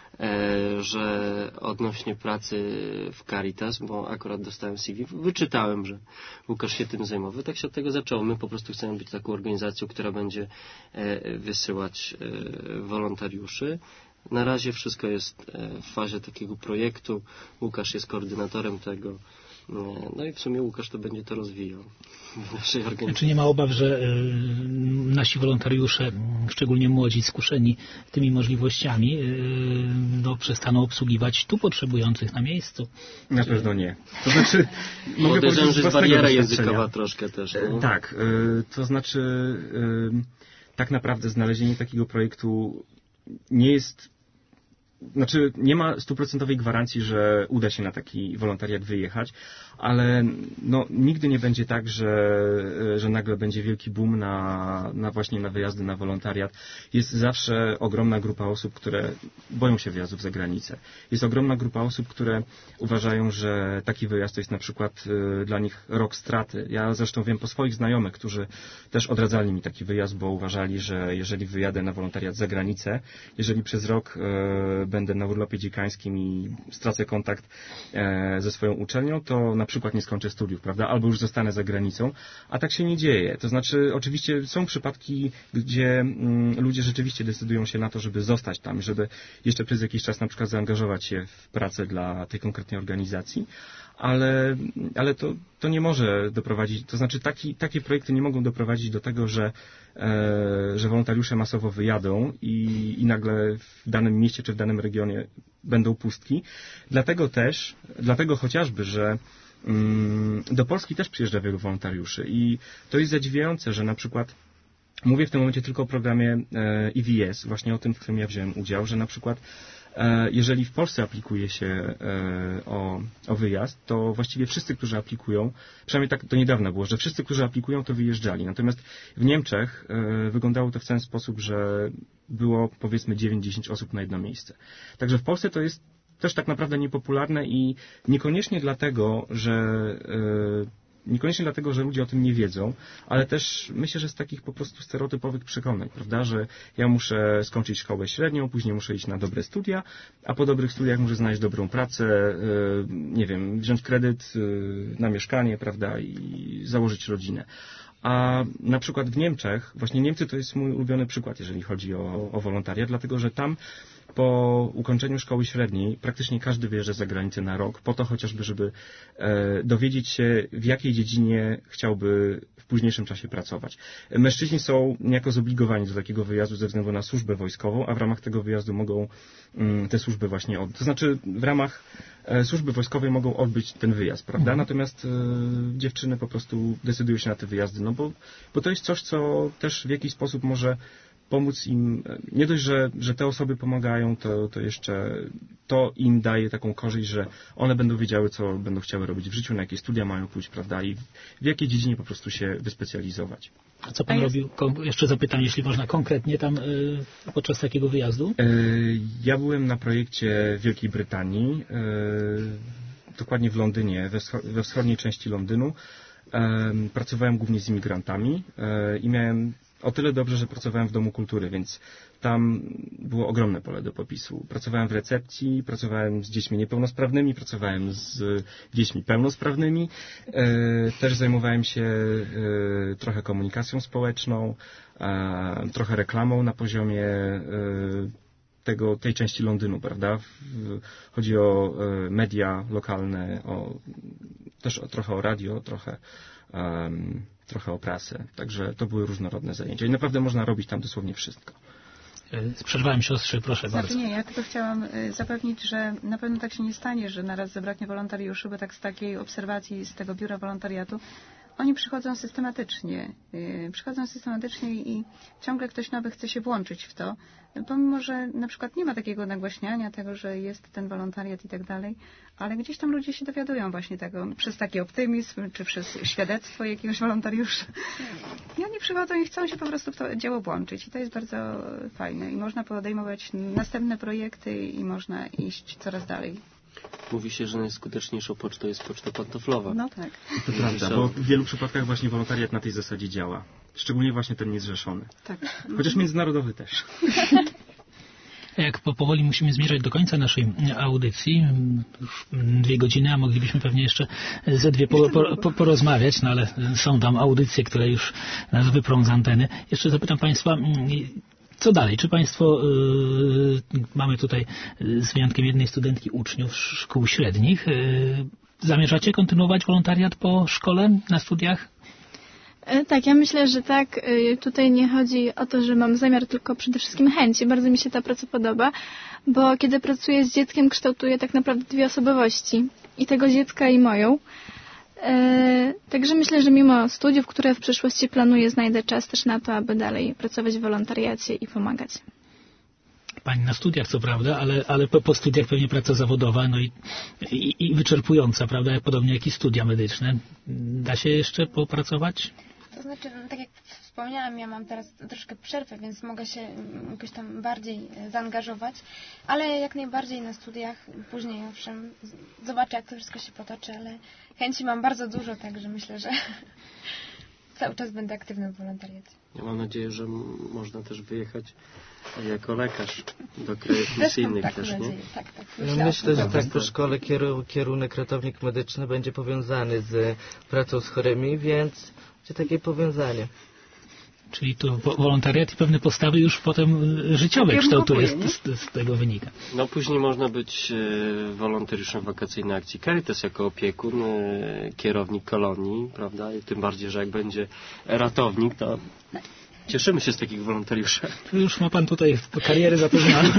że odnośnie pracy w Caritas, bo akurat dostałem C V, wyczytałem, że Łukasz się tym zajmował. Tak się od tego zaczęło. My po prostu chcemy być taką organizacją, która będzie wysyłać wolontariuszy. Na razie wszystko jest w fazie takiego projektu. Łukasz jest koordynatorem tego. No i w sumie Łukasz to będzie to rozwijał w naszej organizacji. Czy nie ma obaw, że y, nasi wolontariusze, szczególnie młodzi, skuszeni tymi możliwościami, y, no, przestaną obsługiwać tu potrzebujących na miejscu? Na Czy... pewno nie. To znaczy... Podejrzewam, że jest bariera językowa troszkę też. No? Tak, y, to znaczy y, tak naprawdę znalezienie takiego projektu nie jest... Znaczy, nie ma stuprocentowej gwarancji, że uda się na taki wolontariat wyjechać, ale no, nigdy nie będzie tak, że, że nagle będzie wielki boom na, na właśnie na wyjazdy na wolontariat. Jest zawsze ogromna grupa osób, które boją się wyjazdów za granicę. Jest ogromna grupa osób, które uważają, że taki wyjazd to jest na przykład y, dla nich rok straty. Ja zresztą wiem po swoich znajomych, którzy też odradzali mi taki wyjazd, bo uważali, że jeżeli wyjadę na wolontariat za granicę, jeżeli przez rok y, będę na urlopie dziekańskim i stracę kontakt e, ze swoją uczelnią, to na przykład nie skończę studiów, prawda? Albo już zostanę za granicą, a tak się nie dzieje. To znaczy, oczywiście są przypadki, gdzie mm, ludzie rzeczywiście decydują się na to, żeby zostać tam, żeby jeszcze przez jakiś czas na przykład zaangażować się w pracę dla tej konkretnej organizacji, ale, ale to, to nie może doprowadzić, to znaczy taki, takie projekty nie mogą doprowadzić do tego, że, e, że wolontariusze masowo wyjadą i, i nagle w danym mieście czy w danym regionie będą pustki. Dlatego też, dlatego chociażby, że mm, do Polski też przyjeżdża wielu wolontariuszy i to jest zadziwiające, że na przykład mówię w tym momencie tylko o programie e, E V S, właśnie o tym, w którym ja wziąłem udział, że na przykład jeżeli w Polsce aplikuje się o, o wyjazd, to właściwie wszyscy, którzy aplikują, przynajmniej tak do niedawna było, że wszyscy, którzy aplikują, to wyjeżdżali. Natomiast w Niemczech wyglądało to w ten sposób, że było powiedzmy dziewięć dziesięć osób na jedno miejsce. Także w Polsce to jest też tak naprawdę niepopularne i niekoniecznie dlatego, że Niekoniecznie dlatego, że ludzie o tym nie wiedzą, ale też myślę, że z takich po prostu stereotypowych przekonań, prawda, że ja muszę skończyć szkołę średnią, później muszę iść na dobre studia, a po dobrych studiach muszę znaleźć dobrą pracę, nie wiem, wziąć kredyt na mieszkanie, prawda, i założyć rodzinę. A na przykład w Niemczech, właśnie Niemcy to jest mój ulubiony przykład, jeżeli chodzi o, o wolontariat, dlatego że tam po ukończeniu szkoły średniej praktycznie każdy wyjeżdża za granicę na rok, po to chociażby, żeby e, dowiedzieć się, w jakiej dziedzinie chciałby w późniejszym czasie pracować. Mężczyźni są niejako zobligowani do takiego wyjazdu ze względu na służbę wojskową, a w ramach tego wyjazdu mogą mm, te służby właśnie odbyć. To znaczy w ramach e, służby wojskowej mogą odbyć ten wyjazd, prawda? Mhm. Natomiast e, dziewczyny po prostu decydują się na te wyjazdy, no bo, bo to jest coś, co też w jakiś sposób może pomóc im, nie dość, że, że te osoby pomagają, to, to jeszcze to im daje taką korzyść, że one będą wiedziały, co będą chciały robić w życiu, na jakie studia mają pójść, prawda, i w, w jakiej dziedzinie po prostu się wyspecjalizować. A co pan robił? Jeszcze zapytam, jeśli można, konkretnie tam y, podczas takiego wyjazdu? Y, ja byłem na projekcie w Wielkiej Brytanii, y, dokładnie w Londynie, we, wscho- we wschodniej części Londynu. Y, pracowałem głównie z imigrantami y, i miałem o tyle dobrze, że pracowałem w Domu Kultury, więc tam było ogromne pole do popisu. Pracowałem w recepcji, pracowałem z dziećmi niepełnosprawnymi, pracowałem z dziećmi pełnosprawnymi. E, też zajmowałem się e, trochę komunikacją społeczną, e, trochę reklamą na poziomie e, tego, tej części Londynu, prawda? W, chodzi o e, media lokalne, o, też o, trochę o radio, trochę um, trochę o prasę. Także to były różnorodne zajęcia. I naprawdę można robić tam dosłownie wszystko. Przerwałem siostrze, proszę znaczy bardzo. Nie, ja tylko chciałam zapewnić, że na pewno tak się nie stanie, że naraz zabraknie wolontariuszy, bo tak z takiej obserwacji z tego biura wolontariatu oni przychodzą systematycznie. Yy, przychodzą systematycznie i ciągle ktoś nowy chce się włączyć w to, pomimo że na przykład nie ma takiego nagłaśniania tego, że jest ten wolontariat i tak dalej, ale gdzieś tam ludzie się dowiadują właśnie tego przez taki optymizm, czy przez świadectwo jakiegoś wolontariusza. I oni przychodzą i chcą się po prostu w to dzieło włączyć i to jest bardzo fajne i można podejmować następne projekty i można iść coraz dalej. Mówi się, że najskuteczniejszą pocztą jest poczta pantoflowa. No tak. To prawda, bo w wielu przypadkach właśnie wolontariat na tej zasadzie działa. Szczególnie właśnie ten niezrzeszony. Tak. Chociaż międzynarodowy też. Jak powoli musimy zmierzać do końca naszej audycji, już dwie godziny, a moglibyśmy pewnie jeszcze ze dwie po, po, po, porozmawiać, no ale są tam audycje, które już nas wyprą z anteny. Jeszcze zapytam Państwa, co dalej? Czy Państwo, yy, mamy tutaj z wyjątkiem jednej studentki uczniów szkół średnich, yy, zamierzacie kontynuować wolontariat po szkole, na studiach? Tak, ja myślę, że tak. Tutaj nie chodzi o to, że mam zamiar, tylko przede wszystkim chęci. Bardzo mi się ta praca podoba, bo kiedy pracuję z dzieckiem, kształtuję tak naprawdę dwie osobowości. I tego dziecka, i moją. Także myślę, że mimo studiów, które w przyszłości planuję, znajdę czas też na to, aby dalej pracować w wolontariacie i pomagać. Pani na studiach, co prawda, ale, ale po, po studiach pewnie praca zawodowa, no i, i, i wyczerpująca, prawda, podobnie jak i studia medyczne. Da się jeszcze popracować? To znaczy, no, tak jak wspomniałam, ja mam teraz troszkę przerwę, więc mogę się jakoś tam bardziej zaangażować, ale jak najbardziej na studiach, później owszem, zobaczę, jak to wszystko się potoczy, ale chęci mam bardzo dużo, także myślę, że cały czas będę aktywna w wolontariacie. Ja mam nadzieję, że można też wyjechać jako lekarz do krajów misyjnych tak, też, nie? Tak, tak. Ja myślę, że tak po szkole kieru, kierunek ratownik medyczny będzie powiązany z pracą z chorymi, więc będzie takie powiązanie. Czyli to wolontariat i pewne postawy już potem życiowe kształtuje, z, z, z tego wynika. No później można być e, wolontariuszem wakacyjnej akcji Caritas jako opiekun, e, kierownik kolonii, prawda? I tym bardziej, że jak będzie ratownik, to cieszymy się z takich wolontariuszy. Tu już ma pan tutaj karierę zapewnioną.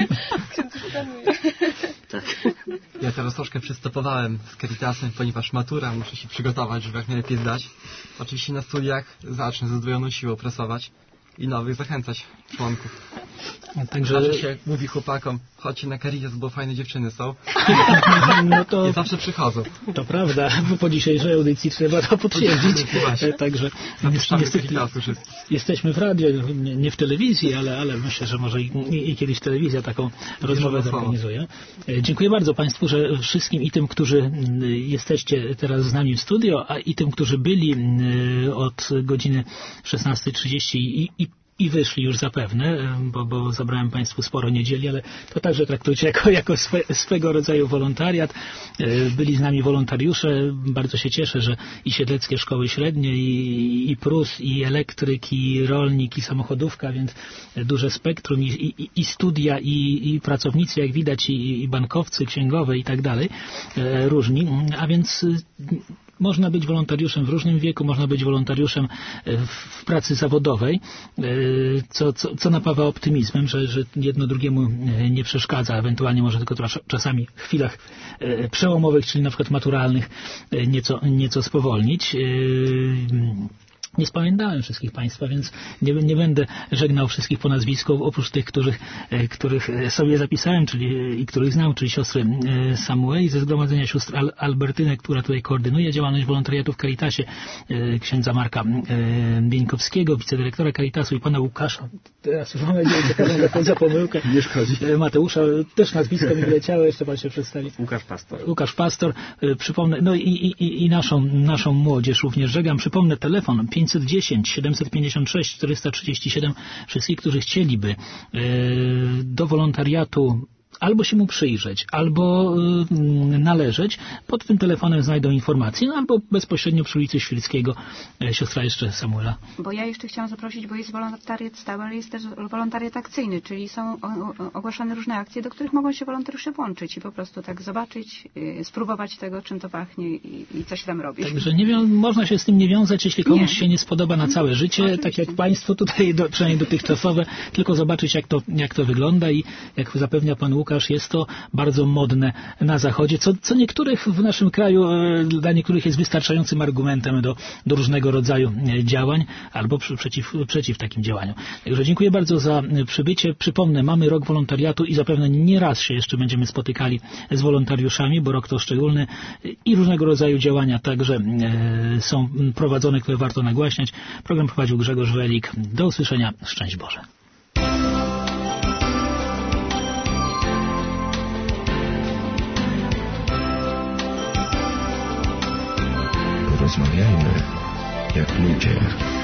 Tak. Ja teraz troszkę przystopowałem z Caritasem, ponieważ matura, muszę się przygotować, żeby jak najlepiej zdać. Oczywiście na studiach zacznę z zdwojoną siłą pracować i nowych zachęcać członków. No, także Zawsze się mówi chłopakom, chodźcie na Caritas, bo fajne dziewczyny są. No to, i zawsze przychodzą. To prawda, bo po dzisiejszej audycji trzeba to potwierdzić. Także niestety jesteśmy w radio, nie, nie w telewizji, ale, ale myślę, że może i, i, i kiedyś telewizja taką rozmowę zorganizuje. Dziękuję bardzo Państwu, że wszystkim i tym, którzy jesteście teraz z nami w studio, a i tym, którzy byli od godziny szesnastej trzydzieści i, i I wyszli już zapewne, bo, bo zabrałem Państwu sporo niedzieli, ale to także traktujcie jako, jako swe, swego rodzaju wolontariat. Byli z nami wolontariusze. Bardzo się cieszę, że i siedleckie szkoły średnie, i, i Prus, i elektryk, i rolnik, i samochodówka, więc duże spektrum, i, i, i studia, i, i pracownicy, jak widać, i, i bankowcy, księgowe i tak dalej, różni. A więc można być wolontariuszem w różnym wieku, można być wolontariuszem w pracy zawodowej, co, co, co napawa optymizmem, że, że jedno drugiemu nie przeszkadza, ewentualnie może tylko czasami w chwilach przełomowych, czyli na przykład maturalnych, nieco, nieco spowolnić. Nie spamiętałem wszystkich Państwa, więc nie, nie będę żegnał wszystkich po nazwisku, oprócz tych, których, których sobie zapisałem, czyli i których znam, czyli siostry Samueli ze Zgromadzenia Sióstr Al, Albertyny, która tutaj koordynuje działalność wolontariatu w Caritasie, księdza Marka Bieńkowskiego, wicedyrektora Caritasu i pana Łukasza. Teraz już mam nadzieję, że za pomyłkę. Nie szkodzi. Mateusza, też nazwisko mi wyleciało, jeszcze pan się przedstawi. Łukasz Pastor. Łukasz Pastor. Przypomnę, no i, i, i naszą, naszą młodzież również żegam. Przypomnę telefon pięćset dziesięć siedemset pięćdziesiąt sześć czterysta trzydzieści siedem. Wszystkich, którzy chcieliby e, do wolontariatu albo się mu przyjrzeć, albo y, należeć, pod tym telefonem znajdą informacje, no, albo bezpośrednio przy ulicy Świrickiego, e, siostra jeszcze Samuela. Bo ja jeszcze chciałam zaprosić, bo jest wolontariat stały, ale jest też wolontariat akcyjny, czyli są o, o, ogłaszane różne akcje, do których mogą się wolontariusze włączyć i po prostu tak zobaczyć, y, spróbować tego, czym to pachnie i, i co się tam robi. Także nie wią- można się z tym nie wiązać, jeśli komuś nie. się nie spodoba na całe życie, Oczywiście. tak jak Państwu tutaj, do, przynajmniej dotychczasowe, tylko zobaczyć, jak to, jak to wygląda i jak zapewnia Pan Łukasz, Łukasz, jest to bardzo modne na Zachodzie, co, co niektórych w naszym kraju, dla niektórych jest wystarczającym argumentem do, do różnego rodzaju działań albo przeciw, przeciw takim działaniom. Także dziękuję bardzo za przybycie. Przypomnę, mamy rok wolontariatu i zapewne nie raz się jeszcze będziemy spotykali z wolontariuszami, bo rok to szczególny i różnego rodzaju działania także są prowadzone, które warto nagłaśniać. Program prowadził Grzegorz Welik. Do usłyszenia. Szczęść Boże. Rozmawiajmy jak ludzie.